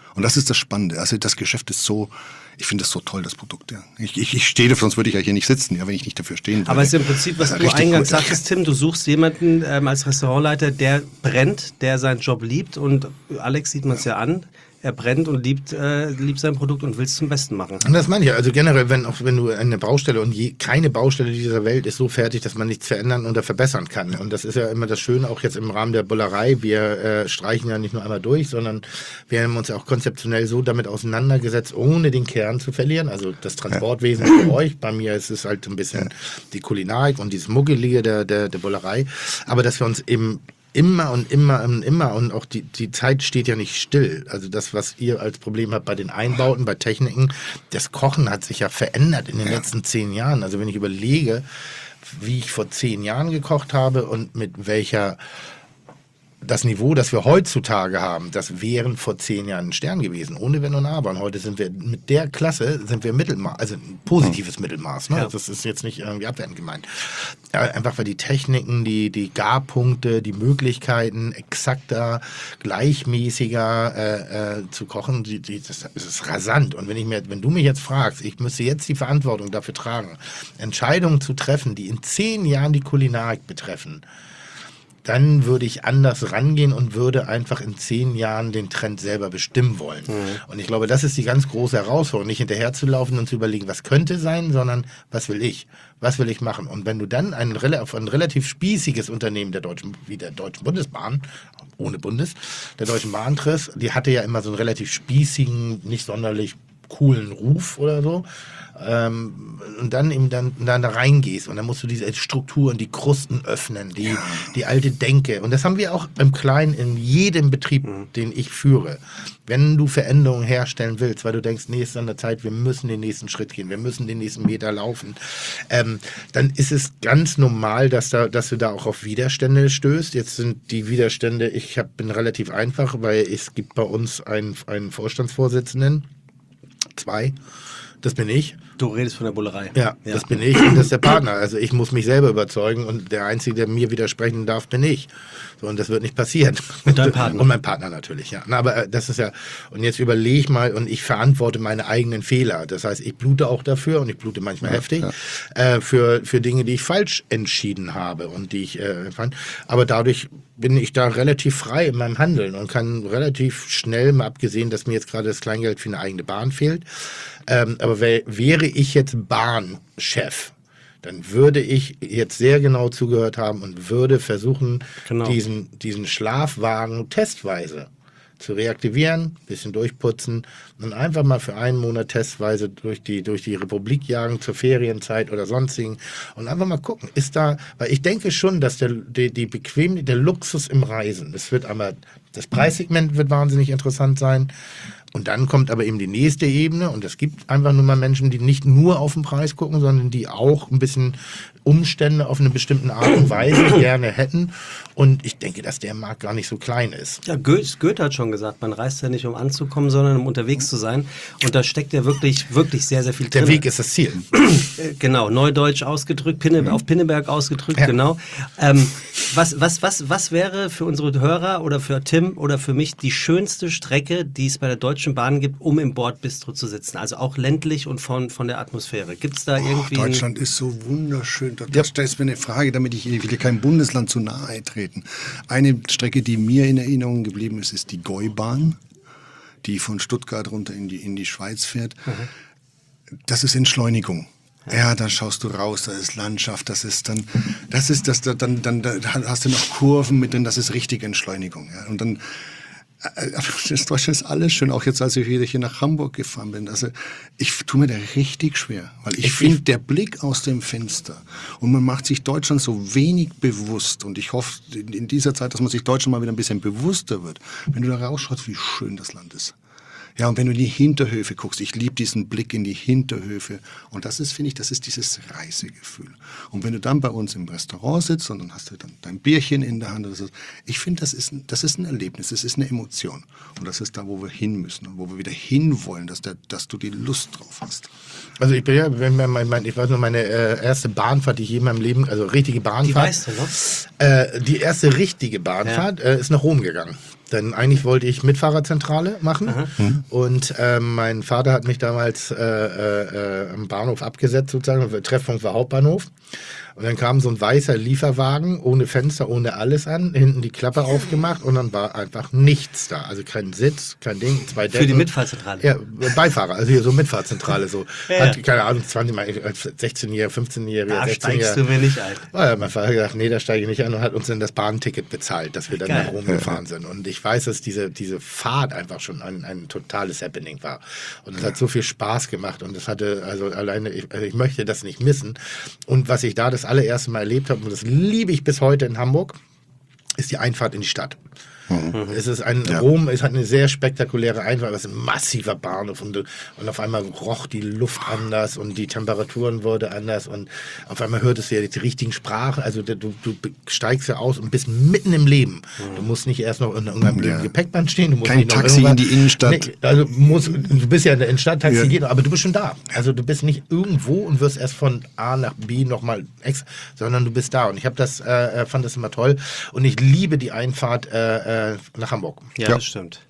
Und das ist das Spannende. Also das Geschäft ist so, ich finde das so toll, das Produkt. Ja. Ich stehe dafür, sonst würde ich ja hier nicht sitzen, ja, wenn ich nicht dafür stehen würde. Aber es ist im Prinzip, was du eingangs sagtest, Tim, du suchst jemanden als Restaurantleiter, der brennt, der seinen Job liebt. Und Alex sieht man es ja an. Er brennt und liebt sein Produkt und will es zum Besten machen. Und das meine ich. Also generell, wenn du eine Baustelle und keine Baustelle dieser Welt ist so fertig, dass man nichts verändern oder verbessern kann. Und das ist ja immer das Schöne, auch jetzt im Rahmen der Bullerei. Wir streichen ja nicht nur einmal durch, sondern wir haben uns ja auch konzeptionell so damit auseinandergesetzt, ohne den Kern zu verlieren. Also das Transportwesen für euch. Bei mir ist es halt ein bisschen die Kulinarik und dieses Muggelige der Bullerei. Aber dass wir uns eben immer und auch die Zeit steht ja nicht still. Also das, was ihr als Problem habt bei den Einbauten, bei Techniken, das Kochen hat sich ja verändert in den letzten 10 Jahren. Also wenn ich überlege, wie ich vor 10 Jahren gekocht habe und mit welcher das Niveau, das wir heutzutage haben, das wären vor 10 Jahren ein Stern gewesen, ohne Wenn und Aber. Und heute sind wir mit der Klasse, sind wir Mittelmaß, also ein positives Mittelmaß. Ne? Ja. Das ist jetzt nicht irgendwie abwertend gemeint. Einfach weil die Techniken, die Garpunkte, die Möglichkeiten exakter, gleichmäßiger zu kochen, das ist rasant. Und wenn du mich jetzt fragst, ich müsste jetzt die Verantwortung dafür tragen, Entscheidungen zu treffen, die in 10 Jahren die Kulinarik betreffen, dann würde ich anders rangehen und würde einfach in 10 Jahren den Trend selber bestimmen wollen. Und ich glaube, das ist die ganz große Herausforderung, nicht hinterherzulaufen und zu überlegen, was könnte sein, sondern was will ich? Was will ich machen? Und wenn du dann ein relativ spießiges Unternehmen wie der Deutschen Bundesbahn, ohne Bundes, der Deutschen Bahn triffst, die hatte ja immer so einen relativ spießigen, nicht sonderlich coolen Ruf oder so. Und dann eben dann da reingehst und dann musst du diese Strukturen, die Krusten öffnen, die alte Denke. Und das haben wir auch im Kleinen in jedem Betrieb, den ich führe. Wenn du Veränderungen herstellen willst, weil du denkst, nee, ist an der Zeit, wir müssen den nächsten Schritt gehen, wir müssen den nächsten Meter laufen, dann ist es ganz normal, dass du da auch auf Widerstände stößt. Jetzt sind die Widerstände, bin relativ einfach, weil es gibt bei uns einen Vorstandsvorsitzenden, 2, das bin ich. Du redest von der Bullerei. Ja, das bin ich und das ist der Partner. Also ich muss mich selber überzeugen und der Einzige, der mir widersprechen darf, bin ich. So, und das wird nicht passieren. Und dein Partner. Und mein Partner natürlich, ja. Na, aber das ist ja, und jetzt überleg mal, und ich verantworte meine eigenen Fehler. Das heißt, ich blute auch dafür und ich blute manchmal heftig, für Dinge, die ich falsch entschieden habe und die ich fand. Aber dadurch bin ich da relativ frei in meinem Handeln und kann relativ schnell, mal abgesehen, dass mir jetzt gerade das Kleingeld für eine eigene Bahn fehlt, aber wäre ich jetzt Bahnchef, dann würde ich jetzt sehr genau zugehört haben und würde versuchen, diesen Schlafwagen testweise zu reaktivieren, ein bisschen durchputzen und einfach mal für einen Monat testweise durch die Republik jagen zur Ferienzeit oder sonstigen und einfach mal gucken, weil ich denke schon, dass der Luxus im Reisen, das Preissegment wird wahnsinnig interessant sein. Und dann kommt aber eben die nächste Ebene und es gibt einfach nur mal Menschen, die nicht nur auf den Preis gucken, sondern die auch ein bisschen Umstände auf eine bestimmte Art und Weise gerne hätten. Und ich denke, dass der Markt gar nicht so klein ist. Ja, Goethe hat schon gesagt, man reist ja nicht, um anzukommen, sondern um unterwegs zu sein. Und da steckt ja wirklich sehr, sehr viel drin. Der Weg ist das Ziel. Genau, neudeutsch ausgedrückt, auf Pinneberg ausgedrückt, genau. Was wäre für unsere Hörer oder für Tim oder für mich die schönste Strecke, die es bei der Deutschen Bahn gibt, um im Bordbistro zu sitzen? Also auch ländlich und von der Atmosphäre. Gibt es da irgendwie... Deutschland ist so wunderschön. Das stellst mir eine Frage, damit ich will keinem Bundesland zu nahe treten. Eine Strecke, die mir in Erinnerung geblieben ist, ist die Gäubahn, die von Stuttgart runter in die Schweiz fährt. Das ist Entschleunigung. Ja, dann schaust du raus, da ist Landschaft, da hast du noch Kurven mit drin, das ist richtig Entschleunigung. Ja. Und dann das Deutschland ist alles schön, auch jetzt, als ich wieder hier nach Hamburg gefahren bin. Also ich tue mir da richtig schwer, weil ich finde, der Blick aus dem Fenster und man macht sich Deutschland so wenig bewusst und ich hoffe in dieser Zeit, dass man sich Deutschland mal wieder ein bisschen bewusster wird, wenn du da rausschaust, wie schön das Land ist. Ja, und wenn du in die Hinterhöfe guckst, ich liebe diesen Blick in die Hinterhöfe und das ist, finde ich, das ist dieses Reisegefühl. Und wenn du dann bei uns im Restaurant sitzt und dann hast du dann dein Bierchen in der Hand, ich finde, das ist ein Erlebnis, das ist eine Emotion und das ist da, wo wir hin müssen und wo wir wieder hinwollen, dass du die Lust drauf hast. Also ich weiß nur, meine erste Bahnfahrt, die ich je in meinem Leben, also richtige Bahnfahrt. Die weißt du noch? Die erste richtige Bahnfahrt ist nach Rom gegangen. Denn eigentlich wollte ich Mitfahrerzentrale machen und mein Vater hat mich damals am Bahnhof abgesetzt sozusagen, Treffpunkt war Hauptbahnhof. Und dann kam so ein weißer Lieferwagen ohne Fenster, ohne alles an, hinten die Klappe aufgemacht und dann war einfach nichts da. Also kein Sitz, kein Ding, 2 Decken. Für die Mitfahrzentrale? Ja, Beifahrer, also hier so Mitfahrzentrale so. Ja. Hat, keine Ahnung, 20 Mal, 16-Jähriger, 15-Jähriger, Da 16-Jähriger. steigst du mir nicht ein. Ja, mein Vater hat gesagt, nee, da steige ich nicht ein und hat uns dann das Bahnticket bezahlt, dass wir dann Geil. nach Rom gefahren sind. Und ich weiß, dass diese Fahrt einfach schon ein totales Happening war. Und es hat so viel Spaß gemacht und es hatte, also alleine, ich möchte das nicht missen. Und was ich da das allererste Mal erlebt habe, und das liebe ich bis heute in Hamburg, ist die Einfahrt in die Stadt. Es ist Rom, es hat eine sehr spektakuläre Einfahrt, es ist ein massiver Bahnhof und auf einmal roch die Luft anders und die Temperaturen wurden anders und auf einmal hörtest du ja die richtigen Sprachen, also du steigst ja aus und bist mitten im Leben. Du musst nicht erst noch in irgendeinem blöden Gepäckband stehen. Du musst Kein nicht noch Taxi in die Innenstadt. Nee, also du bist ja in der Innenstadt, Taxi geht, aber du bist schon da. Also du bist nicht irgendwo und wirst erst von A nach B nochmal extra, sondern du bist da. Und ich habe fand das immer toll und ich liebe die Einfahrt nach Hamburg. Ja, das stimmt.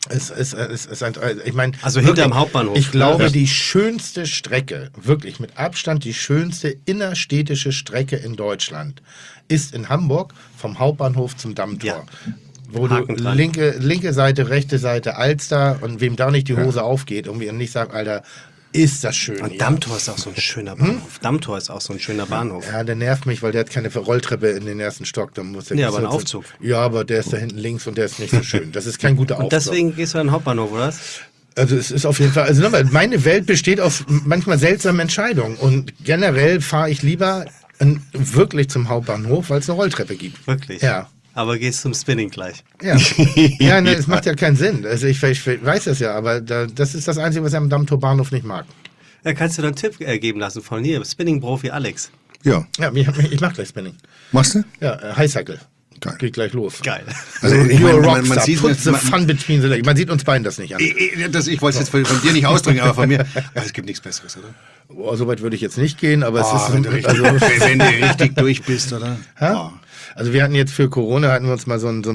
Ich meine, Also hinterm Hauptbahnhof. Ich glaube, die schönste Strecke, wirklich mit Abstand die schönste innerstädtische Strecke in Deutschland ist in Hamburg vom Hauptbahnhof zum Dammtor. Ja. Wo Haken du dran. linke Seite, rechte Seite Alster und wem da nicht die Hose aufgeht und nicht sagt, Alter, ist das schön. Und hier. Dammtor ist auch so ein schöner Bahnhof. Dammtor ist auch so ein schöner Bahnhof. Ja, der nervt mich, weil der hat keine Rolltreppe in den ersten Stock. Da muss der Ja, aber ein Aufzug. Ja, aber der ist da hinten links und der ist nicht so schön. Das ist kein guter Aufzug. Und deswegen gehst du an den Hauptbahnhof, oder was? Also es ist auf jeden Fall, also nochmal, meine Welt besteht auf manchmal seltsamen Entscheidungen und generell fahre ich lieber wirklich zum Hauptbahnhof, weil es eine Rolltreppe gibt. Wirklich? Ja. Aber gehst zum Spinning gleich. Ja, ja, ne, es macht ja keinen Sinn. Also ich weiß das ja, aber das ist das Einzige, was ich am Dammtor Bahnhof nicht mag. Da kannst du dann einen Tipp geben lassen von hier, Spinning-Profi Alex. Ja. Ja, ich mach gleich Spinning. Machst du? Ja, Highcycle. Geil. Geht gleich los. Geil. Also ich You're a meine, rockstar. man sieht Put the fun between the legs. Man sieht uns beiden das nicht an. ich wollte es jetzt von dir nicht ausdrücken, aber von mir. Ja, es gibt nichts Besseres, oder? Boah, so weit würde ich jetzt nicht gehen, aber es ist wenn, du richtig, wenn du richtig durch bist, oder? Ha? Also wir hatten jetzt für Corona, hatten wir uns mal so ein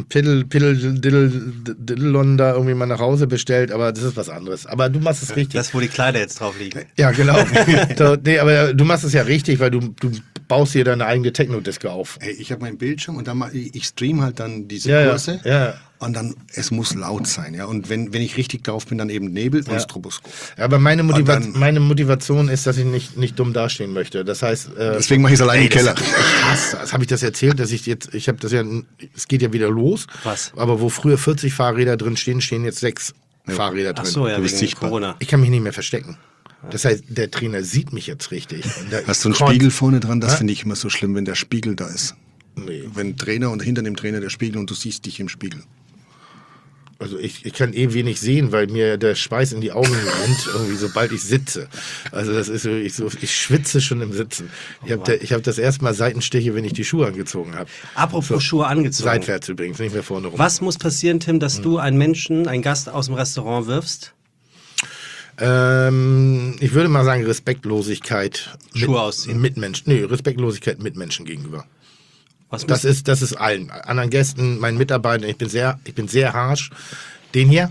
Piddle-Diddlon da irgendwie mal nach Hause bestellt, aber das ist was anderes. Aber du machst es richtig. Das, wo die Kleider jetzt drauf liegen. Ja, genau. So, nee, aber du machst es ja richtig, weil du baust dir deine eigene Techno-Disco auf. Hey, ich habe meinen Bildschirm und dann ich stream halt dann diese Ja, Kurse. ja. Und dann, es muss laut sein, ja. Und wenn ich richtig drauf bin, dann eben Nebel und Stroboskop. Ja, aber meine dann- Motivation ist, dass ich nicht dumm dastehen möchte. Das heißt, Deswegen mache ich es allein im Keller. Ich hasse das. Habe ich das erzählt, dass ich habe das ja, es geht ja wieder los. Was? Aber wo früher 40 Fahrräder drin stehen, stehen jetzt 6 Fahrräder drin. Ach so, ja, Du bist wegen sichtbar. Corona. Ich kann mich nicht mehr verstecken. Das heißt, der Trainer sieht mich jetzt richtig. Und der Hast du einen konnt- Spiegel vorne dran? Das Hä? finde ich immer so schlimm, wenn der Spiegel da ist. Nee. Wenn Trainer und hinter dem Trainer der Spiegel und du siehst dich im Spiegel. Also ich kann wenig sehen, weil mir der Schweiß in die Augen rennt, irgendwie sobald ich sitze. Also das ist wirklich so, ich schwitze schon im Sitzen. Ich hab das erste Mal Seitenstiche, wenn ich die Schuhe angezogen habe. Apropos Schuhe angezogen. Seitwärts übrigens, nicht mehr vorne rum. Was muss passieren, Tim, dass du einen Gast aus dem Restaurant wirfst? Ich würde mal sagen Respektlosigkeit. Schuhe ausziehen. Mitmenschen. Nee, Respektlosigkeit Mitmenschen gegenüber. Was Das ist allen. Anderen Gästen, meinen Mitarbeitern, ich bin sehr harsch. Den hier,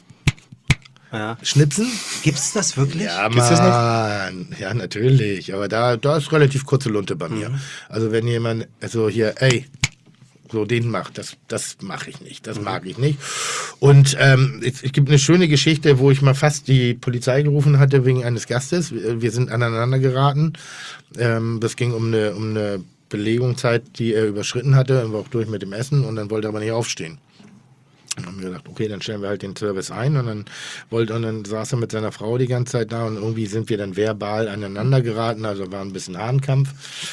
ja. schnipsen. Gibt's das wirklich? Ja, Gibt's das Mann. Ja, natürlich. Aber da ist relativ kurze Lunte bei mir. Also wenn jemand, also hier, ey, so den macht, das mache ich nicht. Das mag ich nicht. Und es gibt eine schöne Geschichte, wo ich mal fast die Polizei gerufen hatte wegen eines Gastes. Wir sind aneinander geraten. Das ging um eine Belegungszeit, die er überschritten hatte. Er war auch durch mit dem Essen und dann wollte er aber nicht aufstehen. Dann haben wir gedacht, okay, dann stellen wir halt den Service ein und dann saß er mit seiner Frau die ganze Zeit da und irgendwie sind wir dann verbal aneinander geraten, also war ein bisschen Hahnkampf.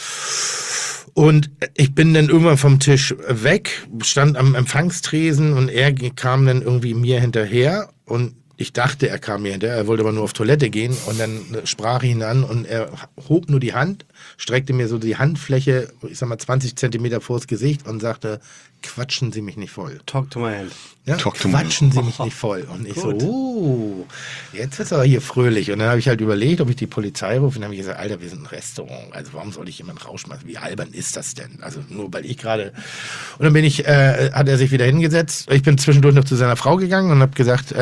Und ich bin dann irgendwann vom Tisch weg, stand am Empfangstresen und er kam dann irgendwie mir hinterher und ich dachte, er kam mir hinterher, er wollte aber nur auf Toilette gehen und dann sprach ich ihn an und er hob nur die Hand, streckte mir so die Handfläche, ich sag mal 20 Zentimeter vors Gesicht und sagte, quatschen Sie mich nicht voll. Talk to my hand. Ja? Talk to me. Quatschen Sie mich nicht voll. Und ich Gut. so, Jetzt ist aber hier fröhlich. Und dann habe ich halt überlegt, ob ich die Polizei rufe. Und dann habe ich gesagt, Alter, wir sind ein Restaurant. Also warum soll ich jemanden rausschmeißen? Wie albern ist das denn? Also nur weil ich gerade... Und dann hat er sich wieder hingesetzt. Ich bin zwischendurch noch zu seiner Frau gegangen und habe gesagt,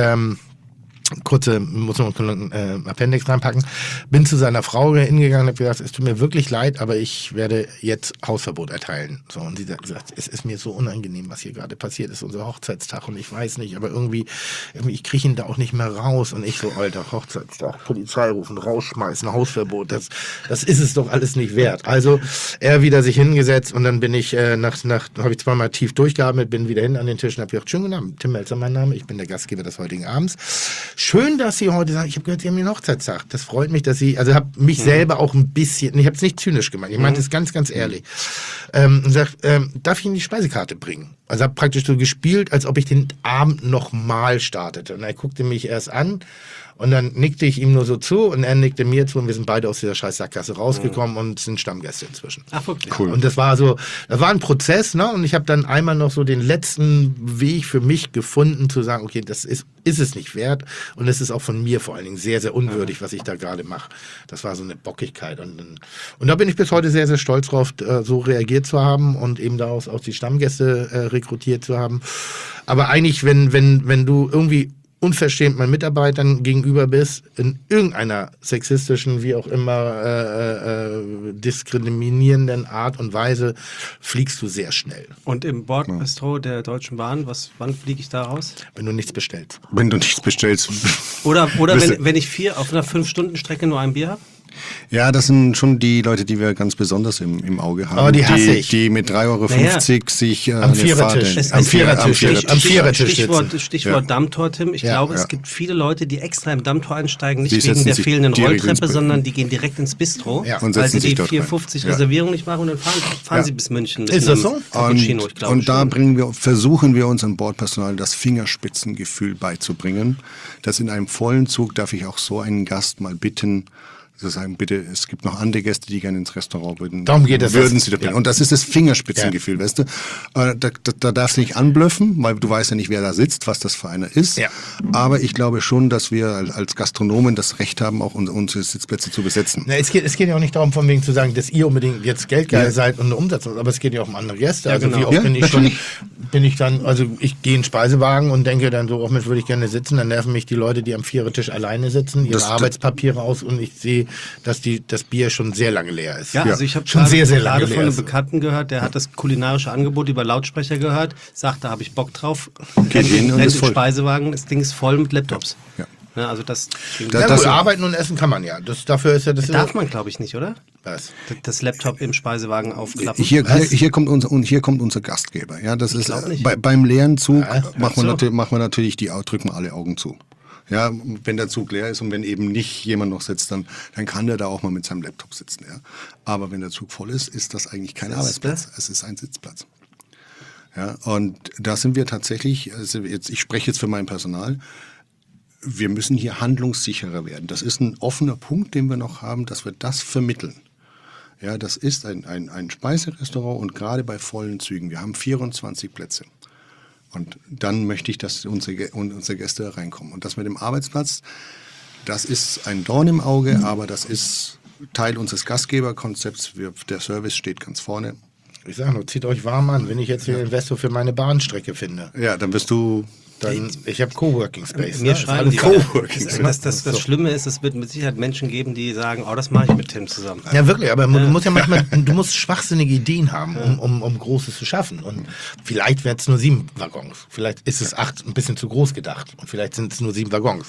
muss man Appendix reinpacken. Bin zu seiner Frau hingegangen und habe gesagt, es tut mir wirklich leid, aber ich werde jetzt Hausverbot erteilen. So, und sie hat gesagt, es ist mir so unangenehm, was hier gerade passiert ist, unser Hochzeitstag und ich weiß nicht, aber irgendwie ich kriege ihn da auch nicht mehr raus und ich so, Alter, Hochzeitstag, Polizei rufen, rausschmeißen, Hausverbot, das ist es doch alles nicht wert. Also er wieder sich hingesetzt und dann bin ich habe ich zweimal tief durchgeatmet, bin wieder hin an den Tisch und habe gesagt, schönen guten Abend, Tim Melzer mein Name, ich bin der Gastgeber des heutigen Abends. Schön, dass Sie heute sagen, ich habe gehört, Sie haben den Hochzeitstag. Das freut mich, dass Sie, also habe mich selber auch ein bisschen, ich habe es nicht zynisch gemeint, ich meinte es ganz, ganz ehrlich. Und sag, darf ich Ihnen die Speisekarte bringen? Also habe praktisch so gespielt, als ob ich den Abend nochmal startete. Und er guckte mich erst an und dann nickte ich ihm nur so zu und er nickte mir zu und wir sind beide aus dieser scheiß Sackgasse rausgekommen und sind Stammgäste inzwischen. Ach, wirklich? Cool. Und das war ein Prozess, ne? Und ich habe dann einmal noch so den letzten Weg für mich gefunden, zu sagen, okay, das ist es nicht wert und es ist auch von mir vor allen Dingen sehr, sehr unwürdig, was ich da gerade mache. Das war so eine Bockigkeit und da bin ich bis heute sehr, sehr stolz drauf, so reagiert zu haben und eben daraus auch die Stammgäste rekrutiert zu haben. Aber eigentlich, wenn du irgendwie unverschämt meinen Mitarbeitern gegenüber bist, in irgendeiner sexistischen, wie auch immer, diskriminierenden Art und Weise, fliegst du sehr schnell. Und im Bordbistro der Deutschen Bahn, wann fliege ich da raus? Wenn du nichts bestellst. Wenn du nichts bestellst. Oder wenn ich auf einer 5-Stunden-Strecke nur ein Bier habe? Ja, das sind schon die Leute, die wir ganz besonders im Auge haben. Aber die hasse ich. Die mit 3,50 Euro sich am Vierertisch. Am Vierertisch. Stichwort Dammtor, Tim. Ich glaube, es gibt viele Leute, die extra im Dammtor einsteigen, nicht die wegen der fehlenden direkt Rolltreppe, sondern die gehen direkt ins Bistro, und weil sie sich die dort 4,50 rein. Reservierung nicht machen und dann fahren sie bis München. Mit Ist das so? Cappuccino, ich glaube Und da schon. versuchen wir unserem Bordpersonal das Fingerspitzengefühl beizubringen, dass in einem vollen Zug darf ich auch so einen Gast mal bitten, zu sagen, bitte, es gibt noch andere Gäste, die gerne ins Restaurant würden. Darum geht es. Würden sie da bringen. Und das ist das Fingerspitzengefühl, weißt du. Da darfst du nicht anblöffen, weil du weißt ja nicht, wer da sitzt, was das für einer ist. Ja. Aber ich glaube schon, dass wir als Gastronomen das Recht haben, auch unsere Sitzplätze zu besetzen. Na, es geht ja auch nicht darum, von wegen zu sagen, dass ihr unbedingt jetzt geldgeil seid und eine Umsetzung, aber es geht ja auch um andere Gäste. Also genau. wie oft bin ich dann, also ich gehe in den Speisewagen und denke dann so, Mensch, würde ich gerne sitzen, dann nerven mich die Leute, die am Vierertisch alleine sitzen, ihre Arbeitspapiere aus und ich sehe, dass das Bier schon sehr lange leer ist. Ja, also ich habe schon sehr, sehr lange gerade von leer einem ist. Bekannten gehört, der hat das kulinarische Angebot über Lautsprecher gehört, sagt, da habe ich Bock drauf, Geht hin und rennt ist im voll. Speisewagen, das Ding ist voll mit Laptops. Ja. Ne, also das Ja, Das- gut, arbeiten und essen kann man ja. Dafür ist ja das darf man, glaube ich, nicht, oder? Was? Das Laptop im Speisewagen aufklappen. Hier kommt unser Gastgeber. Ja, das ist glaub nicht. beim leeren Zug so. drücken wir alle Augen zu. Ja, wenn der Zug leer ist und wenn eben nicht jemand noch sitzt, dann kann der da auch mal mit seinem Laptop sitzen. Ja. Aber wenn der Zug voll ist das eigentlich kein Arbeitsplatz. Es ist ein Sitzplatz. Ja, und da sind wir tatsächlich, also ich spreche jetzt für mein Personal, wir müssen hier handlungssicherer werden. Das ist ein offener Punkt, den wir noch haben, dass wir das vermitteln. Ja, das ist ein Speiserestaurant und gerade bei vollen Zügen, wir haben 24 Plätze. Und dann möchte ich, dass unsere Gäste reinkommen. Und das mit dem Arbeitsplatz, das ist ein Dorn im Auge, aber das ist Teil unseres Gastgeberkonzepts. Der Service steht ganz vorne. Ich sage nur, zieht euch warm an, wenn ich jetzt hier einen Investor für meine Bahnstrecke finde. Ja, dann wirst du... Dann, ich habe Coworking Space. Mir Ne? schreiben die Coworking das Schlimme ist, es wird mit Sicherheit Menschen geben, die sagen, oh, das mache ich mit Tim zusammen. Ja, wirklich, aber du musst ja manchmal, du musst schwachsinnige Ideen haben, um Großes zu schaffen. Und vielleicht werden es nur 7 Waggons. Vielleicht ist es 8, ein bisschen zu groß gedacht. Und vielleicht sind es nur 7 Waggons.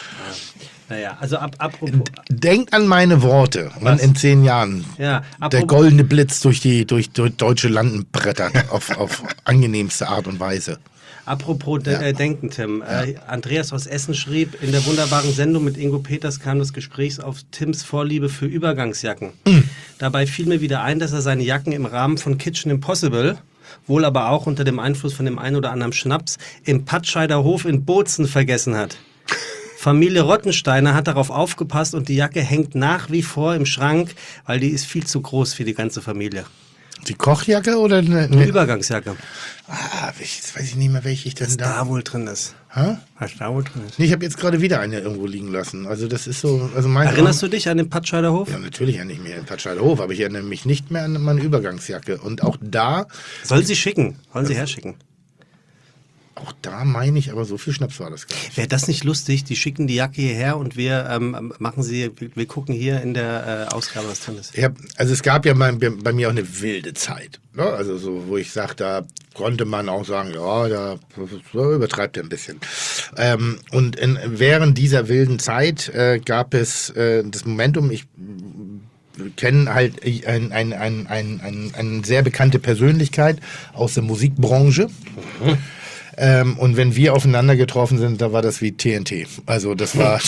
Naja, also apropos... Denkt an meine Worte, wann in 10 Jahren Ja, der goldene Blitz durch deutsche Landen brettert auf angenehmste Art und Weise. Apropos Denken, Tim. Andreas aus Essen schrieb, in der wunderbaren Sendung mit Ingo Peters kam das Gespräch auf Tims Vorliebe für Übergangsjacken. Dabei fiel mir wieder ein, dass er seine Jacken im Rahmen von Kitchen Impossible, wohl aber auch unter dem Einfluss von dem einen oder anderen Schnaps, im Patscheider Hof in Bozen vergessen hat. Familie Rottensteiner hat darauf aufgepasst und die Jacke hängt nach wie vor im Schrank, weil die ist viel zu groß für die ganze Familie. Die Kochjacke oder Eine Übergangsjacke. Jetzt weiß ich nicht mehr, welche ich denn Was da... da wohl drin ist. Hä? Was da wohl drin ist. Nee, ich habe jetzt gerade wieder eine irgendwo liegen lassen. Also das ist so... Also mein Erinnerst du dich an den Patscheider Hof? Ja, natürlich erinnere ich mich an den Patscheider Hof, aber ich erinnere mich nicht mehr an meine Übergangsjacke. Und auch da Sollen sie schicken? Sollen sie herschicken? meine ich, aber so viel Schnaps war das gar nicht. Wäre das nicht lustig? Die schicken die Jacke hierher und wir wir gucken hier in der Ausgabe, was drin ist. Also es gab ja bei mir auch eine wilde Zeit. Ne? Also so, wo ich sage, da konnte man auch sagen, ja, da übertreibt er ein bisschen. Und während dieser wilden Zeit gab es das Momentum, ich kenne halt eine sehr bekannte Persönlichkeit aus der Musikbranche. Und wenn wir aufeinander getroffen sind, da war das wie TNT. Also das war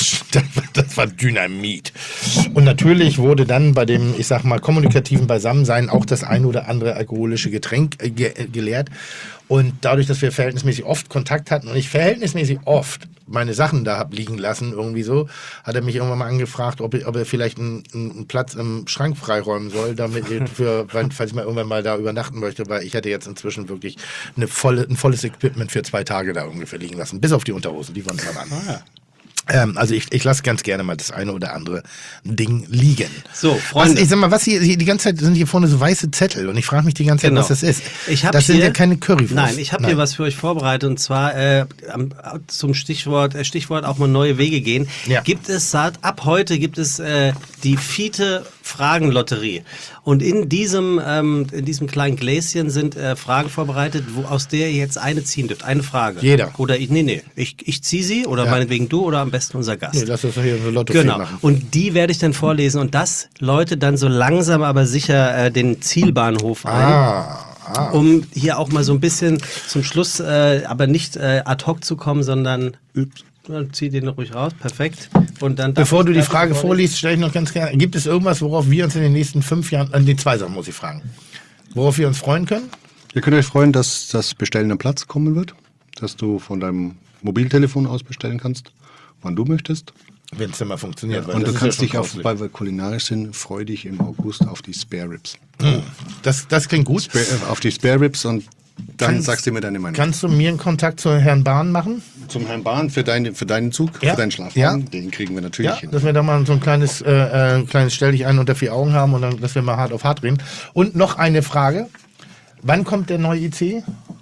Dynamit. Und natürlich wurde dann bei dem, ich sag mal, kommunikativen Beisammensein auch das ein oder andere alkoholische Getränk geleert. Und dadurch, dass wir verhältnismäßig oft Kontakt hatten und ich verhältnismäßig oft meine Sachen da hab liegen lassen, irgendwie so, hat er mich irgendwann mal angefragt, ob er vielleicht einen Platz im Schrank freiräumen soll, damit falls ich mal irgendwann mal da übernachten möchte, weil ich hätte jetzt inzwischen wirklich ein volles Equipment für 2 Tage da ungefähr liegen lassen, bis auf die Unterhosen, die waren dran an. Also ich lasse ganz gerne mal das eine oder andere Ding liegen. So, Freunde. Ich sag mal, was hier die ganze Zeit sind hier vorne so weiße Zettel und ich frage mich die ganze Zeit, was das ist. Das sind ja keine Currywurst. Nein, ich habe hier was für euch vorbereitet und zwar zum Stichwort auch mal neue Wege gehen. Ja. Ab heute gibt es die Fiete Fragenlotterie und in diesem kleinen Gläschen sind Fragen vorbereitet, aus der ihr jetzt eine ziehen dürft, eine Frage. Jeder. Oder ich ziehe sie oder meinetwegen du oder am besten unser Gast. Nee, lass uns doch hier so Lotto Genau. machen. Und die werde ich dann vorlesen und das läutet dann so langsam aber sicher den Zielbahnhof ein. Um hier auch mal so ein bisschen zum Schluss, aber nicht ad hoc zu kommen, sondern zieh den ruhig raus, perfekt. Und dann Bevor du die Frage vorliest, stelle ich noch ganz gerne, gibt es irgendwas, worauf wir uns in den nächsten 5 Jahren, die 2 Sachen muss ich fragen, worauf wir uns freuen können? Ihr könnt euch freuen, dass das Bestellen am Platz kommen wird, dass du von deinem Mobiltelefon aus bestellen kannst, wann du möchtest. Wenn es denn mal funktioniert. Und du kannst dich weil wir kulinarisch sind, freu dich im August auf die Spare Ribs. Das klingt gut. Auf die Spare Ribs und dann sagst du mir deine Meinung. Kannst du mir einen Kontakt zu Herrn Bahn machen? Zum Herrn Bahn für deinen Zug, Ja. für deinen Schlafwagen, Ja. den kriegen wir natürlich hin. Dass wir da mal so ein kleines Stell dich ein unter 4 Augen haben und dann, dass wir mal hart auf hart reden. Und noch eine Frage. Wann kommt der neue IC?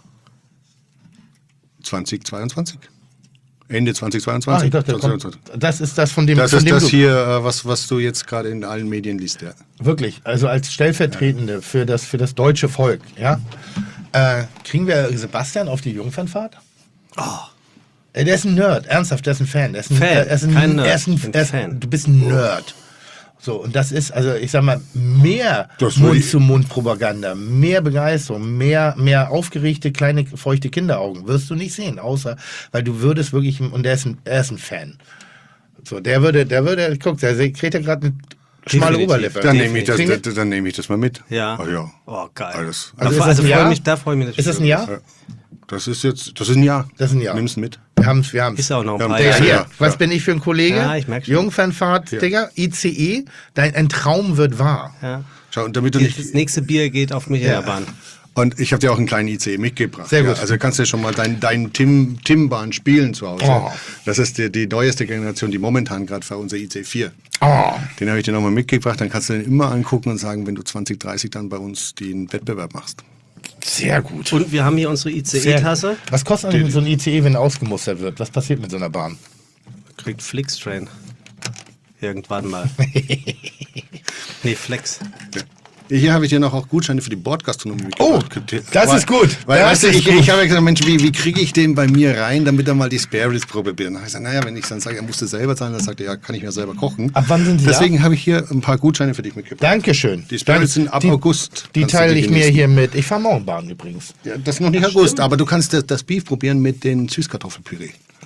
2022. Ende 2022. Ich dachte, der kommt, 2022. das ist das von dem. Das von ist dem das du, hier, was du jetzt gerade in allen Medien liest, ja. Wirklich, also als Stellvertretende für das deutsche Volk, ja, kriegen wir Sebastian auf die Jungfernfahrt? Der ist ein Nerd, ernsthaft, der ist ein Fan. Der ist ein, Fan, er ist ein, kein Nerd, er ist ein, ein er ist, Fan. Du bist ein Nerd. So, und das ist, also ich sag mal, mehr Das würde ich- Mund-zu-Mund-Propaganda, mehr Begeisterung, mehr aufgeregte, kleine, feuchte Kinderaugen wirst du nicht sehen, außer, weil du würdest wirklich, und er ist ein Fan. So, der würde, guck, der kriegt ja gerade eine schmale Definitiv. Oberlippe. Dann nehme ich, Kriegen- dann nehm ich das mal mit. Ja. Ah, ja. Oh, geil. Alles. Also ist das ein Jahr? Da freue ich mich natürlich. Ist das ein Jahr? Ja. Das ist ein Jahr. Das ist ein Jahr. Nimm's mit. Wir haben's. Ist auch noch ein Ja, paar der Digga, Jahre. hier, Ja, was ja. bin ich für ein Kollege? Ja, ich merk schon. Jungfernfahrt, Digga, ICE, ein Traum wird wahr. Ja. Schau, und damit du Das nicht. nächste Bier geht auf mich in der Bahn. Und ich habe dir auch einen kleinen ICE mitgebracht. Sehr gut. Ja, also kannst du schon mal deinen Tim-Bahn spielen zu Hause. Oh. Das ist die neueste Generation, die momentan gerade für unser IC4. Oh. Den habe ich dir nochmal mitgebracht. Dann kannst du den immer angucken und sagen, wenn du 2030 dann bei uns den Wettbewerb machst. Sehr gut. Und wir haben hier unsere ICE-Tasse. Was kostet eigentlich so ein ICE, wenn er ausgemustert wird? Was passiert mit so einer Bahn? Kriegt Flixtrain. Irgendwann mal. Nee, Flex. Hier habe ich dir noch auch Gutscheine für die Bordgastronomie Oh, mitgebracht. das ist gut. Weil, Das weißt du, ist gut. ich habe ja gesagt, Mensch, wie kriege ich den bei mir rein, damit er mal die Spare Ribs probiert? Dann habe ich gesagt, naja, wenn ich dann sage, er musste selber sein, dann sagt er, ja, kann ich mir selber kochen. Ab wann sind Sie Deswegen habe ich hier ein paar Gutscheine für dich mitgebracht. Dankeschön. Die Spare Ribs sind ab August. Die Kannst du teile die ich mir genießen. hier mit. Ich fahre morgen Bahn übrigens. Ja, das ist noch nicht August, aber du kannst das Beef probieren mit den Süßkartoffelpüree.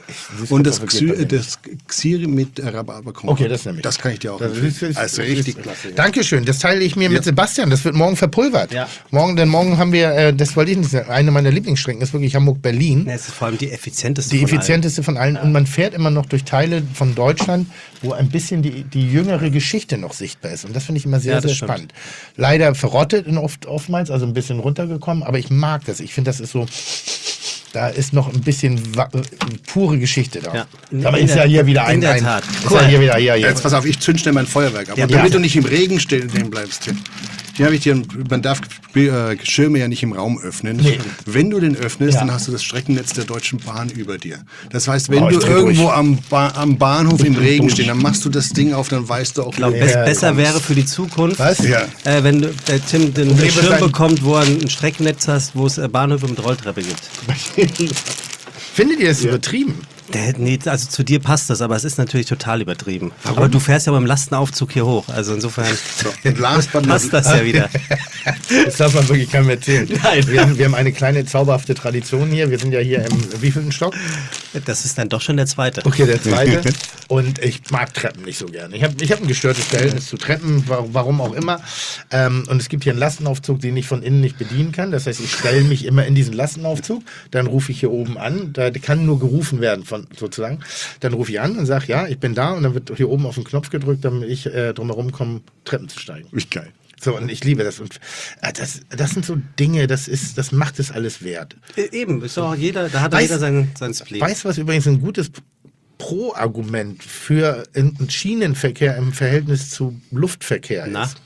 Und das Xiri mit Rhabarberkompott. Okay, das nehme ich. Das kann ich dir auch Das empfehlen. ist Also richtig. Dankeschön, das teile ich mir mit Sebastian. Das wird morgen verpulvert. Ja. Morgen haben wir, das wollte ich nicht sagen, eine meiner Lieblingsstrecken ist wirklich Hamburg-Berlin. Ja, es ist vor allem die effizienteste Die von allen. effizienteste von allen. Und man fährt immer noch durch Teile von Deutschland, wo ein bisschen die jüngere Geschichte noch sichtbar ist. Und das finde ich immer sehr, Ja, das sehr stimmt. spannend. Leider verrottet oftmals, also ein bisschen runtergekommen. Aber ich mag das. Ich finde, das ist so, da ist noch ein bisschen pure Geschichte da. Ja. Aber ist ja hier wieder in der Tat. Ist ja hier wieder, hier. Jetzt pass auf, ich zünd schnell mein Feuerwerk ab. Ja, Und damit bitte. du nicht im Regen stehen bleibst, hier habe ich dir, man darf Schirme ja nicht im Raum öffnen. Nee. Wenn du den öffnest, Ja. dann hast du das Streckennetz der Deutschen Bahn über dir. Das heißt, wenn Oh, ich du dreh irgendwo durch. am Bahnhof im Regen stehst, dann machst du das Ding auf, dann weißt du auch, Ich glaube, Ja, besser kommst. wäre für die Zukunft, Was? Ja. wenn der Tim den Problem ist Schirm ein- bekommt, wo er ein Streckennetz hast, wo es Bahnhöfe mit Rolltreppe gibt. Findet ihr das übertrieben? Nee, also zu dir passt das, aber es ist natürlich total übertrieben. Aber du fährst ja beim Lastenaufzug hier hoch, also insofern Und last but not passt das ja wieder. Das darf man wirklich keinem erzählen. Nein. Wir haben eine kleine zauberhafte Tradition hier. Wir sind ja hier im wievielten Stock? Das ist dann doch schon der zweite. Okay, der zweite. Und ich mag Treppen nicht so gerne. Ich hab ein gestörtes Verhältnis zu Treppen, warum auch immer. Und es gibt hier einen Lastenaufzug, den ich von innen nicht bedienen kann. Das heißt, ich stelle mich immer in diesen Lastenaufzug. Dann rufe ich hier oben an. Da kann nur gerufen werden, sozusagen. Dann rufe ich an und sage, ja, ich bin da. Und dann wird hier oben auf den Knopf gedrückt, damit ich drumherum komme, Treppen zu steigen. Wie geil. So, und ich liebe das. Und das sind so Dinge, das macht es alles wert. Eben, ist doch jeder, da hat Weiß- jeder sein Spleen. Weißt du, was übrigens ein gutes Pro-Argument für einen Schienenverkehr im Verhältnis zu Luftverkehr Na? ist?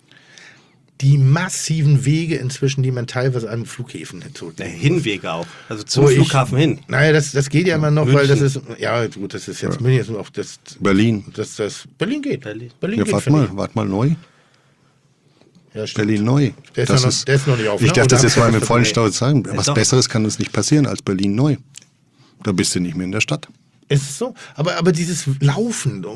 Die massiven Wege inzwischen, die man teilweise an Flughäfen Der zurücklegt. Hinwege auch, also zum Wo ich- Flughafen hin. Naja, das geht ja immer noch, weil das ist, München. ja gut, das ist jetzt München ist auch das, Berlin. Berlin geht. Berlin. Ja, geht, warte finde mal neu. ich. Ja, stimmt. Berlin neu. Der ist noch nicht auf. Ich ne? darf Oder das hab jetzt ich mal was mit vollen verpasst? Stolz sagen. Was doch. Besseres kann uns nicht passieren als Berlin neu. Da bist du nicht mehr in der Stadt. Ist es so? Aber dieses Laufen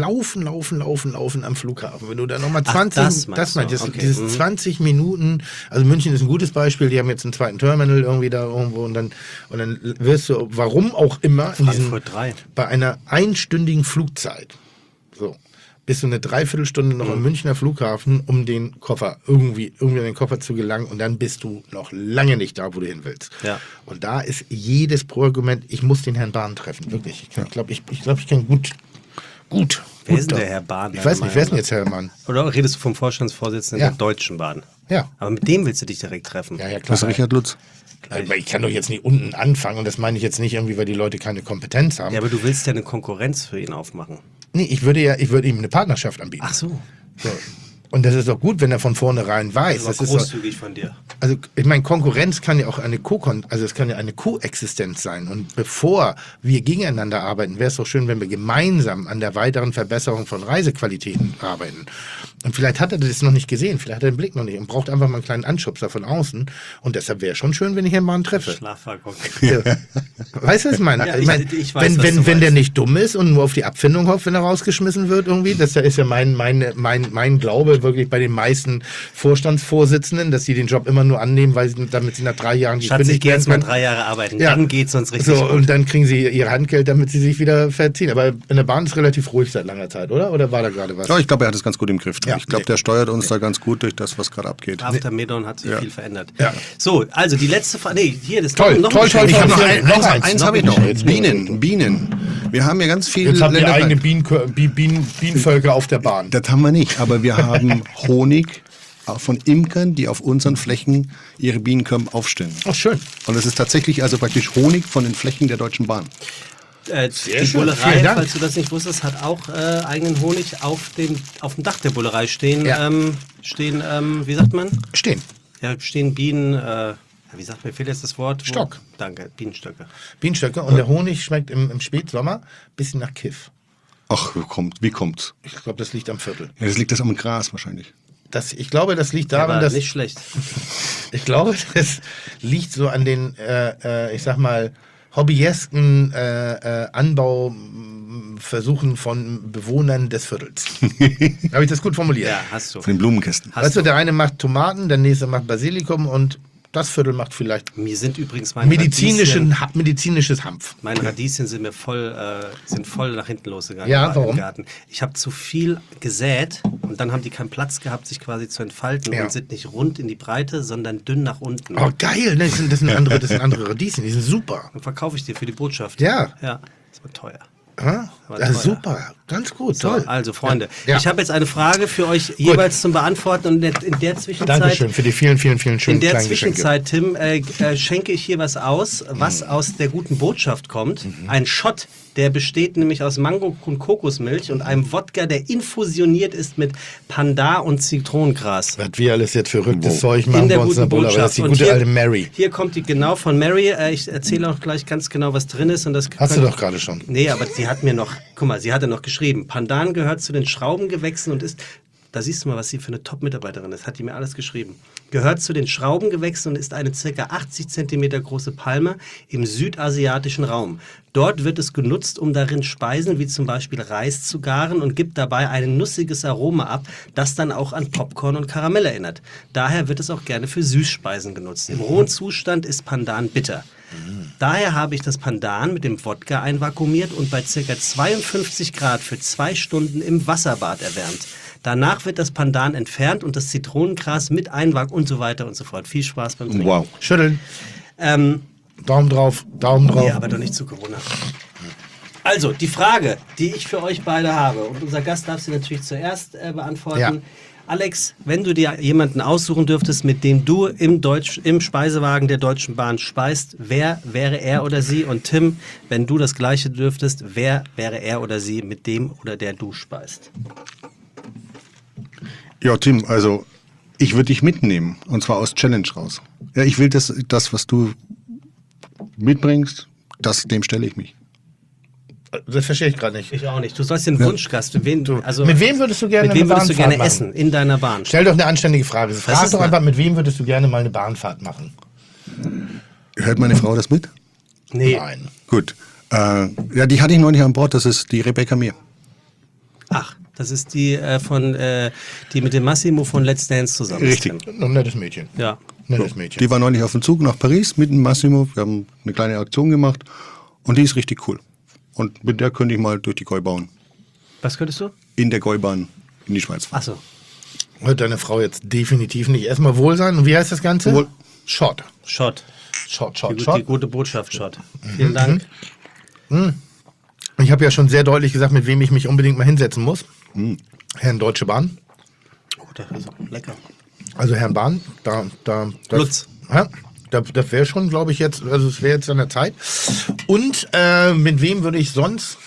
am Flughafen, wenn du da nochmal 20, das meinst du, okay. dieses 20 Minuten, also München ist ein gutes Beispiel, die haben jetzt einen zweiten Terminal irgendwie da irgendwo und dann wirst du, warum auch immer, Frankfurt 3. bei einer einstündigen Flugzeit, so, bist du eine Dreiviertelstunde noch am Münchner Flughafen, um den Koffer irgendwie in den Koffer zu gelangen und dann bist du noch lange nicht da, wo du hin willst. Ja. Und da ist jedes Pro-Argument, ich muss den Herrn Bahn treffen, wirklich. Ich glaube, ich kann gut. Wer ist denn da- der Herr Bahn? Ich weiß nicht, wer ist denn jetzt Herr Bahn? Oder redest du vom Vorstandsvorsitzenden Ja. der Deutschen Bahn? Ja. Aber mit dem willst du dich direkt treffen. Ja, Das klar. ist Richard Lutz. Aber ich kann doch jetzt nicht unten anfangen und das meine ich jetzt nicht irgendwie, weil die Leute keine Kompetenz haben. Ja, aber du willst ja eine Konkurrenz für ihn aufmachen. Nee, ich würde ihm eine Partnerschaft anbieten. Ach so. So. Und das ist doch gut, wenn er von vornherein weiß. Das war ist doch, großzügig von dir. also ich meine, Konkurrenz kann ja auch eine es kann ja eine Koexistenz sein. Und bevor wir gegeneinander arbeiten, wäre es doch schön, wenn wir gemeinsam an der weiteren Verbesserung von Reisequalitäten arbeiten. Und vielleicht hat er das noch nicht gesehen, vielleicht hat er den Blick noch nicht und braucht einfach mal einen kleinen Anschubser von außen. Und deshalb wäre es schon schön, wenn ich ihn mal treffe. Schlafwaggon. Ja. Weißt du, was ich meine? Ja, ich mein, ich weiß, was du wenn der meinst. nicht dumm ist und nur auf die Abfindung hofft, wenn er rausgeschmissen wird irgendwie, das ist ja mein Glaube wirklich bei den meisten Vorstandsvorsitzenden, dass sie den Job immer nur annehmen, damit sie nach 3 Jahren Schatz, ich gekündigt gehe jetzt werden mal können. 3 Jahre arbeiten. Ja. Dann geht's uns richtig So, gut. und dann kriegen sie ihr Handgeld, damit sie sich wieder verziehen. Aber in der Bahn ist relativ ruhig seit langer Zeit, oder? Oder war da gerade was? Ja, ich glaube, er hat es ganz gut im Griff. Ja. Ich glaube, der steuert uns da ganz gut durch das, was gerade abgeht. After Medon hat sich Ja. viel verändert. Ja. So, also die letzte Frage. Nee, hier, das Toll, noch toll, ein toll, Geschenk. Ich habe noch toll. eins habe ich noch. Bienen. Wir haben ja ganz viele Jetzt habt ihr Länder. eigene Bienenvölker auf der Bahn. Das haben wir nicht, aber wir haben Honig von Imkern, die auf unseren Flächen ihre Bienenkörben aufstellen. Ach, schön. Und es ist tatsächlich also praktisch Honig von den Flächen der Deutschen Bahn. Die schön, Bullerei, vielen Dank. falls du das nicht wusstest, hat auch eigenen Honig auf dem Dach der Bullerei stehen. Ja. Wie sagt man? Stehen. Ja, stehen Bienen, wie sagt mir, fehlt jetzt das Wort? Stock. Danke, Bienenstöcke. Bienenstöcke. Und der Honig schmeckt im Spätsommer ein bisschen nach Kiff. Ach, wie kommt's? Ich glaube, das liegt am Viertel. Ja, das liegt das am Gras wahrscheinlich. Ich glaube, das liegt daran, Aber dass nicht schlecht. ich glaube, das liegt so an den, ich sag mal, hobbyesken Anbauversuchen von Bewohnern des Viertels. Habe ich das gut formuliert? Ja, hast du. Von den Blumenkästen. Weißt du, der eine macht Tomaten, der nächste macht Basilikum und Das Viertel macht vielleicht Mir sind übrigens meine medizinisches Hanf. Meine Radieschen sind mir voll nach hinten losgegangen Warum? im Garten. Ich habe zu viel gesät und dann haben die keinen Platz gehabt, sich quasi zu entfalten und sind nicht rund in die Breite, sondern dünn nach unten. Oh, geil, das sind andere Radieschen, die sind super. Dann verkaufe ich dir für die Botschaft. Ja. Ja, das war teuer. Super, ganz gut, So, toll. also Freunde, Ja. ich habe jetzt eine Frage für euch jeweils zum Beantworten und in der Zwischenzeit... Dankeschön für die vielen schönen In der kleinen Geschenke. Zwischenzeit, Tim, schenke ich hier was aus, was aus der guten Botschaft kommt. Ein Shot, der besteht nämlich aus Mango und Kokosmilch und einem Wodka, der infusioniert ist mit Pandar und Zitronengras. Was wir alles jetzt verrücktes Zeug machen In der bei uns guten in der Bulle, aber das ist Botschaft. die gute hier, alte Mary. Hier kommt die genau von Mary. Ich erzähle auch gleich ganz genau, was drin ist. Und das Hast du doch gerade schon. Nee, aber sie hat mir noch, guck mal, sie hatte noch geschrieben, Pandan gehört zu den Schraubengewächsen und ist, da siehst du mal, was sie für eine Top-Mitarbeiterin ist, hat die mir alles geschrieben. Gehört zu den Schraubengewächsen und ist eine ca. 80 cm große Palme im südasiatischen Raum. Dort wird es genutzt, um darin Speisen wie zum Beispiel Reis zu garen und gibt dabei ein nussiges Aroma ab, das dann auch an Popcorn und Karamell erinnert. Daher wird es auch gerne für Süßspeisen genutzt. Im rohen Zustand ist Pandan bitter. Daher habe ich das Pandan mit dem Wodka einvakuumiert und bei ca. 52 Grad für 2 Stunden im Wasserbad erwärmt. Danach wird das Pandan entfernt und das Zitronengras mit einwag und so weiter und so fort. Viel Spaß beim Trinken. Wow. Schütteln. Daumen drauf, Daumen drauf. Nee, aber doch nicht zu Corona. Also, die Frage, die ich für euch beide habe, und unser Gast darf sie natürlich zuerst beantworten. Ja. Alex, wenn du dir jemanden aussuchen dürftest, mit dem du im Speisewagen der Deutschen Bahn speist, wer wäre er oder sie? Und Tim, wenn du das Gleiche dürftest, wer wäre er oder sie, mit dem oder der du speist? Ja, Tim, also ich würde dich mitnehmen und zwar aus Challenge raus. Ja, ich will das was du mitbringst, dem stelle ich mich. Das verstehe ich gerade nicht. Ich auch nicht. Du sollst den Wunschgast. Mit wem würdest du gerne mit wem eine würdest du Bahnfahrt gerne machen? essen in deiner Bahn? Stell doch eine anständige Frage. Frag ist doch eine- einfach, mit wem würdest du gerne mal eine Bahnfahrt machen? Hört meine Frau das mit? Nee. Nein. Gut. Ja, die hatte ich neulich an Bord, das ist die Rebecca Mir. Ach, das ist die die mit dem Massimo von Let's Dance zusammen ist. Richtig. Ein nettes Mädchen. Ja. Nettes Mädchen. Die war neulich auf dem Zug nach Paris mit dem Massimo. Wir haben eine kleine Aktion gemacht und die ist richtig cool. Und mit der könnte ich mal durch die Gäubahn, Was könntest du? in der Gäubahn in die Schweiz fahren. Ach so. Hört deine Frau jetzt definitiv nicht. Erstmal Wohlsein. Und wie heißt das Ganze? Wohl. Shot. Shot. Shot, Die, Shot, die Shot. gute Botschaft, Shot. Vielen Dank. Ich habe ja schon sehr deutlich gesagt, mit wem ich mich unbedingt mal hinsetzen muss. Herrn Deutsche Bahn. Oh, das ist lecker. Also Herrn Bahn. Das, Lutz. Ja, das wäre schon, glaube ich, jetzt, also es wäre jetzt an der Zeit. Und mit wem würde ich sonst...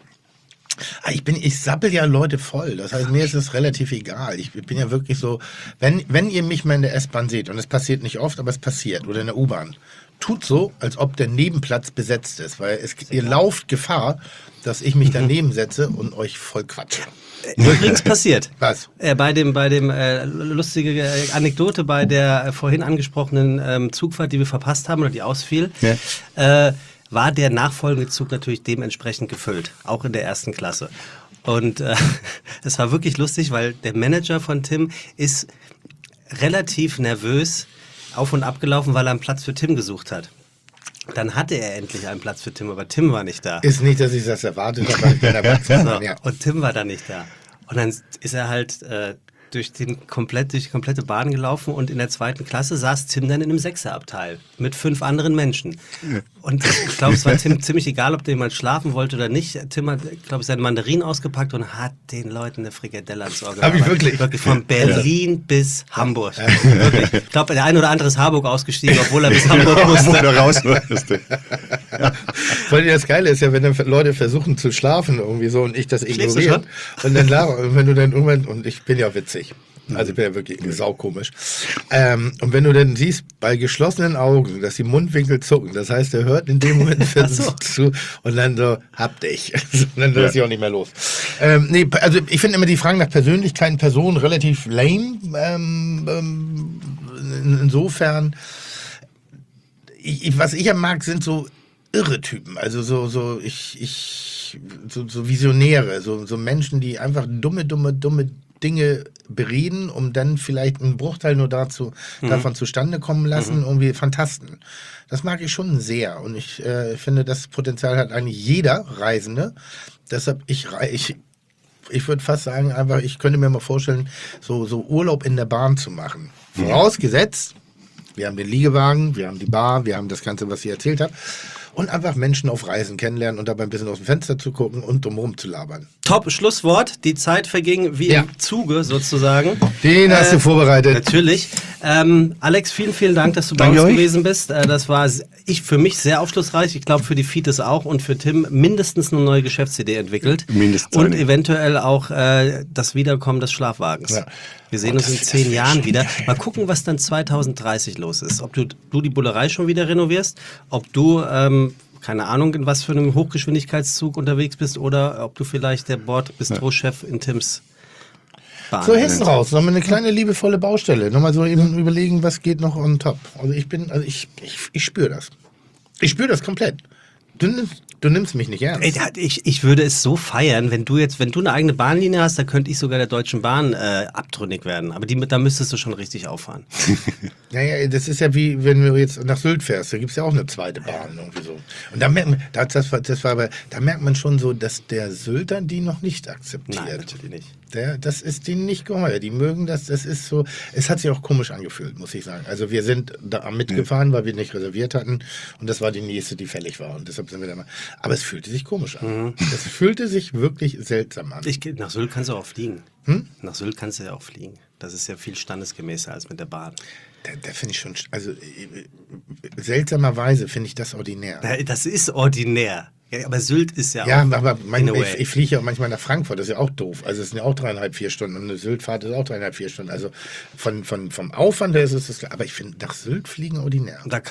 Ich sappel ja Leute voll. Das heißt, mir ist es relativ egal. Ich bin ja wirklich so, wenn ihr mich mal in der S-Bahn seht, und es passiert nicht oft, aber es passiert, oder in der U-Bahn, tut so, als ob der Nebenplatz besetzt ist, weil ihr lauft Gefahr, dass ich mich daneben setze und euch voll quatsche. Übrigens passiert. Was? Bei dem lustige Anekdote bei der vorhin angesprochenen Zugfahrt, die wir verpasst haben oder die ausfiel, war der nachfolgende Zug natürlich dementsprechend gefüllt, auch in der ersten Klasse. Und es war wirklich lustig, weil der Manager von Tim ist relativ nervös auf und ab gelaufen, weil er einen Platz für Tim gesucht hat. Dann hatte er endlich einen Platz für Tim, aber Tim war nicht da. Ist nicht, dass ich das erwartet habe, weil ich bin dabei. So, Ja. und Tim war da nicht da. Und dann ist er halt durch die komplette Bahn gelaufen und in der zweiten Klasse saß Tim dann in einem Sechserabteil mit 5 anderen Menschen. Und ich glaube, es war Tim ziemlich egal, ob der jemand schlafen wollte oder nicht. Tim hat, glaube ich, seinen Mandarin ausgepackt und hat den Leuten eine Frikadelle ans Ohr Hab ich gearbeitet. wirklich? Wirklich von Berlin bis Hamburg. Wirklich. Ich glaube, der eine oder andere ist Harburg ausgestiegen, obwohl er bis Hamburg musste. Oder raus musste. Weil das Geile ist ja, wenn dann Leute versuchen zu schlafen irgendwie so und ich das Schläfst du ignoriere. Und dann und wenn du dann irgendwann, und ich bin ja witzig. Also ich bin ja wirklich saukomisch. Und wenn du dann siehst, bei geschlossenen Augen, dass die Mundwinkel zucken, das heißt, er hört in dem Moment zu und dann so, hab dich. Und dann lässt sich auch nicht mehr los. Also ich finde immer die Fragen nach Persönlichkeiten, Personen relativ lame. Insofern, was ich ja mag, sind so irre Typen, also so Visionäre, so Menschen, die einfach dumme Dinge bereden, um dann vielleicht einen Bruchteil nur davon zustande kommen lassen, irgendwie fantasten. Das mag ich schon sehr und ich finde, das Potenzial hat eigentlich jeder Reisende. Deshalb, ich würde fast sagen, einfach, ich könnte mir mal vorstellen, so Urlaub in der Bahn zu machen. Vorausgesetzt, wir haben den Liegewagen, wir haben die Bar, wir haben das Ganze, was ich erzählt habe. Und einfach Menschen auf Reisen kennenlernen und dabei ein bisschen aus dem Fenster zu gucken und drumherum zu labern. Top, Schlusswort. Die Zeit verging wie im Zuge sozusagen. Den hast du vorbereitet. Natürlich. Alex, vielen Dank, dass du bei uns gewesen bist. Das war für mich sehr aufschlussreich. Ich glaube, für die Fides auch und für Tim mindestens eine neue Geschäftsidee entwickelt. Mindestens und eine. eventuell auch das Wiederkommen des Schlafwagens. Ja. Wir sehen uns in 10 Jahren wieder. Mal gucken, was dann 2030 los ist. Ob du die Bullerei schon wieder renovierst, ob du, keine Ahnung, in was für einem Hochgeschwindigkeitszug unterwegs bist oder ob du vielleicht der Bordbistro-Chef in Tims Bahn so, hinten raus, nochmal eine kleine liebevolle Baustelle. Nochmal so eben überlegen, was geht noch on top. Also ich spüre das. Ich spüre das komplett. Du nimmst mich nicht ernst. Ich würde es so feiern, wenn du eine eigene Bahnlinie hast, da könnte ich sogar der Deutschen Bahn abtrünnig werden. Aber da müsstest du schon richtig auffahren. Naja, das ist ja wie, wenn du jetzt nach Sylt fährst, da gibt es ja auch eine zweite Bahn irgendwie so. Und da merkt man, da merkt man schon so, dass der Sylter die noch nicht akzeptiert. Nein, natürlich nicht. Das ist denen nicht geheuer. Die mögen das ist so, es hat sich auch komisch angefühlt, muss ich sagen. Also wir sind da mitgefahren, weil wir nicht reserviert hatten und das war die nächste, die fällig war und deshalb sind wir da mal. Aber es fühlte sich komisch an. Es fühlte sich wirklich seltsam an. Nach Sylt kannst du auch fliegen. Nach Sylt kannst du ja auch fliegen. Das ist ja viel standesgemäßer als mit der Bahn. Da finde ich schon, also seltsamerweise finde ich das ordinär. Das ist ordinär. Ja, aber Sylt ist ja auch. Ja, aber ich fliege ja auch manchmal nach Frankfurt, das ist ja auch doof. Also es sind ja auch 3,5, 4 Stunden und eine Syltfahrt ist auch 3,5, 4 Stunden. Also vom Aufwand her ist es das klar. Aber ich finde, nach Sylt fliegen ordinär. Da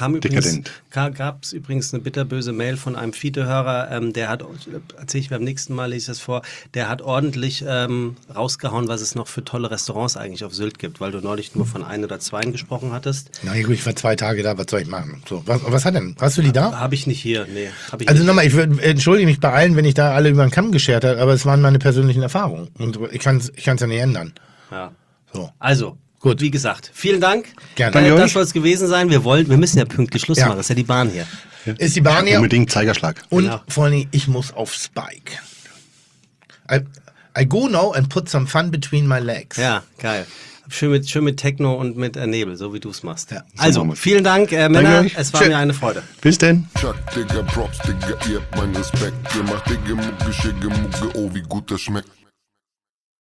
gab es übrigens eine bitterböse Mail von einem Fiete-Hörer, der hat, erzähle ich beim nächsten Mal, lese ich das vor, der hat ordentlich rausgehauen, was es noch für tolle Restaurants eigentlich auf Sylt gibt, weil du neulich nur von 1 oder 2 gesprochen hattest. Na gut, ich war 2 Tage da, was soll ich machen? So, was hat denn? Hast du die da? Habe ich nicht hier, nee. Also nochmal, entschuldige mich bei allen, wenn ich da alle über den Kamm geschert habe, aber es waren meine persönlichen Erfahrungen. Und ich kann's ja nicht ändern. Ja. So. Also, gut, wie gesagt, vielen Dank. Gerne. Das soll es gewesen sein. Wir müssen ja pünktlich Schluss machen. Das ist ja die Bahn hier. Ist die Bahn hier? Unbedingt Zeigerschlag. Und vor allem, ich muss auf Spike. I go now and put some fun between my legs. Ja, geil. Schön mit Techno und mit Nebel, so wie du es machst. Ja. Also, vielen Dank, Männer. Es war mir eine Freude. Bis denn. Chuck, Digga, Props, Digga, ihr habt meinen Respekt. Ihr macht Digga, Mucke, Schicke, Mucke, oh, wie gut das schmeckt.